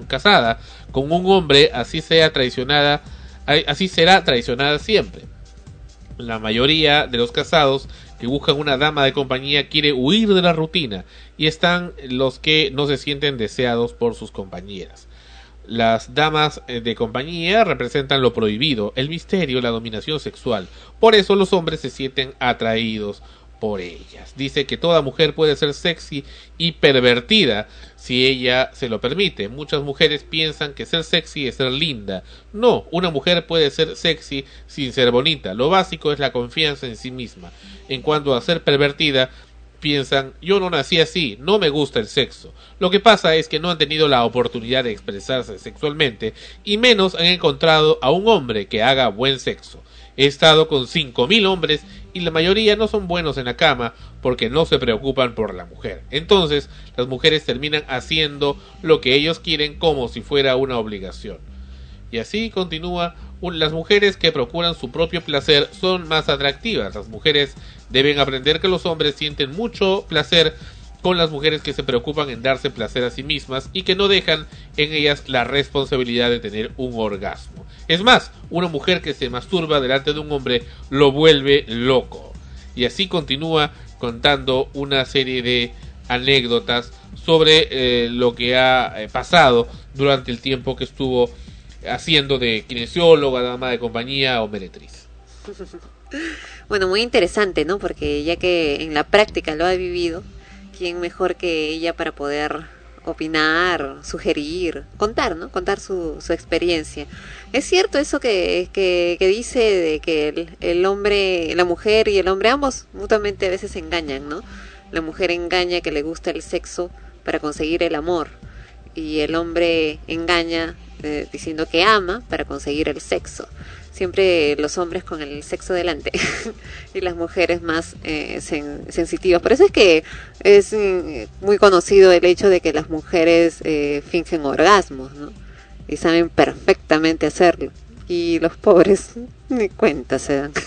con un hombre así será traicionada siempre. La mayoría de los casados que buscan una dama de compañía quiere huir de la rutina, y están los que no se sienten deseados por sus compañeras. Las damas de compañía representan lo prohibido, el misterio, la dominación sexual. Por eso los hombres se sienten atraídos por ellas. Dice que toda mujer puede ser sexy y pervertida si ella se lo permite. Muchas mujeres piensan que ser sexy es ser linda. No, una mujer puede ser sexy sin ser bonita. Lo básico es la confianza en sí misma. En cuanto a ser pervertida, piensan, yo no nací así, no me gusta el sexo. Lo que pasa es que no han tenido la oportunidad de expresarse sexualmente, y menos han encontrado a un hombre que haga buen sexo. He estado con 5.000 hombres y la mayoría no son buenos en la cama porque no se preocupan por la mujer. Entonces las mujeres terminan haciendo lo que ellos quieren como si fuera una obligación. Y así continúa. Las mujeres que procuran su propio placer son más atractivas. Las mujeres deben aprender que los hombres sienten mucho placer con las mujeres que se preocupan en darse placer a sí mismas y que no dejan en ellas la responsabilidad de tener un orgasmo. Es más, una mujer que se masturba delante de un hombre lo vuelve loco. Y así continúa contando una serie de anécdotas sobre lo que ha pasado durante el tiempo que estuvo haciendo de kinesióloga, dama de compañía o meretriz. Bueno, muy interesante, ¿no? Porque ya que en la práctica lo ha vivido, ¿quién mejor que ella para poder opinar, sugerir, contar, ¿no? Contar su experiencia. Es cierto eso que dice de que el hombre, la mujer y el hombre, ambos mutuamente a veces se engañan, ¿no? La mujer engaña que le gusta el sexo para conseguir el amor, y el hombre engaña diciendo que ama para conseguir el sexo. Siempre los hombres con el sexo delante y las mujeres más sensitivas. Por eso es que es muy conocido el hecho de que las mujeres fingen orgasmos, ¿no? Y saben perfectamente hacerlo. Y los pobres ni cuenta se dan.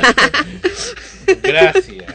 Gracias.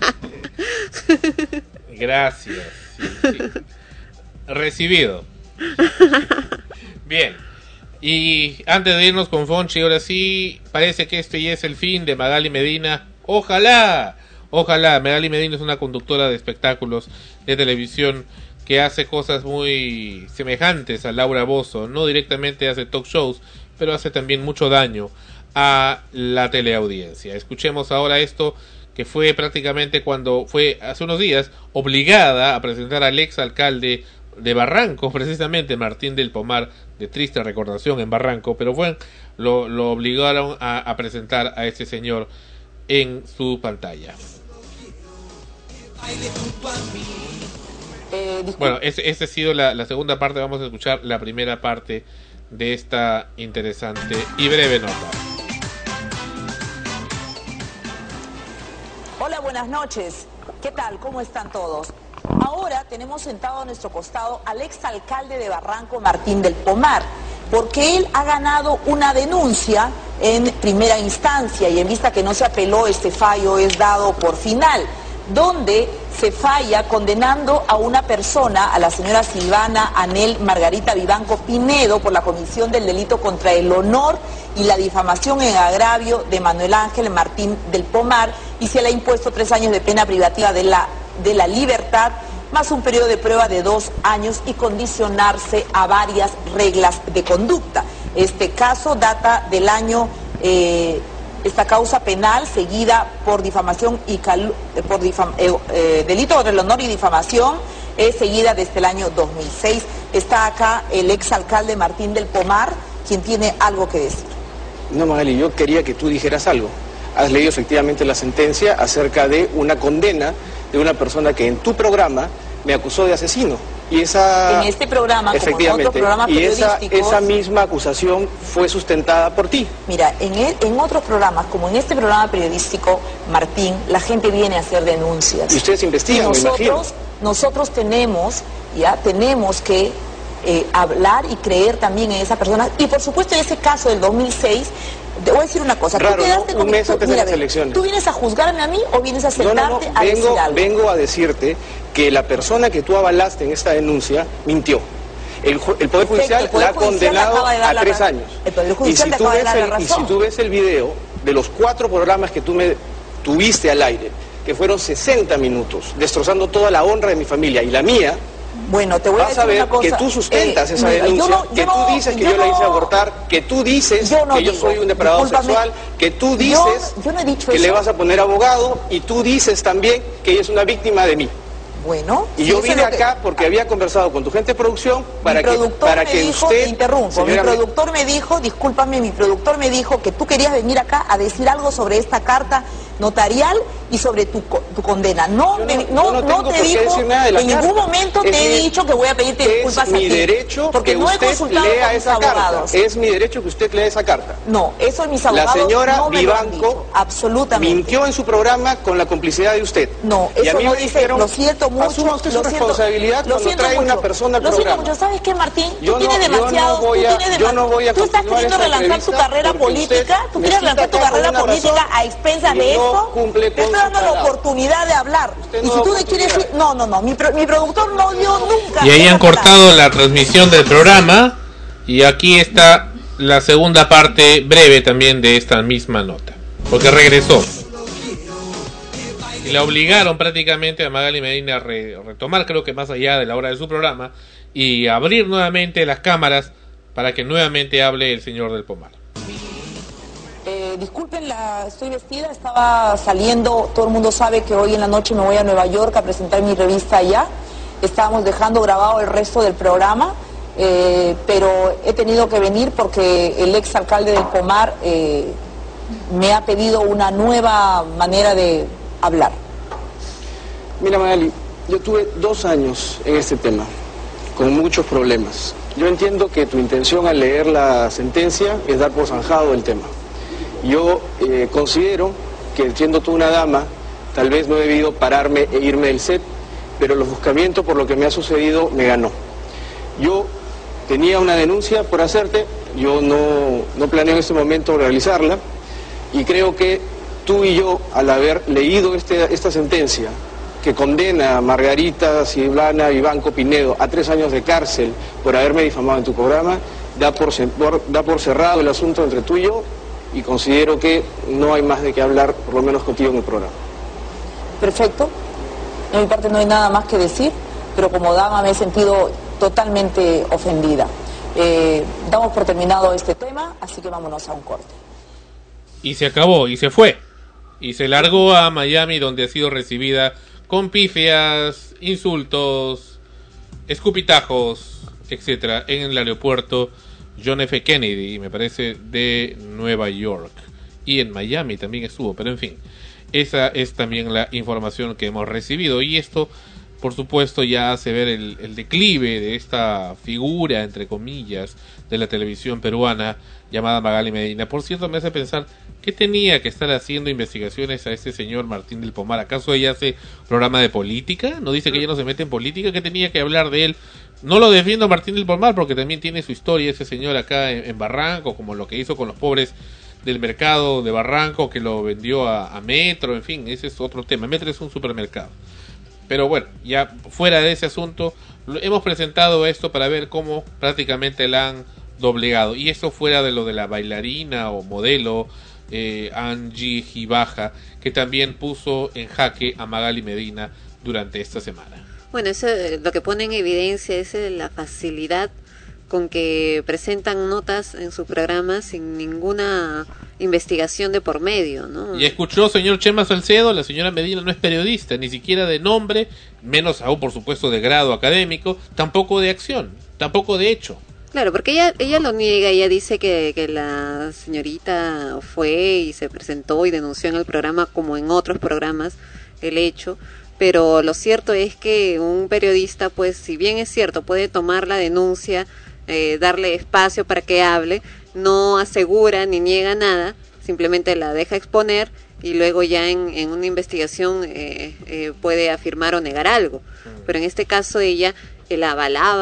Gracias. Sí. Recibido. Bien. Y antes de irnos con Fonchi, ahora sí, parece que este ya es el fin de Magali Medina. Ojalá, Magali Medina es una conductora de espectáculos de televisión que hace cosas muy semejantes a Laura Bozzo. No directamente hace talk shows, pero hace también mucho daño a la teleaudiencia. Escuchemos ahora esto, que fue prácticamente cuando fue hace unos días obligada a presentar al ex alcalde de Barranco, precisamente Martín del Pomar, de triste recordación en Barranco, pero bueno, lo obligaron a presentar a este señor en su pantalla. Bueno, esta ha sido la segunda parte. Vamos a escuchar la primera parte de esta interesante y breve nota. Hola, buenas noches. ¿Qué tal? ¿Cómo están todos? Ahora tenemos sentado a nuestro costado al exalcalde de Barranco, Martín del Pomar, porque él ha ganado una denuncia en primera instancia, y en vista que no se apeló, este fallo es dado por final, donde se falla condenando a una persona, a la señora Silvana Anel Margarita Vivanco Pinedo, por la comisión del delito contra el honor y la difamación en agravio de Manuel Ángel Martín del Pomar, y se le ha impuesto 3 años de pena privativa de la libertad, más un periodo de prueba de 2 años y condicionarse a varias reglas de conducta. Este caso data del año, esta causa penal seguida por difamación y delito contra el honor y difamación es seguida desde el año 2006. Está acá el exalcalde Martín del Pomar, quien tiene algo que decir. No, Magali, yo quería que tú dijeras algo. Has leído efectivamente la sentencia acerca de una condena de una persona que en tu programa me acusó de asesino. Y esa, en este programa, efectivamente, como en otros programas periodísticos, esa misma acusación fue sustentada por ti. Mira, en otros programas, como en este programa periodístico, Martín, la gente viene a hacer denuncias. Y ustedes investigan, me imagino. Nosotros tenemos que hablar y creer también en esa persona. Y por supuesto en ese caso del 2006, te voy a decir una cosa. Raro, ¿no? Un mes antes de las elecciones. ¿Tú vienes a juzgarme a mí o vienes a sentarte a decir algo? Vengo a decirte que la persona que tú avalaste en esta denuncia mintió. El Poder Judicial la ha condenado a 3 años. El Poder Judicial te acaba de dar la razón. Y si tú ves el video de los 4 programas que tú me tuviste al aire, que fueron 60 minutos, destrozando toda la honra de mi familia y la mía, bueno, te voy a decir una cosa. Que tú sustentas esa denuncia, que tú dices que yo la hice abortar, que tú dices que yo soy un depredador sexual, que tú dices que le vas a poner abogado, y tú dices también que ella es una víctima de mí. Bueno, y yo vine acá porque había conversado con tu gente de producción para que usted... Interrumpo, mi productor me dijo, discúlpame, mi productor me dijo que tú querías venir acá a decir algo sobre esta carta notarial y sobre tu condena. No te dijo, en ningún momento te he dicho que voy a pedirte disculpas a ti. Es mi derecho que usted lea esa carta. Es mi derecho que usted lea esa carta. No, eso es mis abogados. La señora no me Vivanco absolutamente mintió en su programa con la complicidad de usted. No, eso no dice, lo siento mucho. Asuma usted su responsabilidad cuando trae una persona al programa. Lo siento mucho. ¿Sabes qué, Martín? Tú tienes demasiado... Tú estás queriendo relanzar tu carrera política. Tú quieres relanzar tu carrera política a expensas de esto. Te estoy dando la oportunidad de hablar. Y si tú le quieres decir... No. Mi productor no dio nunca... Y ahí han cortado la transmisión del programa. Y aquí está la segunda parte breve también de esta misma nota. Porque regresó. Y la obligaron prácticamente a Magali Medina a retomar, creo que más allá de la hora de su programa, y abrir nuevamente las cámaras para que nuevamente hable el señor del Pomar. Disculpen, estoy vestida, estaba saliendo, todo el mundo sabe que hoy en la noche me voy a Nueva York a presentar mi revista allá. Estábamos dejando grabado el resto del programa, pero he tenido que venir porque el ex alcalde del Pomar me ha pedido una nueva manera de hablar. Mira, Magali, yo tuve 2 años en este tema, con muchos problemas. Yo entiendo que tu intención al leer la sentencia es dar por zanjado el tema. Yo considero que, siendo tú una dama, tal vez no he debido pararme e irme del set, pero los buscamientos por lo que me ha sucedido me ganó. Yo tenía una denuncia por hacerte, yo no planeo en este momento realizarla, y creo que tú y yo, al haber leído esta sentencia que condena a Margarita Ciblana Vivanco Pinedo a 3 años de cárcel por haberme difamado en tu programa, da por cerrado el asunto entre tú y yo, y considero que no hay más de qué hablar, por lo menos contigo en el programa. Perfecto. De mi parte no hay nada más que decir, pero como dama me he sentido totalmente ofendida. Damos por terminado este tema, así que vámonos a un corte. Y se acabó, y se fue. Y se largó a Miami, donde ha sido recibida con pifias, insultos, escupitajos, etcétera, en el aeropuerto John F. Kennedy, me parece, de Nueva York. Y en Miami también estuvo, pero en fin, esa es también la información que hemos recibido. Y esto, por supuesto, ya hace ver el declive de esta figura, entre comillas, de la televisión peruana llamada Magali Medina. Por cierto, me hace pensar, ¿qué tenía que estar haciendo investigaciones a este señor Martín del Pomar? ¿Acaso ella hace programa de política? ¿No dice que ella no se mete en política? ¿Qué tenía que hablar de él? No lo defiendo a Martín del Pomar porque también tiene su historia ese señor acá en Barranco, como lo que hizo con los pobres del mercado de Barranco, que lo vendió a Metro, en fin, ese es otro tema. Metro es un supermercado. Pero bueno, ya fuera de ese asunto, hemos presentado esto para ver cómo prácticamente la han doblegado. Y esto fuera de lo de la bailarina o modelo Angie Gibaja, que también puso en jaque a Magali Medina durante esta semana. Bueno, eso lo que pone en evidencia es la facilidad con que presentan notas en su programa sin ninguna investigación de por medio, ¿no? Y escuchó, señor Chema Salcedo, la señora Medina no es periodista, ni siquiera de nombre, menos aún, por supuesto, de grado académico, tampoco de acción, tampoco de hecho. Claro, porque ella lo niega, ella dice que la señorita fue y se presentó y denunció en el programa como en otros programas el hecho, pero lo cierto es que un periodista, pues si bien es cierto, puede tomar la denuncia, darle espacio para que hable, no asegura ni niega nada, simplemente la deja exponer y luego ya en una investigación puede afirmar o negar algo. Pero en este caso ella la avalaba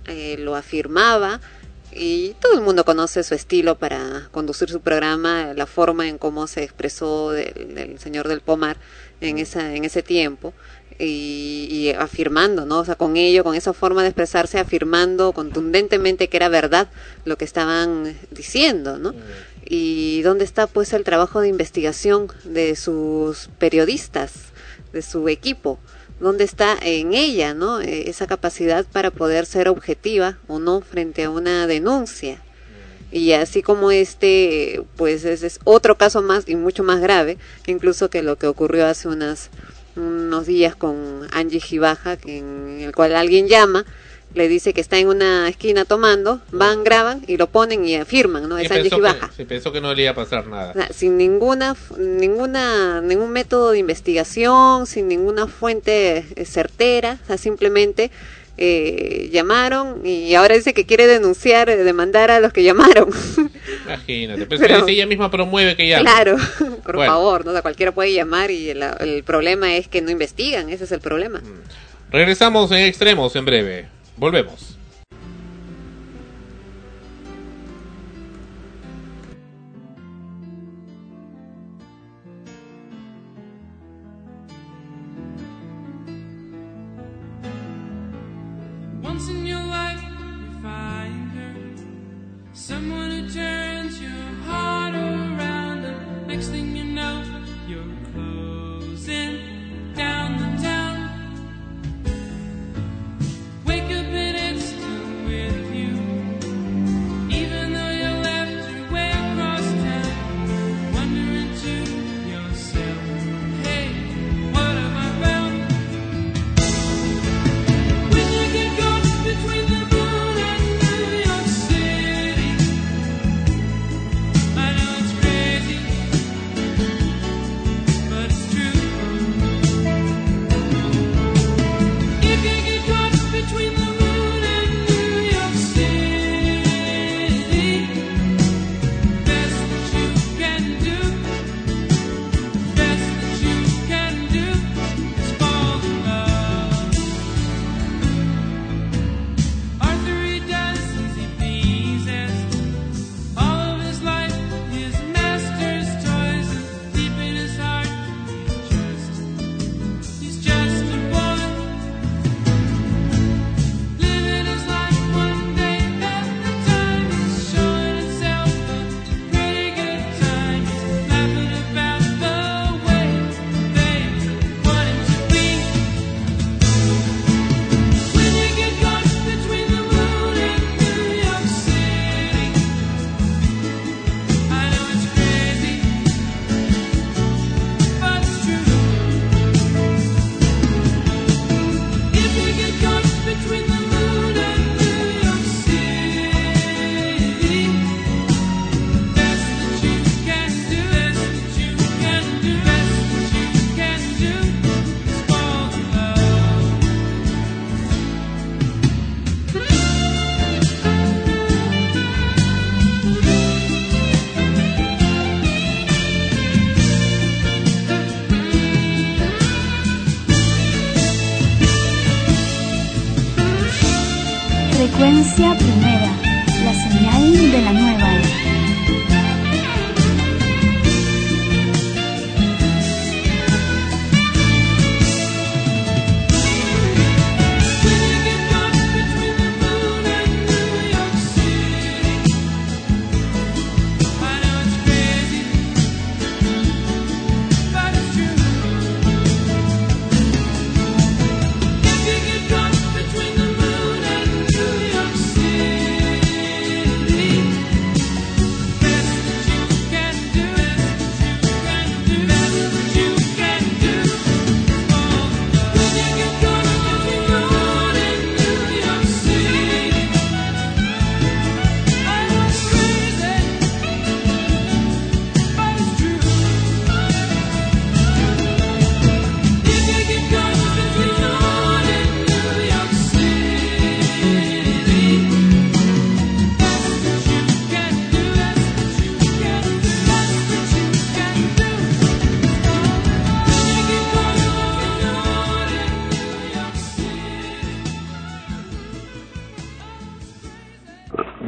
lo afirmaba, y todo el mundo conoce su estilo para conducir su programa, la forma en cómo se expresó del señor del Pomar en ese tiempo, y afirmando, ¿no? O sea, con esa forma de expresarse, afirmando contundentemente que era verdad lo que estaban diciendo, ¿no? Y dónde está pues el trabajo de investigación de sus periodistas, de su equipo, dónde está en ella, ¿no? Esa capacidad para poder ser objetiva o no frente a una denuncia. Y así como pues es otro caso más y mucho más grave, incluso que lo que ocurrió hace unos días con Angie Gibaja, en el cual alguien llama, le dice que está en una esquina tomando, van, graban y lo ponen y afirman, ¿no? Es Angie Gibaja. Se pensó que no le iba a pasar nada. O sea, sin ningún método de investigación, sin ninguna fuente certera, o sea, simplemente llamaron y ahora dice que quiere demandar a los que llamaron. Imagínate, pero si ella misma promueve que llame. Claro, por favor, ¿no? O sea, cualquiera puede llamar y el problema es que no investigan, ese es el problema. Regresamos en Extremos en breve. Volvemos. Once in your life you find her, someone who turns your heart around, and next thing you know you're closing down the town. Wake up and it's still with you, even though you left your way across town. Wondering to yourself, hey, what have I found? When you get caught between the moon and New York City, I know it's crazy, but it's true. If you get caught between the moon and New York City, best that you can do, best that you can do is fall in love. Arthur, he does as he pleases, all of his life his master's toys, and deep in his heart he's just a boy. Living his life one day at a time, he's showing himself a pretty good time. He's laughing about the way they want him to be. When you get caught between the moon and New York City, I know it's crazy, but it's true. If you get caught between the moon and New York City, best that you can do, best that you can do, best that you can do is fall in love. Frecuencia primera, la señal de la nueva era.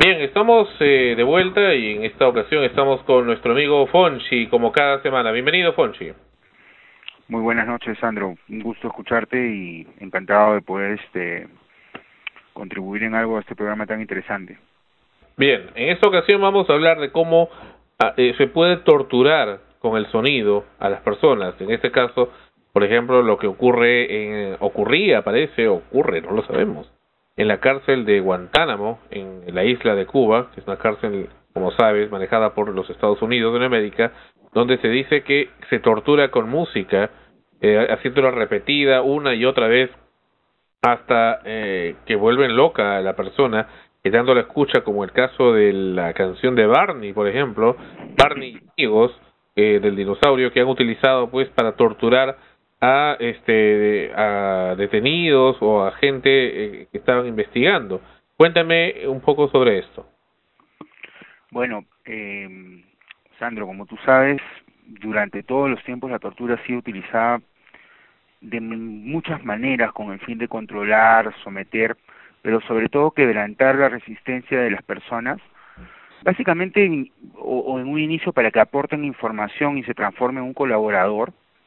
Bien, estamos de vuelta y en esta ocasión estamos con nuestro amigo Fonchi, como cada semana. Bienvenido, Fonchi. Muy buenas noches, Sandro. Un gusto escucharte y encantado de poder contribuir en algo a este programa tan interesante. Bien, en esta ocasión vamos a hablar de cómo se puede torturar con el sonido a las personas. En este caso, por ejemplo, lo que ocurre, ocurre, no lo sabemos, en la cárcel de Guantánamo, en la isla de Cuba, que es una cárcel, como sabes, manejada por los Estados Unidos de América, donde se dice que se tortura con música, haciéndola repetida una y otra vez hasta que vuelven loca a la persona, dando la escucha, como el caso de la canción de Barney, por ejemplo, Barney y amigos del dinosaurio, que han utilizado pues para torturar a detenidos o a gente que estaban investigando. Cuéntame un poco sobre esto. Bueno, Sandro, como tú sabes, durante todos los tiempos la tortura ha sido utilizada de muchas maneras con el fin de controlar, someter, pero sobre todo quebrantar la resistencia de las personas, básicamente en un inicio para que aporten información y se transformen en un colaborador,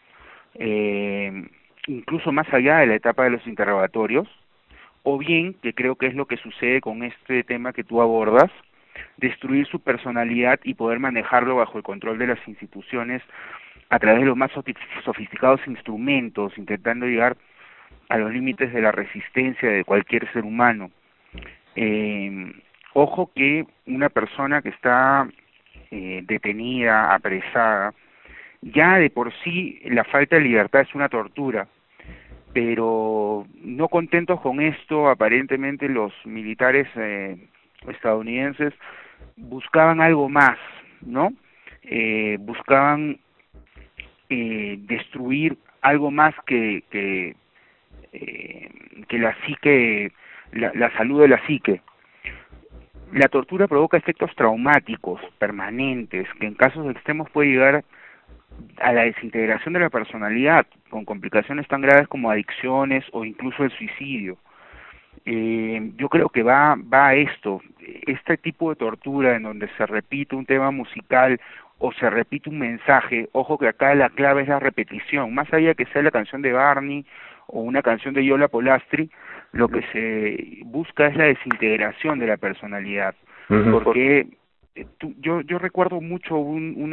incluso más allá de la etapa de los interrogatorios, o bien, que creo que es lo que sucede con este tema que tú abordas, destruir su personalidad y poder manejarlo bajo el control de las instituciones a través de los más sofisticados instrumentos, intentando llegar a los límites de la resistencia de cualquier ser humano. Ojo que una persona que está detenida, apresada, ya de por sí la falta de libertad es una tortura, pero no contentos con esto, aparentemente los militares estadounidenses buscaban algo más, ¿no? Buscaban destruir algo más que la psique, la salud de la psique. La tortura provoca efectos traumáticos permanentes que en casos extremos puede llegar a la desintegración de la personalidad, con complicaciones tan graves como adicciones o incluso el suicidio. Yo creo que va a esto, este tipo de tortura en donde se repite un tema musical o se repite un mensaje. Ojo que acá la clave es la repetición, más allá de que sea la canción de Barney o una canción de Yola Polastri, lo que se busca es la desintegración de la personalidad. Porque yo recuerdo mucho un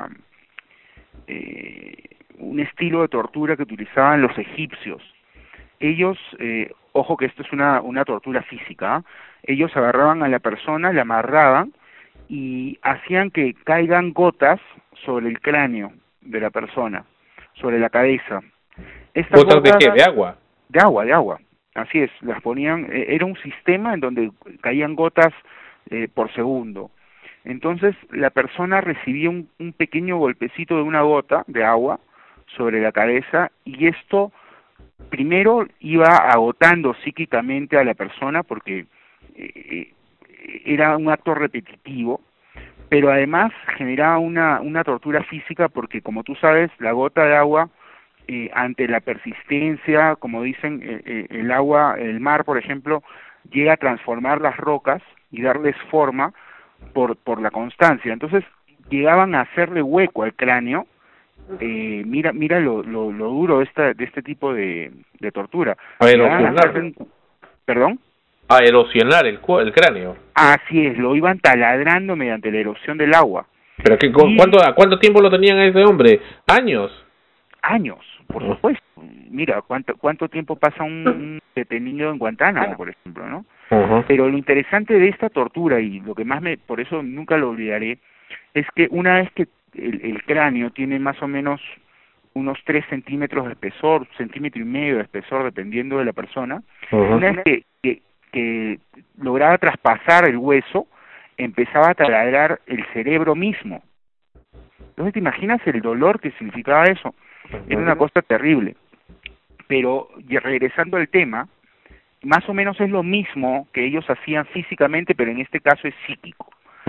estilo de tortura que utilizaban los egipcios. Ellos, ojo que esto es una tortura física, ellos agarraban a la persona, la amarraban y hacían que caigan gotas sobre el cráneo de la persona, sobre la cabeza. ¿Gotas de qué? ¿De agua? De agua, así es, las ponían, era un sistema en donde caían gotas por segundo. Entonces la persona recibía un pequeño golpecito de una gota de agua sobre la cabeza y esto primero iba agotando psíquicamente a la persona porque era un acto repetitivo, pero además generaba una tortura física porque, como tú sabes, la gota de agua ante la persistencia, como dicen, el agua, el mar, por ejemplo, llega a transformar las rocas y darles forma por la constancia. Entonces llegaban a hacerle hueco al cráneo. Mira lo duro de este tipo de tortura. A erosionar. ¿Perdón? A erosionar el cráneo. Así es, lo iban taladrando mediante la erosión del agua. ¿Pero cuánto tiempo lo tenían a ese hombre? ¿Años? Años, por supuesto. Mira, cuánto tiempo pasa un detenido en Guantánamo, por ejemplo, ¿no? Pero lo interesante de esta tortura, y lo que más por eso nunca lo olvidaré, es que una vez que el cráneo tiene más o menos unos 3 centímetros de espesor, 1,5 centímetros de espesor, dependiendo de la persona, una vez que lograba traspasar el hueso, empezaba a taladrar el cerebro mismo. Entonces, ¿te imaginas el dolor que significaba eso? Era una cosa terrible. Pero, regresando al tema, más o menos es lo mismo que ellos hacían físicamente, pero en este caso es psíquico.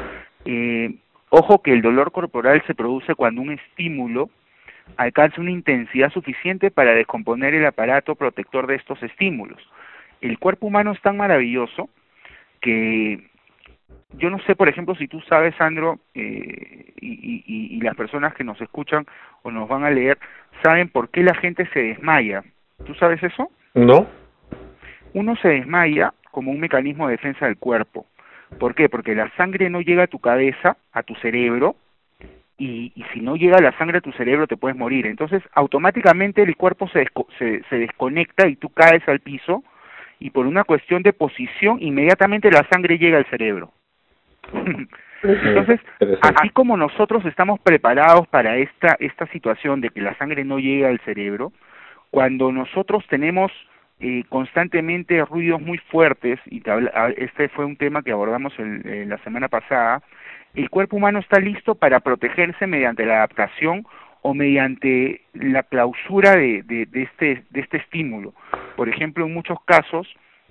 Ojo que el dolor corporal se produce cuando un estímulo alcanza una intensidad suficiente para descomponer el aparato protector de estos estímulos. El cuerpo humano es tan maravilloso que yo no sé, por ejemplo, si tú sabes, Sandro, y las personas que nos escuchan o nos van a leer, saben por qué la gente se desmaya. ¿Tú sabes eso? No. Uno se desmaya como un mecanismo de defensa del cuerpo. ¿Por qué? Porque la sangre no llega a tu cabeza, a tu cerebro, y si no llega la sangre a tu cerebro te puedes morir. Entonces, automáticamente el cuerpo se desconecta y tú caes al piso, y por una cuestión de posición, inmediatamente la sangre llega al cerebro. Entonces, así como nosotros estamos preparados para esta situación de que la sangre no llegue al cerebro, cuando nosotros tenemos constantemente ruidos muy fuertes, y este fue un tema que abordamos la semana pasada, el cuerpo humano está listo para protegerse mediante la adaptación o mediante la clausura de este estímulo. Por ejemplo, en muchos casos,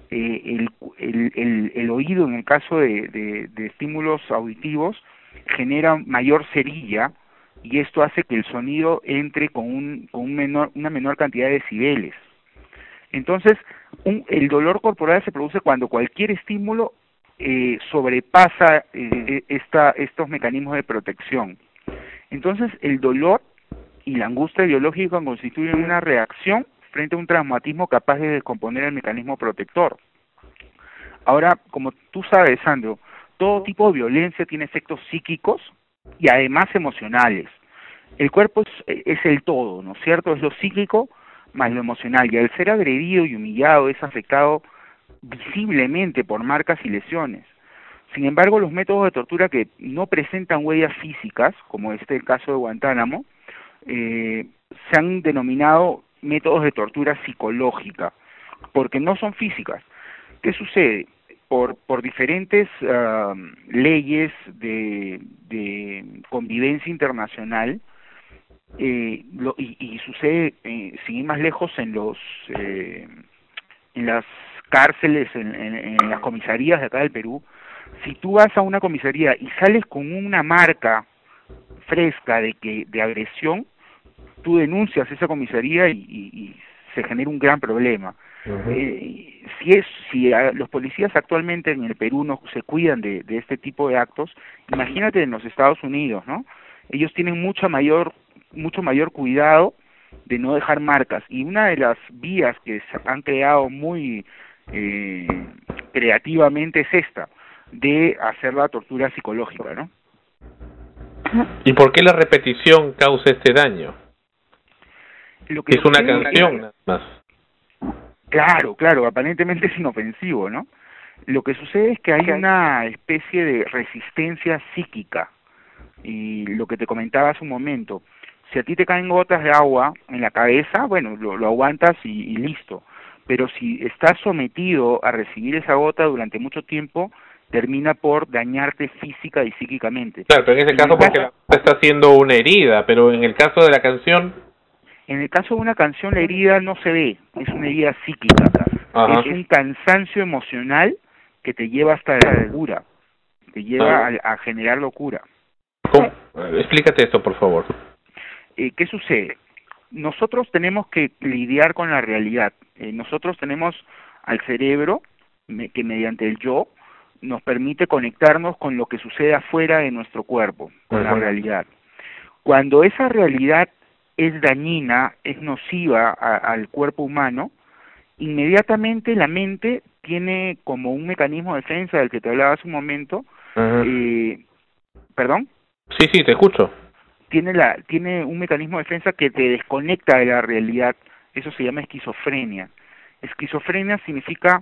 el oído, en el caso de estímulos auditivos, genera mayor cerilla, y esto hace que el sonido entre con una menor cantidad de decibeles. Entonces, el dolor corporal se produce cuando cualquier estímulo sobrepasa estos mecanismos de protección. Entonces, el dolor y la angustia biológica constituyen una reacción frente a un traumatismo capaz de descomponer el mecanismo protector. Ahora, como tú sabes, Sandro, todo tipo de violencia tiene efectos psíquicos y además emocionales. El cuerpo es el todo, ¿no es cierto? Es lo psíquico más lo emocional, y al ser agredido y humillado es afectado visiblemente por marcas y lesiones. Sin embargo, los métodos de tortura que no presentan huellas físicas, como el caso de Guantánamo, se han denominado métodos de tortura psicológica, porque no son físicas. ¿Qué sucede? Por diferentes leyes de convivencia internacional, y sucede, sin ir más lejos, en las cárceles, en las comisarías de acá del Perú. Si tú vas a una comisaría y sales con una marca fresca de agresión, tú denuncias esa comisaría y se genera un gran problema. Si los policías actualmente en el Perú no se cuidan de este tipo de actos, imagínate en los Estados Unidos, ¿no? Ellos tienen mucho mayor cuidado de no dejar marcas, y una de las vías que se han creado muy creativamente es esta, de hacer la tortura psicológica, ¿no? ¿Y por qué la repetición causa este daño? Es una canción, nada más. Claro, aparentemente es inofensivo, ¿no? Lo que sucede es que hay una especie de resistencia psíquica, y lo que te comentaba hace un momento, si a ti te caen gotas de agua en la cabeza, bueno, lo aguantas y listo, pero si estás sometido a recibir esa gota durante mucho tiempo, termina por dañarte física y psíquicamente. Claro, pero en ese caso porque la gota está haciendo una herida, pero en el caso de la canción... En el caso de una canción, la herida no se ve, es una herida psíquica. Ajá. Es un cansancio emocional que te lleva hasta la locura, te lleva a generar locura. ¿Cómo? Explícate esto, por favor. ¿Qué sucede? Nosotros tenemos que lidiar con la realidad. Nosotros tenemos al cerebro que mediante el yo nos permite conectarnos con lo que sucede afuera de nuestro cuerpo, con la realidad. Cuando esa realidad es dañina, es nociva al cuerpo humano, inmediatamente la mente tiene como un mecanismo de defensa del que te hablaba hace un momento. ¿Perdón? Sí, te escucho. Tiene un mecanismo de defensa que te desconecta de la realidad. Eso se llama esquizofrenia. Esquizofrenia significa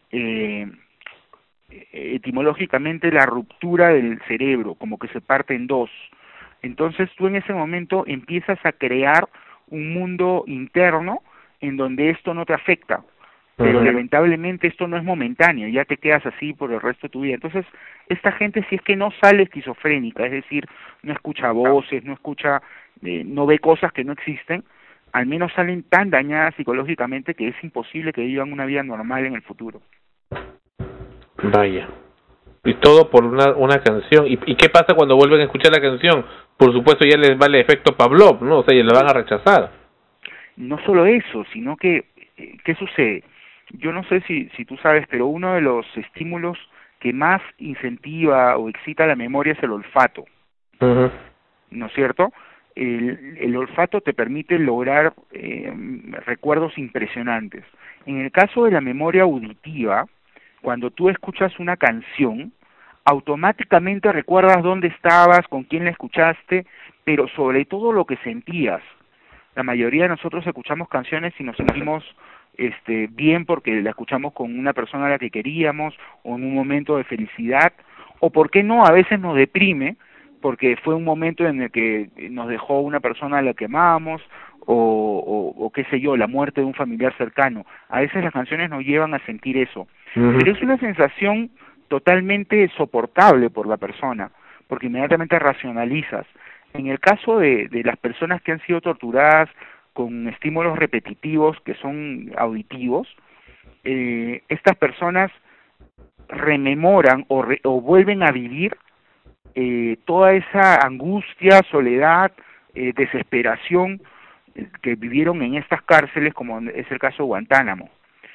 etimológicamente la ruptura del cerebro, como que se parte en dos. Entonces tú en ese momento empiezas a crear un mundo interno en donde esto no te afecta, pero lamentablemente esto no es momentáneo, ya te quedas así por el resto de tu vida. Entonces esta gente, si es que no sale esquizofrénica, es decir, no escucha voces, no ve cosas que no existen, al menos salen tan dañadas psicológicamente que es imposible que vivan una vida normal en el futuro. Vaya. Y todo por una canción. ¿Y qué pasa cuando vuelven a escuchar la canción? Por supuesto ya les vale efecto Pavlov, ¿no? O sea, ya la van a rechazar. No solo eso, sino que, ¿qué sucede? Yo no sé si tú sabes, pero uno de los estímulos que más incentiva o excita la memoria es el olfato, ¿no es cierto? El olfato te permite lograr recuerdos impresionantes. En el caso de la memoria auditiva, cuando tú escuchas una canción, automáticamente recuerdas dónde estabas, con quién la escuchaste, pero sobre todo lo que sentías. La mayoría de nosotros escuchamos canciones y nos sentimos bien porque la escuchamos con una persona a la que queríamos o en un momento de felicidad, o por qué no, a veces nos deprime porque fue un momento en el que nos dejó una persona a la que amábamos o qué sé yo, la muerte de un familiar cercano. A veces las canciones nos llevan a sentir eso, pero es una sensación totalmente soportable por la persona, porque inmediatamente racionalizas. En el caso de las personas que han sido torturadas con estímulos repetitivos que son auditivos, estas personas rememoran o vuelven a vivir toda esa angustia, soledad, desesperación que vivieron en estas cárceles, como es el caso de Guantánamo.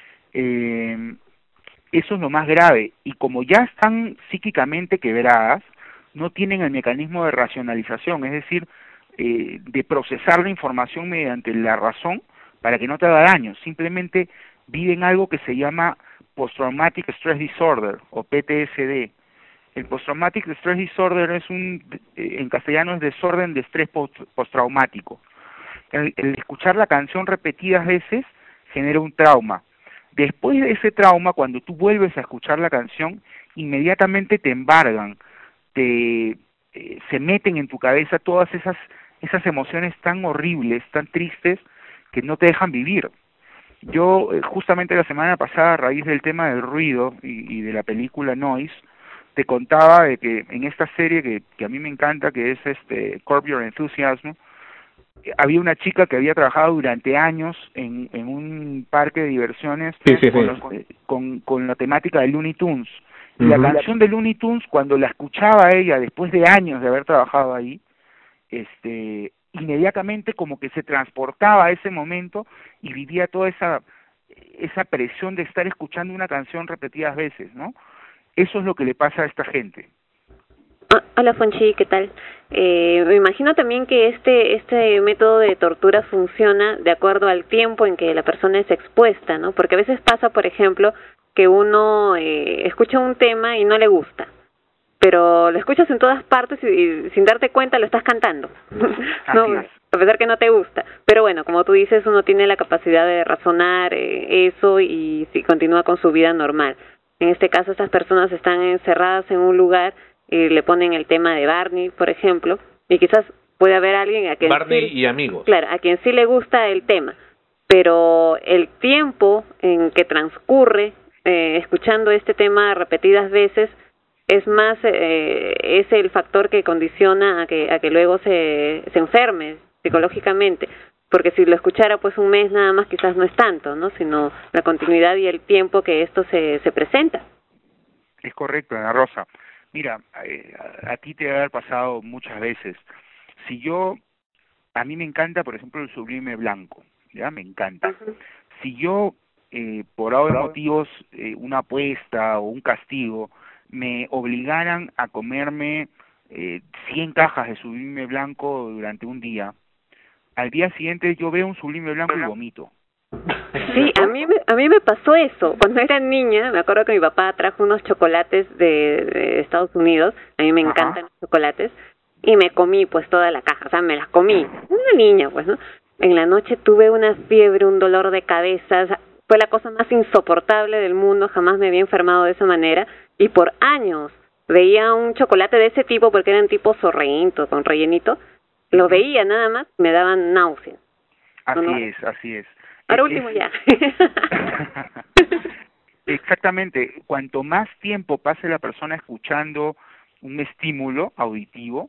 Eso es lo más grave, y como ya están psíquicamente quebradas, no tienen el mecanismo de racionalización, es decir, de procesar la información mediante la razón para que no te haga daño. Simplemente viven algo que se llama Post-Traumatic Stress Disorder, o PTSD. El Post-Traumatic Stress Disorder es en castellano es desorden de estrés postraumático. El escuchar la canción repetidas veces genera un trauma. Después de ese trauma, cuando tú vuelves a escuchar la canción, inmediatamente te embargan, se meten en tu cabeza todas esas emociones tan horribles, tan tristes, que no te dejan vivir. Yo, justamente la semana pasada, a raíz del tema del ruido y de la película Noise, te contaba de que en esta serie que a mí me encanta, que es Curb Your Enthusiasm, había una chica que había trabajado durante años en un parque de diversiones con la temática de Looney Tunes. Y la canción de Looney Tunes, cuando la escuchaba ella después de años de haber trabajado ahí, inmediatamente como que se transportaba a ese momento y vivía toda esa presión de estar escuchando una canción repetidas veces, ¿no? Eso es lo que le pasa a esta gente. Hola Fonchi, ¿qué tal? Me imagino también que este método de tortura funciona de acuerdo al tiempo en que la persona es expuesta, ¿no? Porque a veces pasa, por ejemplo, que uno escucha un tema y no le gusta, pero lo escuchas en todas partes y sin darte cuenta lo estás cantando, ¿no? A pesar que no te gusta. Pero bueno, como tú dices, uno tiene la capacidad de razonar eso y continúa con su vida normal. En este caso, estas personas están encerradas en un lugar y le ponen el tema de Barney, por ejemplo, y quizás puede haber alguien a quien Barney y amigos. Claro, a quien sí le gusta el tema, pero el tiempo en que transcurre escuchando este tema repetidas veces es más es el factor que condiciona a que luego se enferme psicológicamente, porque si lo escuchara pues un mes nada más quizás no es tanto, ¿no? Sino la continuidad y el tiempo que esto se presenta. Es correcto, Ana Rosa. Mira, a ti te debe haber pasado muchas veces. A mí me encanta, por ejemplo, el Sublime Blanco, ¿ya? Me encanta. Si yo, por ahora motivos, una apuesta o un castigo, me obligaran a comerme 100 cajas de Sublime Blanco durante un día, al día siguiente yo veo un Sublime Blanco y vomito. Sí, a mí me pasó eso. Cuando era niña, me acuerdo que mi papá trajo unos chocolates de Estados Unidos, a mí me encantan los chocolates, y me comí pues toda la caja, o sea, me las comí. Una niña, pues, ¿no? En la noche tuve una fiebre, un dolor de cabeza, o sea, fue la cosa más insoportable del mundo, jamás me había enfermado de esa manera, y por años veía un chocolate de ese tipo, porque eran tipo Sorrento, con rellenito, lo veía nada más, me daban náuseas. Así es. Ahora último ya. Exactamente. Cuanto más tiempo pase la persona escuchando un estímulo auditivo,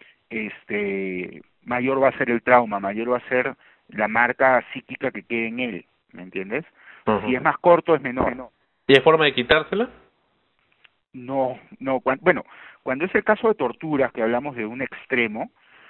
mayor va a ser el trauma, mayor va a ser la marca psíquica que quede en él, ¿me entiendes? Si es más corto, es menor. ¿Y hay forma de quitársela? No. Cuando es el caso de torturas, que hablamos de un extremo,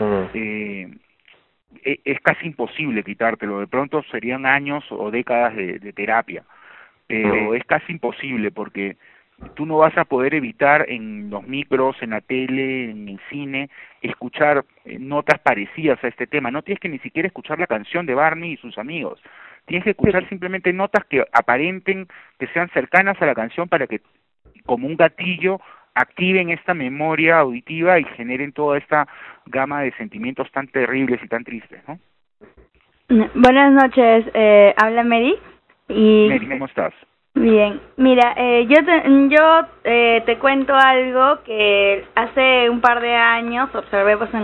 es casi imposible quitártelo. De pronto serían años o décadas de terapia, pero es casi imposible porque tú no vas a poder evitar en los micros, en la tele, en el cine, escuchar notas parecidas a este tema. No tienes que ni siquiera escuchar la canción de Barney y sus amigos. Tienes que escuchar simplemente notas que aparenten, que sean cercanas a la canción para que, como un gatillo, activen esta memoria auditiva y generen toda esta gama de sentimientos tan terribles y tan tristes, ¿no? Buenas noches, habla Mary. Mary, ¿cómo estás? Bien, mira, yo te cuento algo que hace un par de años observé pues en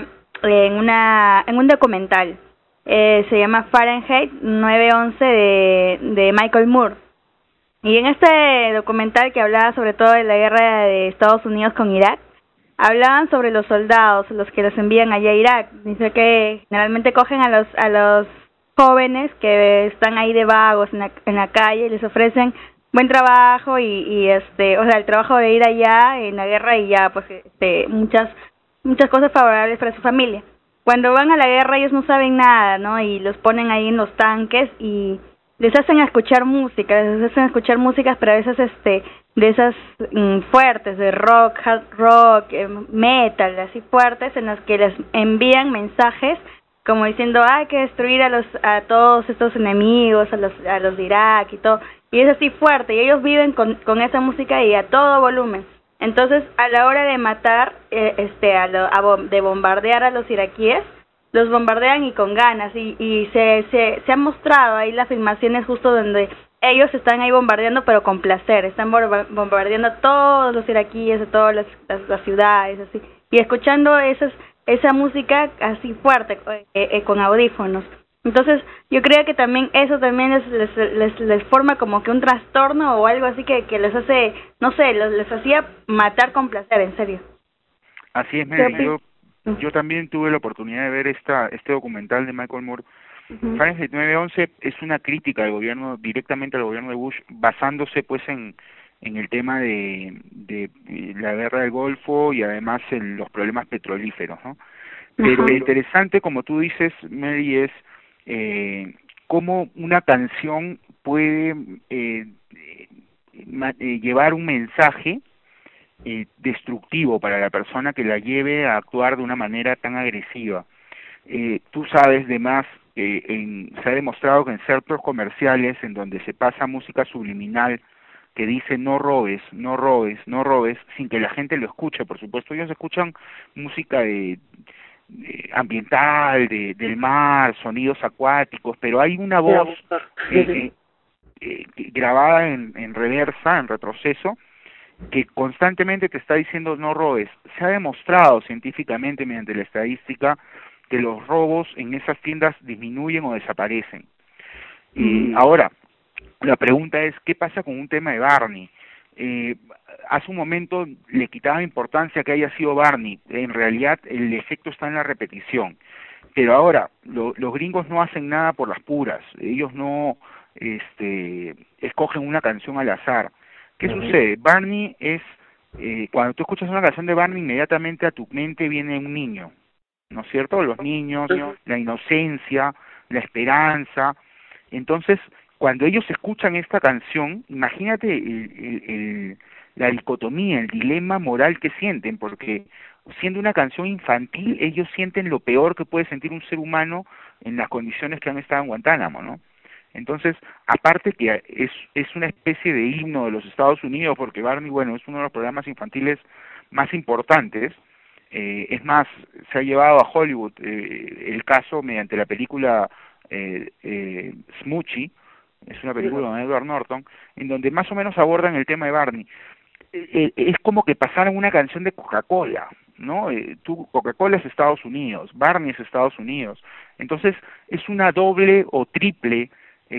un documental. Se llama Fahrenheit 9/11 de Michael Moore. Y en este documental, que hablaba sobre todo de la guerra de Estados Unidos con Irak, hablaban sobre los soldados, los que los envían allá a Irak. Dice que generalmente cogen a los jóvenes que están ahí de vagos en la calle y les ofrecen buen trabajo y o sea, el trabajo de ir allá en la guerra y ya pues muchas cosas favorables para su familia. Cuando van a la guerra ellos no saben nada, ¿no? Y los ponen ahí en los tanques y les hacen escuchar música, pero a veces de esas fuertes, de rock, hard rock, metal, así fuertes, en las que les envían mensajes como diciendo hay que destruir a todos estos enemigos, a los de Irak y todo, y es así fuerte, y ellos viven con esa música y a todo volumen. Entonces, a la hora de matar, de bombardear a los iraquíes, los bombardean y con ganas, y se han mostrado ahí las filmaciones justo donde ellos están ahí bombardeando, pero con placer, están bombardeando a todos los iraquíes, a todas las ciudades, así, y escuchando esa música así fuerte, con audífonos. Entonces, yo creo que también eso también les forma como que un trastorno o algo así que les hace, no sé, les hacía matar con placer, en serio. Así es, Mary. Yo también tuve la oportunidad de ver este documental de Michael Moore. Fahrenheit 9/11 es una crítica al gobierno, directamente al gobierno de Bush, basándose pues en el tema de la guerra del Golfo y además en los problemas petrolíferos, ¿no? Pero lo interesante, como tú dices, Mary, es cómo una canción puede llevar un mensaje destructivo para la persona que la lleve a actuar de una manera tan agresiva. Tú sabes, de más, se ha demostrado que en ciertos comerciales en donde se pasa música subliminal que dice no robes, no robes, no robes, sin que la gente lo escuche, por supuesto. Ellos escuchan música ambiental, del mar, sonidos acuáticos, pero hay una voz grabada en reversa, en retroceso, que constantemente te está diciendo no robes. Se ha demostrado científicamente mediante la estadística que los robos en esas tiendas disminuyen o desaparecen. Ahora, la pregunta es, ¿qué pasa con un tema de Barney? Hace un momento le quitaba importancia que haya sido Barney. En realidad el efecto está en la repetición. Pero ahora, los gringos no hacen nada por las puras. Ellos no escogen una canción al azar. ¿Qué sucede? Barney es... cuando tú escuchas una canción de Barney, inmediatamente a tu mente viene un niño, ¿no es cierto? Los niños, la inocencia, la esperanza. Entonces, cuando ellos escuchan esta canción, imagínate la dicotomía, el dilema moral que sienten, porque siendo una canción infantil, ellos sienten lo peor que puede sentir un ser humano en las condiciones que han estado en Guantánamo, ¿no? Entonces, aparte que es una especie de himno de los Estados Unidos, porque Barney, bueno, es uno de los programas infantiles más importantes. Es más, se ha llevado a Hollywood el caso mediante la película Smoochie, es una película de Edward Norton, en donde más o menos abordan el tema de Barney. Es como que pasaran una canción de Coca-Cola, ¿no? Coca-Cola es Estados Unidos, Barney es Estados Unidos. Entonces, es una doble o triple,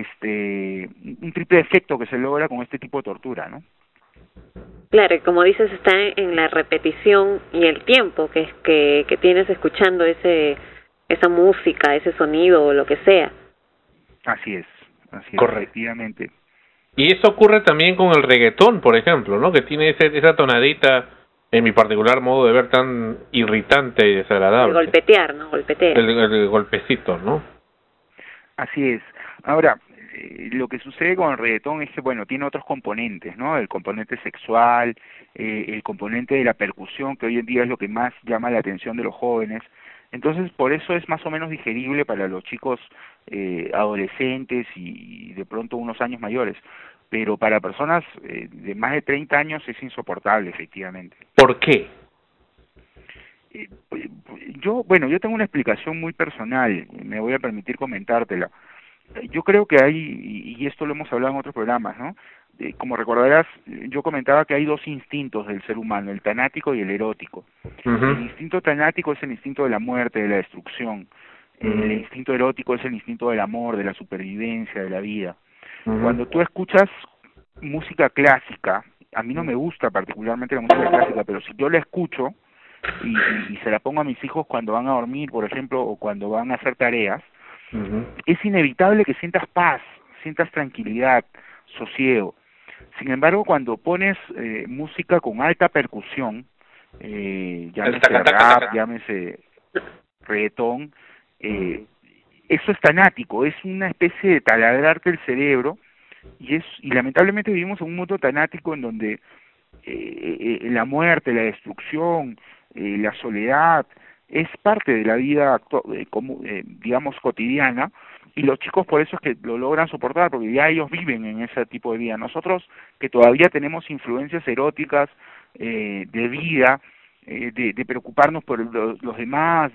un triple efecto que se logra con este tipo de tortura, ¿no? Claro, y como dices, está en la repetición y el tiempo que tienes escuchando esa música, ese sonido o lo que sea. Así es, efectivamente. Y eso ocurre también con el reggaetón, por ejemplo, ¿no? Que tiene esa tonadita, en mi particular modo de ver, tan irritante y desagradable. El golpetear, ¿no? El golpecito, ¿no? Así es. Ahora, lo que sucede con el reggaetón es que, bueno, tiene otros componentes, ¿no? El componente sexual, el componente de la percusión, que hoy en día es lo que más llama la atención de los jóvenes. Entonces, por eso es más o menos digerible para los chicos adolescentes y de pronto unos años mayores. Pero para personas de más de 30 años es insoportable, efectivamente. ¿Por qué? Yo tengo una explicación muy personal, me voy a permitir comentártela. Yo creo que hay, y esto lo hemos hablado en otros programas, ¿no? Como recordarás, yo comentaba que hay dos instintos del ser humano, el tanático y el erótico. El instinto tanático es el instinto de la muerte, de la destrucción. El instinto erótico es el instinto del amor, de la supervivencia, de la vida. Cuando tú escuchas música clásica, a mí no me gusta particularmente la música clásica, pero si yo la escucho y se la pongo a mis hijos cuando van a dormir, por ejemplo, o cuando van a hacer tareas, es inevitable que sientas paz, sientas tranquilidad, sosiego. Sin embargo, cuando pones música con alta percusión, llámese rap, llámese reggaetón, eso es tanático, es una especie de taladrarte el cerebro, y lamentablemente vivimos en un mundo tanático en donde la muerte, la destrucción, la soledad es parte de la vida digamos cotidiana, y los chicos por eso es que lo logran soportar, porque ya ellos viven en ese tipo de vida. Nosotros que todavía tenemos influencias eróticas de vida, de preocuparnos por los demás,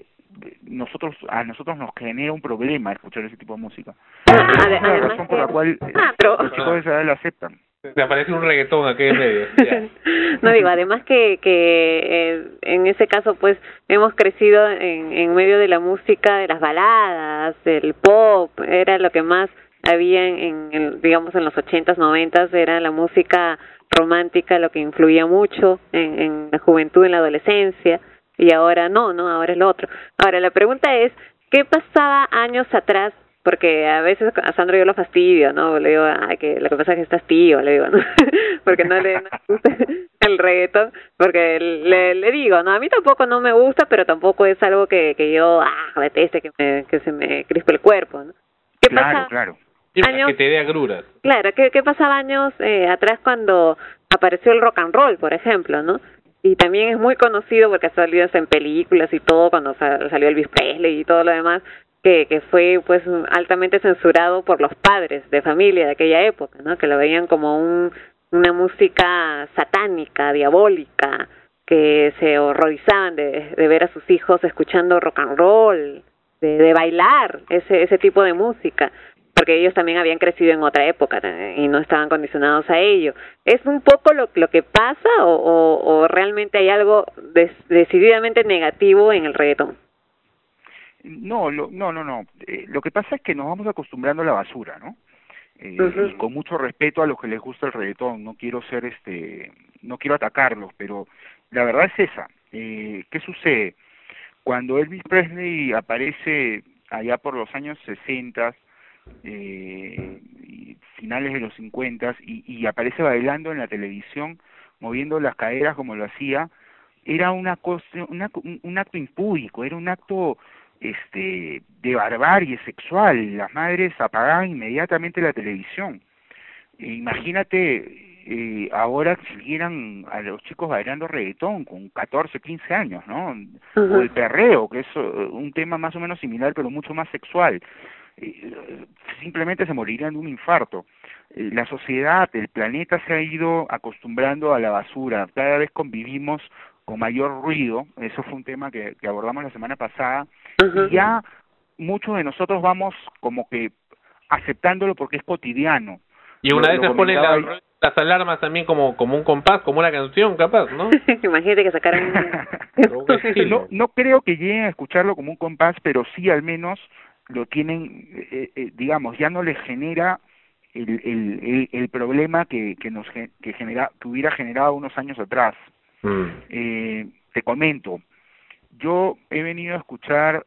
a nosotros nos genera un problema escuchar ese tipo de música. Esa es la razón por la cual los chicos de esa edad la aceptan. Te aparece un reggaetón aquí en medio. No digo, además que en ese caso pues hemos crecido en medio de la música, de las baladas, del pop, era lo que más había digamos en los 80s, 90s, era la música romántica lo que influía mucho en la juventud, en la adolescencia, y ahora no, ahora es lo otro. Ahora la pregunta es, ¿qué pasaba años atrás? Porque a veces a Sandro yo lo fastidio, ¿no? Le digo, que lo que pasa es que estás tío, le digo, ¿no? Porque no le gusta el reggaetón, porque le digo, ¿no? A mí tampoco no me gusta, pero tampoco es algo que yo deteste, que se me crispe el cuerpo, ¿no? ¿Qué pasa? Claro. Años, que te dé agruras. Claro, ¿qué pasaba años atrás cuando apareció el rock and roll, por ejemplo, ¿no? Y también es muy conocido porque ha salido en películas y todo, cuando salió Elvis Presley y todo lo demás, que fue pues altamente censurado por los padres de familia de aquella época, ¿no? Que lo veían como una música satánica, diabólica, que se horrorizaban de ver a sus hijos escuchando rock and roll, de bailar ese tipo de música, porque ellos también habían crecido en otra época y no estaban condicionados a ello. ¿Es un poco lo que pasa o realmente hay algo decididamente negativo en el reggaetón? No. Lo que pasa es que nos vamos acostumbrando a la basura, ¿no? Y con mucho respeto a los que les gusta el reggaetón, no quiero atacarlos, pero la verdad es esa. ¿Qué sucede? Cuando Elvis Presley aparece allá por los años 60, finales de los 50, y aparece bailando en la televisión, moviendo las caderas como lo hacía, era un acto impúdico, era un acto de barbarie sexual. Las madres apagaban inmediatamente la televisión. Imagínate ahora si vieran a los chicos bailando reggaetón con 14, 15 años, ¿no? O el perreo, que es un tema más o menos similar pero mucho más sexual. Simplemente se morirían de un infarto. La sociedad, el planeta se ha ido acostumbrando a la basura. Cada vez convivimos con mayor ruido. Eso fue un tema que abordamos la semana pasada, y ya muchos de nosotros vamos como que aceptándolo porque es cotidiano. Y una vez se ponen las alarmas también como un compás, como una canción, capaz, ¿no? Imagínate que sacaran no creo que lleguen a escucharlo como un compás, pero sí al menos lo tienen, digamos, ya no les genera el problema que hubiera generado unos años atrás. Te comento, yo he venido a escuchar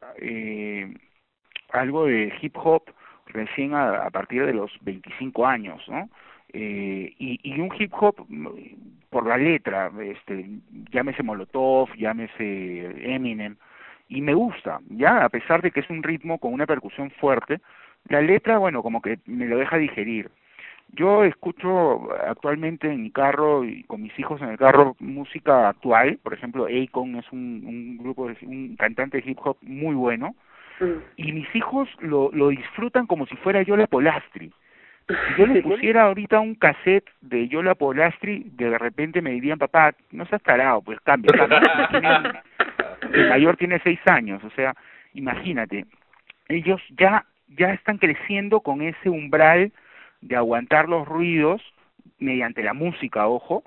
algo de hip hop recién a partir de los 25 años, ¿no? Y un hip hop por la letra, llámese Molotov, llámese Eminem, y me gusta, ya, a pesar de que es un ritmo con una percusión fuerte, La letra, bueno, como que me lo deja digerir. Yo escucho actualmente en mi carro y con mis hijos en el carro música actual, por ejemplo, Akon es un grupo, un cantante de hip hop muy bueno, y mis hijos lo disfrutan como si fuera Yola Polastri. Si yo les pusiera ahorita un cassette de Yola Polastri, de repente me dirían, papá, no seas tarado, pues cambia. El mayor tiene 6 años, o sea, imagínate, ellos ya están creciendo con ese umbral de aguantar los ruidos mediante la música, ojo,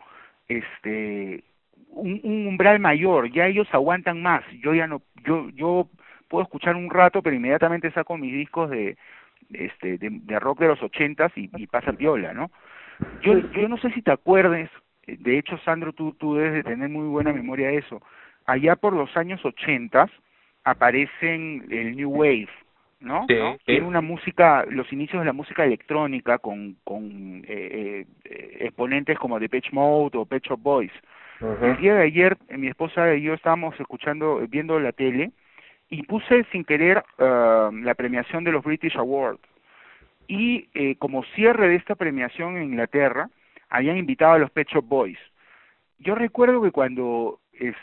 un umbral mayor, ya ellos aguantan más. Yo ya no, yo puedo escuchar un rato, pero inmediatamente saco mis discos de rock de los 80s y pasa piola, ¿no? Yo no sé si te acuerdes, de hecho, Sandro, tú debes de tener muy buena memoria de eso. Allá por los años 80s aparecen el New Wave, ¿no? Sí, ¿no? sí. Era una música, los inicios de la música electrónica con exponentes como Depeche Mode o Pet Shop Boys. El día de ayer mi esposa y yo estábamos viendo la tele y puse sin querer la premiación de los British Awards y como cierre de esta premiación en Inglaterra habían invitado a los Pet Shop Boys. Yo recuerdo que cuando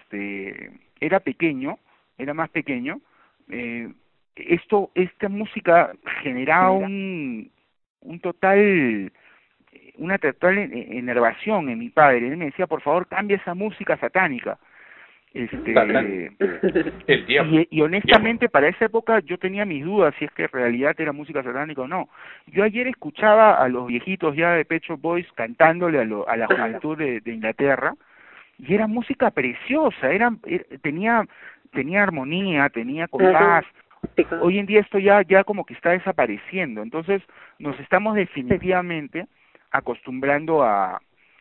era más pequeño, esta música generaba una total enervación en mi padre. Él me decía, por favor, cambia esa música satánica. El diablo. Y honestamente para esa época yo tenía mis dudas si es que en realidad era música satánica o no. Yo ayer escuchaba a los viejitos ya de Pet Shop Boys cantándole a la juventud de Inglaterra, y era música preciosa, tenía armonía, tenía compás. Hoy en día esto ya como que está desapareciendo, entonces nos estamos definitivamente acostumbrando a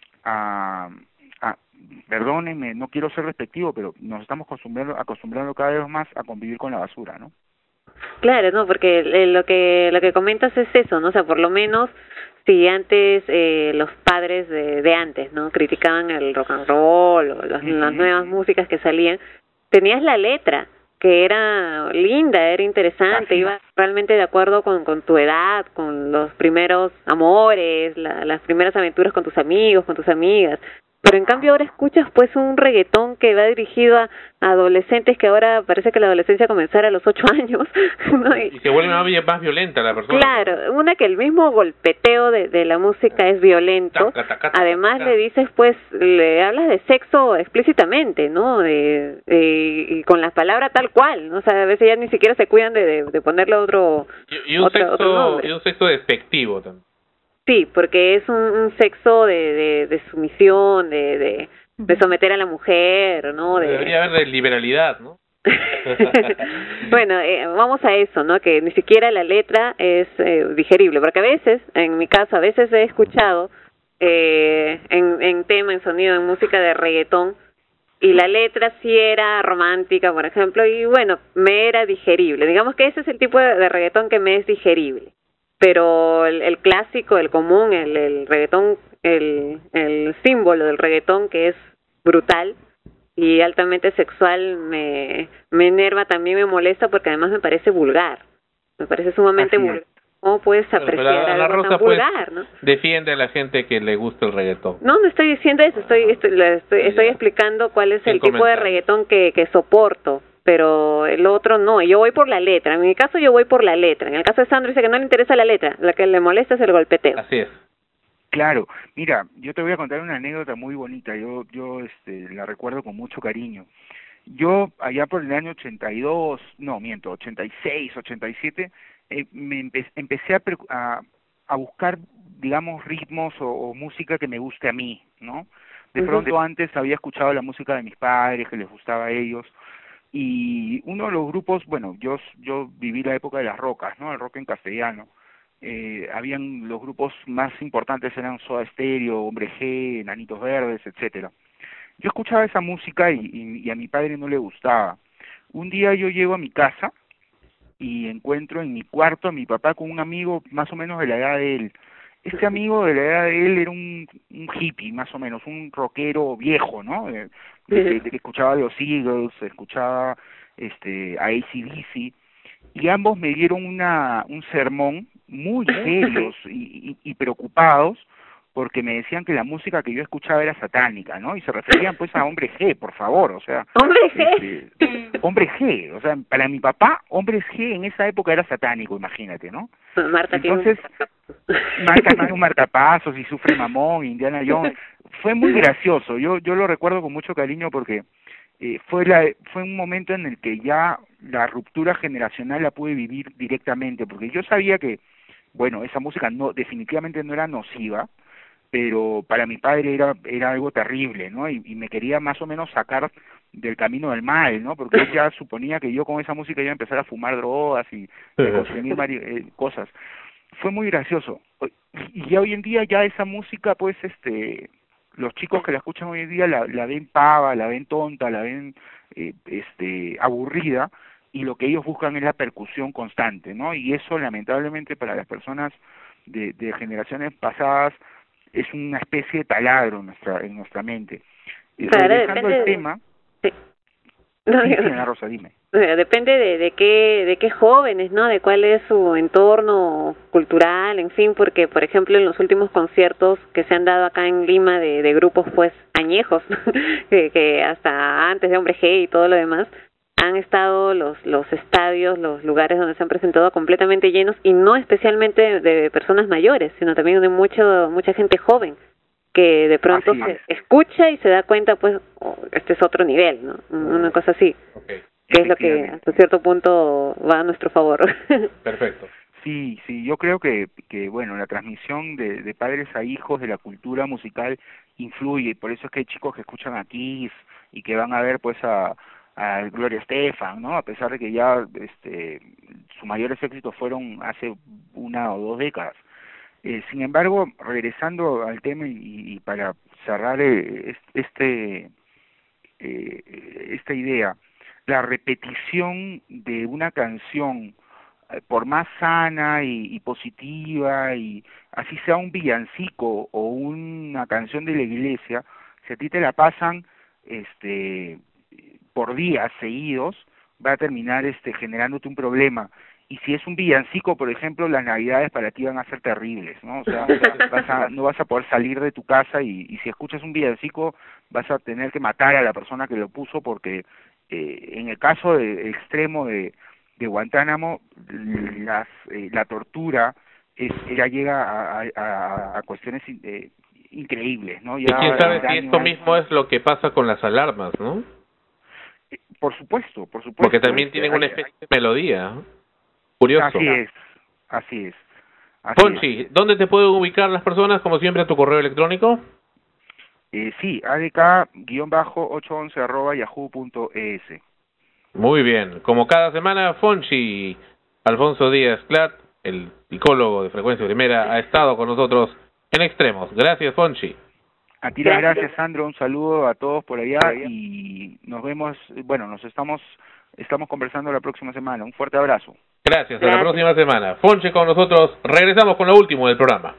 perdónenme, no quiero ser despectivo, pero nos estamos acostumbrando cada vez más a convivir con la basura, ¿no? Claro, no, porque lo que comentas es eso, ¿no? O sea, por lo menos si antes los padres de antes, ¿no? Criticaban el rock and roll o las nuevas músicas que salían, tenías la letra que era linda, era interesante, iba realmente de acuerdo con tu edad, con los primeros amores, las primeras aventuras con tus amigos, con tus amigas. Pero en cambio ahora escuchas pues un reggaetón que va dirigido a adolescentes, que ahora parece que la adolescencia comenzara a los 8 años, ¿no? Y se vuelve más violenta la persona. Claro, una que el mismo golpeteo de la música es violento. Además le dices pues, le hablas de sexo explícitamente, ¿no? Y con las palabras tal cual, ¿no? O sea, a veces ya ni siquiera se cuidan de ponerle otro un sexo despectivo también. Sí, porque es un sexo de sumisión, de someter a la mujer, ¿no? Debería haber de liberalidad, ¿no? Bueno, vamos a eso, ¿no? Que ni siquiera la letra es digerible, porque a veces, en mi caso, a veces he escuchado en tema, en sonido, en música de reggaetón, y la letra sí era romántica, por ejemplo, y bueno, me era digerible. Digamos que ese es el tipo de reggaetón que me es digerible. Pero el clásico, el común, el reggaetón, el símbolo del reggaetón, que es brutal y altamente sexual, me enerva, también me molesta, porque además me parece vulgar, me parece sumamente vulgar. ¿Cómo puedes apreciar algo tan vulgar, no? Defiende a la gente que le gusta el reggaetón. No estoy diciendo eso, estoy explicando cuál es el tipo de reggaetón que soporto. Pero el otro no, yo voy por la letra. En mi caso yo voy por la letra. En el caso de Sandro dice que no le interesa la letra, la que le molesta es el golpeteo. Así es. Claro, mira, yo te voy a contar una anécdota muy bonita, yo la recuerdo con mucho cariño. Yo allá por el año 86, 87, empecé a buscar, digamos, ritmos o música que me guste a mí, ¿no? De pronto antes había escuchado la música de mis padres, que les gustaba a ellos, y uno de los grupos, bueno, yo viví la época de las rocas, ¿no? El rock en castellano. Habían los grupos más importantes, eran Soda Stereo, Hombre G, Enanitos Verdes, etcétera. Yo escuchaba esa música y a mi padre no le gustaba. Un día yo llego a mi casa y encuentro en mi cuarto a mi papá con un amigo más o menos de la edad de él. Este amigo de la edad de él era un hippie, más o menos, un rockero viejo, ¿no? Que escuchaba los Eagles, escuchaba a AC/DC, y ambos me dieron un sermón muy serios y preocupados, porque me decían que la música que yo escuchaba era satánica, ¿no? Y se referían pues a Hombre G, por favor, o sea... ¿Hombre G? Hombre G, o sea, para mi papá, Hombre G en esa época era satánico, imagínate, ¿no? Entonces, Marta tiene un marcapasos y Sufre Mamón, Indiana Jones. Fue muy gracioso, yo lo recuerdo con mucho cariño porque fue un momento en el que ya la ruptura generacional la pude vivir directamente, porque yo sabía que, bueno, esa música definitivamente no era nociva, pero para mi padre era algo terrible, ¿no? Y me quería más o menos sacar del camino del mal, ¿no? Porque él ya suponía que yo con esa música iba a empezar a fumar drogas y consumir cosas. Fue muy gracioso. Y ya hoy en día ya esa música, pues, los chicos que la escuchan hoy en día la ven pava, la ven tonta, la ven aburrida, y lo que ellos buscan es la percusión constante, ¿no? Y eso, lamentablemente, para las personas de generaciones pasadas, es una especie de taladro en nuestra mente. Regresando al tema... Sí. Ana Rosa, dime. Depende de qué jóvenes, ¿no? De cuál es su entorno cultural, en fin, porque, por ejemplo, en los últimos conciertos que se han dado acá en Lima de grupos, pues, añejos, que hasta antes de Hombre G y todo lo demás, han estado los estadios, los lugares donde se han presentado completamente llenos, y no especialmente de personas mayores, sino también de mucha gente joven, que de pronto se escucha y se da cuenta, pues, este es otro nivel, ¿no? Una cosa así, que es lo que hasta cierto punto va a nuestro favor. Perfecto. Sí, yo creo que bueno, la transmisión de padres a hijos de la cultura musical influye, por eso es que hay chicos que escuchan a Kiss y que van a ver, pues, a Gloria Estefan, ¿no? A pesar de que ya sus mayores éxitos fueron hace 1 o 2 décadas. Sin embargo, regresando al tema y para cerrar esta idea, la repetición de una canción, por más sana y positiva, y así sea un villancico o una canción de la iglesia, si a ti te la pasan por días seguidos, va a terminar generándote un problema. Y si es un villancico, por ejemplo, las navidades para ti van a ser terribles, ¿no? O sea, no vas a poder salir de tu casa, y si escuchas un villancico vas a tener que matar a la persona que lo puso, porque en el caso extremo de Guantánamo, la tortura ya llega a cuestiones increíbles, ¿no? Ya, y quién sabe si esto mismo es lo que pasa con las alarmas, ¿no? Por supuesto. Porque también tienen una especie de melodía. Curioso. Así es. Fonchi, ¿dónde te pueden ubicar las personas? Como siempre, a tu correo electrónico. Sí, adk-811@yahoo.es. Muy bien. Como cada semana, Fonchi Alfonso Díaz Clat, el psicólogo de Frecuencia Primera, ha estado con nosotros en Extremos. Gracias, Fonchi. A ti las gracias, Sandro. Un saludo a todos por allá y nos vemos, nos estamos conversando la próxima semana. Un fuerte abrazo. Gracias. A la próxima semana. Fonchi con nosotros. Regresamos con lo último del programa.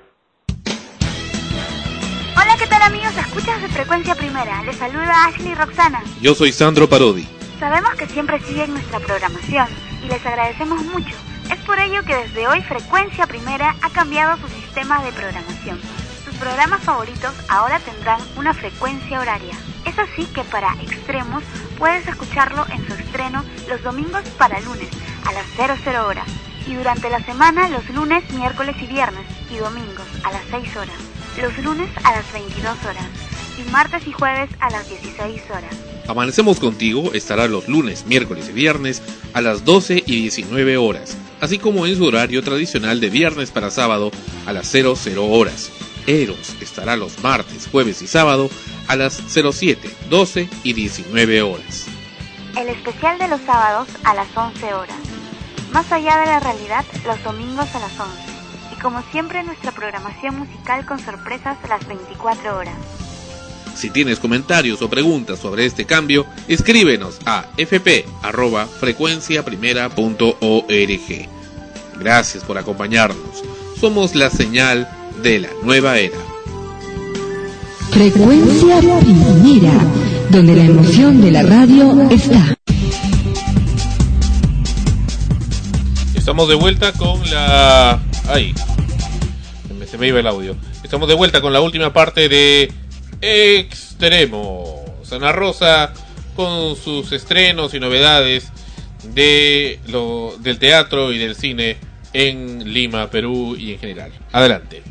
Hola, ¿qué tal, amigos? Escuchas de Frecuencia Primera. Les saluda Ashley Roxana. Yo soy Sandro Parodi. Sabemos que siempre siguen nuestra programación y les agradecemos mucho. Es por ello que desde hoy Frecuencia Primera ha cambiado su sistema de programación. Sus programas favoritos ahora tendrán una frecuencia horaria. Es así que para Extremos puedes escucharlo en su estreno los domingos para lunes a las 00 horas y durante la semana los lunes, miércoles y viernes y domingos a las 6 horas, los lunes a las 22 horas y martes y jueves a las 16 horas. Amanecemos contigo estará los lunes, miércoles y viernes a las 12 y 19 horas, así como en su horario tradicional de viernes para sábado a las 00 horas. Eros estará los martes, jueves y sábado a las 07, 12 y 19 horas. El especial de los sábados a las 11 horas. Más allá de la realidad, los domingos a las 11. Y como siempre, nuestra programación musical con sorpresas a las 24 horas. Si tienes comentarios o preguntas sobre este cambio, escríbenos a fp@frecuenciaprimera.org. Gracias por acompañarnos. Somos la señal de la nueva era. Frecuencia Primera, donde la emoción de la radio está. Estamos de vuelta con la... ¡Ay! Se me iba el audio. Estamos de vuelta con la última parte de Extremos. Ana Rosa con sus estrenos y novedades del teatro y del cine en Lima, Perú y en general. Adelante.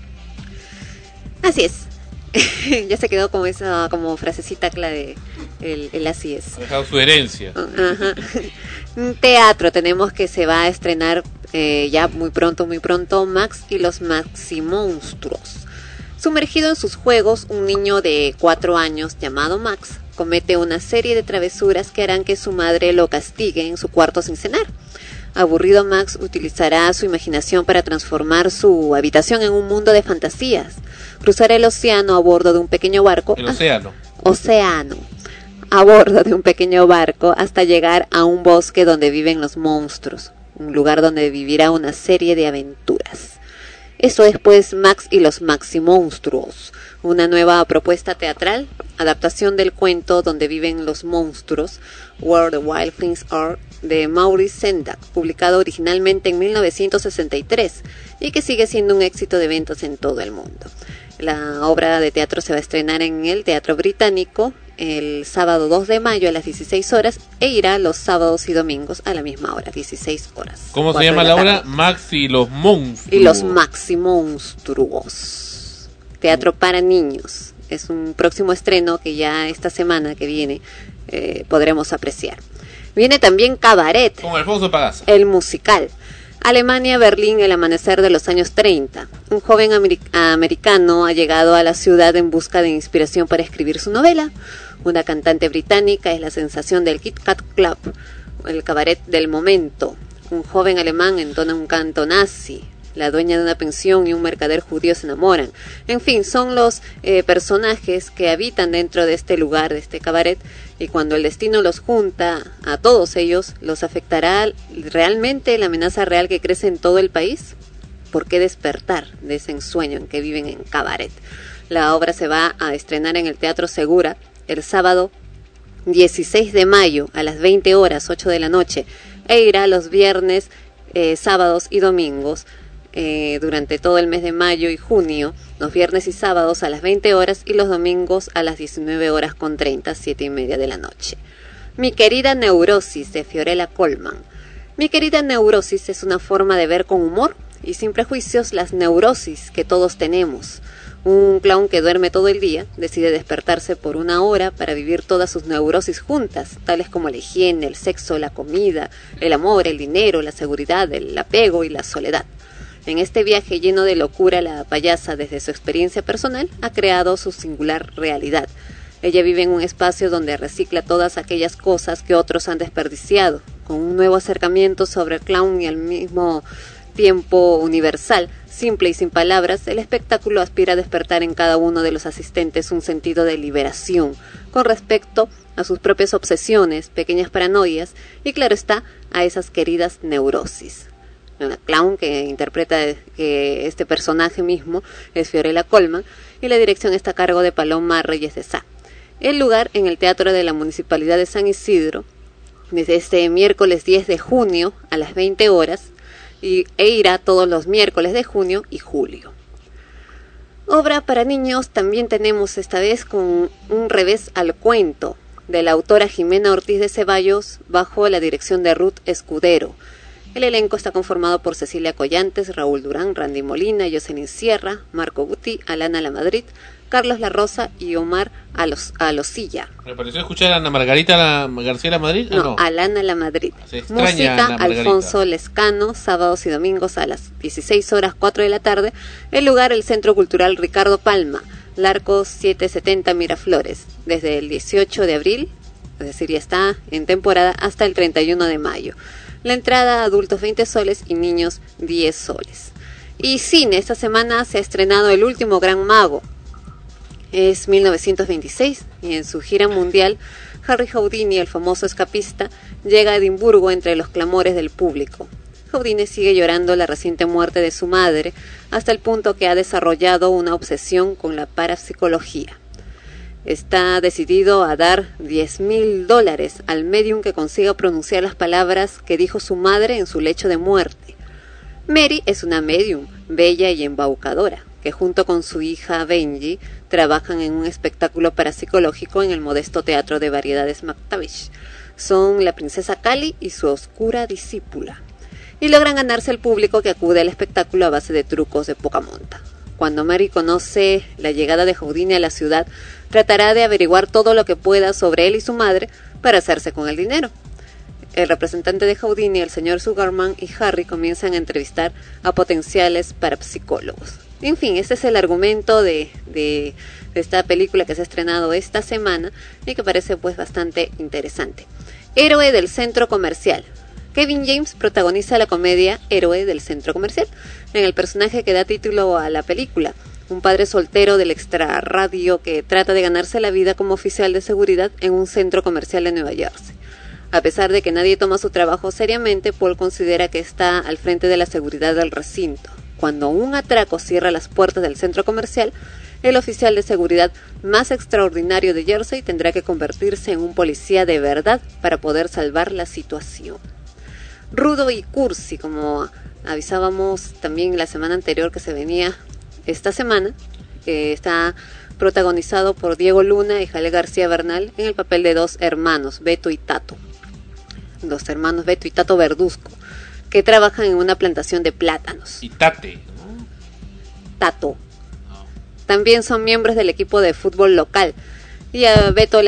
Así es. Ya se quedó como esa frasecita clave, el así es. Ha dejado su herencia. Ajá. Un teatro tenemos que se va a estrenar ya muy pronto, Max y los Maximonstruos. Sumergido en sus juegos, un niño de 4 años llamado Max comete una serie de travesuras que harán que su madre lo castigue en su cuarto sin cenar. Aburrido, Max utilizará su imaginación para transformar su habitación en un mundo de fantasías. Cruzará el océano a bordo de un pequeño barco. El océano. Océano. A bordo de un pequeño barco hasta llegar a un bosque donde viven los monstruos. Un lugar donde vivirá una serie de aventuras. Eso es pues Max y los Maximonstruos, una nueva propuesta teatral, adaptación del cuento Donde viven los monstruos, Where the Wild Things Are, de Maurice Sendak, publicado originalmente en 1963 y que sigue siendo un éxito de ventas en todo el mundo. La obra de teatro se va a estrenar en el Teatro Británico el sábado 2 de mayo a las 16 horas e irá los sábados y domingos a la misma hora, 16 horas. ¿Cómo se llama la obra? Max y los monstruos. Y los Maximonstruos. Teatro para niños. Es un próximo estreno que ya esta semana que viene podremos apreciar. Viene también Cabaret. Con Alfonso Pagasa. El musical. Alemania, Berlín, el amanecer de los años 30. Un joven americano ha llegado a la ciudad en busca de inspiración para escribir su novela. Una cantante británica es la sensación del Kit Kat Club, el cabaret del momento. Un joven alemán entona un canto nazi. La dueña de una pensión y un mercader judío se enamoran. En fin, son los personajes que habitan dentro de este lugar, de este cabaret, y cuando el destino los junta a todos ellos, ¿los afectará realmente la amenaza real que crece en todo el país? ¿Por qué despertar de ese ensueño en que viven en cabaret? La obra se va a estrenar en el Teatro Segura el sábado 16 de mayo a las 20 horas, 8 de la noche, e irá los viernes, sábados y domingos durante todo el mes de mayo y junio, los viernes y sábados a las 20 horas y los domingos a las 19:30, 7:30 de la noche. Mi querida neurosis, de Fiorella Colman. Mi querida neurosis es una forma de ver con humor y sin prejuicios las neurosis que todos tenemos. Un clown que duerme todo el día decide despertarse por una hora para vivir todas sus neurosis juntas, tales como la higiene, el sexo, la comida, el amor, el dinero, la seguridad, el apego y la soledad. En este viaje lleno de locura, la payasa, desde su experiencia personal, ha creado su singular realidad. Ella vive en un espacio donde recicla todas aquellas cosas que otros han desperdiciado, con un nuevo acercamiento sobre el clown y al mismo tiempo universal, simple y sin palabras. El espectáculo aspira a despertar en cada uno de los asistentes un sentido de liberación con respecto a sus propias obsesiones, pequeñas paranoias y, claro está, a esas queridas neurosis. La clown que interpreta que este personaje mismo es Fiorella Colman y la dirección está a cargo de Paloma Reyes de Sá. El lugar en el Teatro de la Municipalidad de San Isidro desde este miércoles 10 de junio a las 20 horas e irá todos los miércoles de junio y julio. Obra para niños también tenemos esta vez con Un revés al cuento de la autora Jimena Ortiz de Ceballos bajo la dirección de Ruth Escudero. El elenco está conformado por Cecilia Collantes, Raúl Durán, Randy Molina, Jocelyn Sierra, Marco Guti, Alana Lamadrid, Carlos La Rosa y Omar Alosilla. Me pareció escuchar a Ana Margarita García Lamadrid. No, Alana Lamadrid. Música Alfonso Lescano, sábados y domingos a las 16 horas 4 de la tarde. El lugar, el Centro Cultural Ricardo Palma, Larco 770 Miraflores, desde el 18 de abril, es decir, ya está en temporada, hasta el 31 de mayo. La entrada, adultos 20 soles y niños 10 soles. Y cine, esta semana se ha estrenado El último gran mago. Es 1926 y en su gira mundial, Harry Houdini, el famoso escapista, llega a Edimburgo entre los clamores del público. Houdini sigue llorando la reciente muerte de su madre hasta el punto que ha desarrollado una obsesión con la parapsicología. Está decidido a dar $10,000 al medium que consiga pronunciar las palabras que dijo su madre en su lecho de muerte. Mary es una medium, bella y embaucadora, que junto con su hija Benji trabajan en un espectáculo parapsicológico en el modesto teatro de variedades McTavish. Son la princesa Cali y su oscura discípula, y logran ganarse al público que acude al espectáculo a base de trucos de poca monta. Cuando Mary conoce la llegada de Houdini a la ciudad, tratará de averiguar todo lo que pueda sobre él y su madre para hacerse con el dinero. El representante de Houdini, el señor Sugarman y Harry comienzan a entrevistar a potenciales parapsicólogos. En fin, este es el argumento de esta película que se ha estrenado esta semana y que parece pues bastante interesante. Héroe del centro comercial. Kevin James protagoniza la comedia Héroe del centro comercial, en el personaje que da título a la película, un padre soltero del extrarradio que trata de ganarse la vida como oficial de seguridad en un centro comercial de Nueva Jersey. A pesar de que nadie toma su trabajo seriamente, Paul considera que está al frente de la seguridad del recinto. Cuando un atraco cierra las puertas del centro comercial, el oficial de seguridad más extraordinario de Jersey tendrá que convertirse en un policía de verdad para poder salvar la situación. Rudo y cursi, como avisábamos también la semana anterior que se venía esta semana, está protagonizado por Diego Luna y Jale García Bernal en el papel de dos hermanos, Beto y Tato. Los hermanos Beto y Tato Verduzco, que trabajan en una plantación de plátanos. Y Tate, ¿no? Tato. También son miembros del equipo de fútbol local. Y a Beto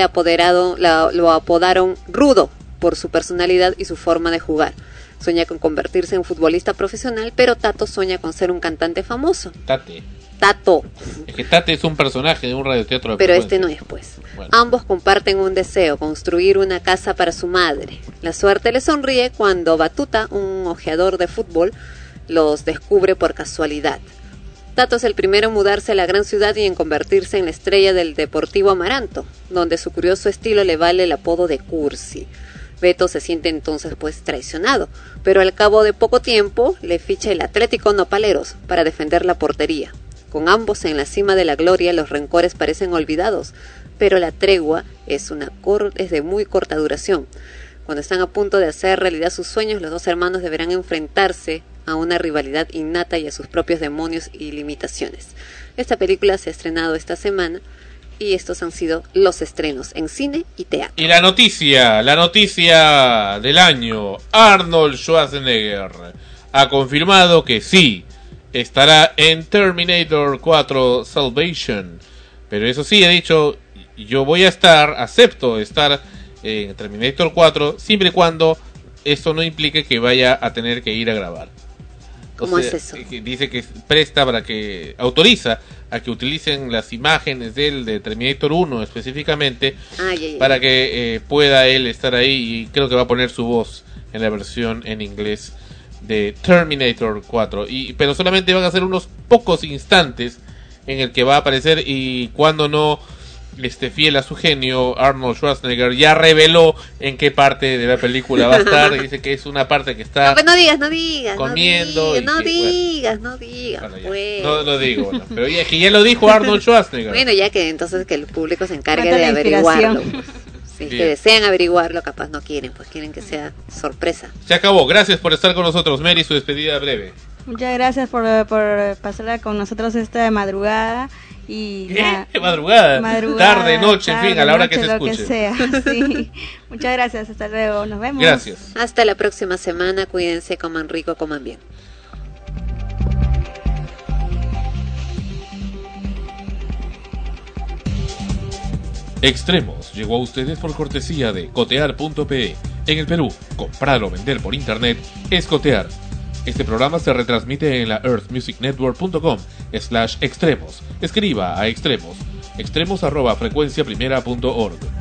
lo apodaron Rudo por su personalidad y su forma de jugar. Sueña con convertirse en futbolista profesional, pero Tato sueña con ser un cantante famoso. Tato. Es que Tate es un personaje de un radioteatro de pero frecuencia. este no es, pues. Bueno. Ambos comparten un deseo, construir una casa para su madre. La suerte les sonríe cuando Batuta, un ojeador de fútbol, los descubre por casualidad. Tato es el primero en mudarse a la gran ciudad y en convertirse en la estrella del Deportivo Amaranto, donde su curioso estilo le vale el apodo de Cursi. Beto se siente entonces pues traicionado, pero al cabo de poco tiempo le ficha el Atlético Nopaleros para defender la portería. Con ambos en la cima de la gloria, los rencores parecen olvidados, pero la tregua es de muy corta duración. Cuando están a punto de hacer realidad sus sueños, los dos hermanos deberán enfrentarse a una rivalidad innata y a sus propios demonios y limitaciones. Esta película se ha estrenado esta semana y estos han sido los estrenos en cine y teatro. Y la noticia del año, Arnold Schwarzenegger ha confirmado que sí, estará en Terminator 4 Salvation. Pero eso sí, ha dicho, yo acepto estar en Terminator 4 siempre y cuando esto no implique que vaya a tener que ir a grabar. ¿Cómo es eso? Dice que autoriza a que utilicen las imágenes de Terminator 1 específicamente para que pueda él estar ahí, y creo que va a poner su voz en la versión en inglés de Terminator 4, pero solamente van a ser unos pocos instantes en el que va a aparecer, y cuando no fiel a su genio, Arnold Schwarzenegger ya reveló en qué parte de la película va a estar. Dice que es una parte que está no, pues no digas comiendo. No digas. Bueno, pues. No lo digo, bueno, pero ya que ya lo dijo Arnold Schwarzenegger. Bueno, ya que entonces que el público se encargue de averiguarlo. Pues. Si que desean averiguarlo, capaz no quieren, pues quieren que sea sorpresa. Se acabó. Gracias por estar con nosotros, Mary. Su despedida breve. Muchas gracias por pasarla con nosotros esta madrugada. Y madrugada, tarde, noche, en fin, a la hora que se escuche. Que sea, sí. Muchas gracias, hasta luego, nos vemos. Gracias. Hasta la próxima semana, cuídense, coman rico, coman bien. Extremos llegó a ustedes por cortesía de cotear.pe. En el Perú, comprar o vender por internet es cotear. Este programa se retransmite en la earthmusicnetwork.com/extremos. Escriba a extremos@frecuenciaprimera.org.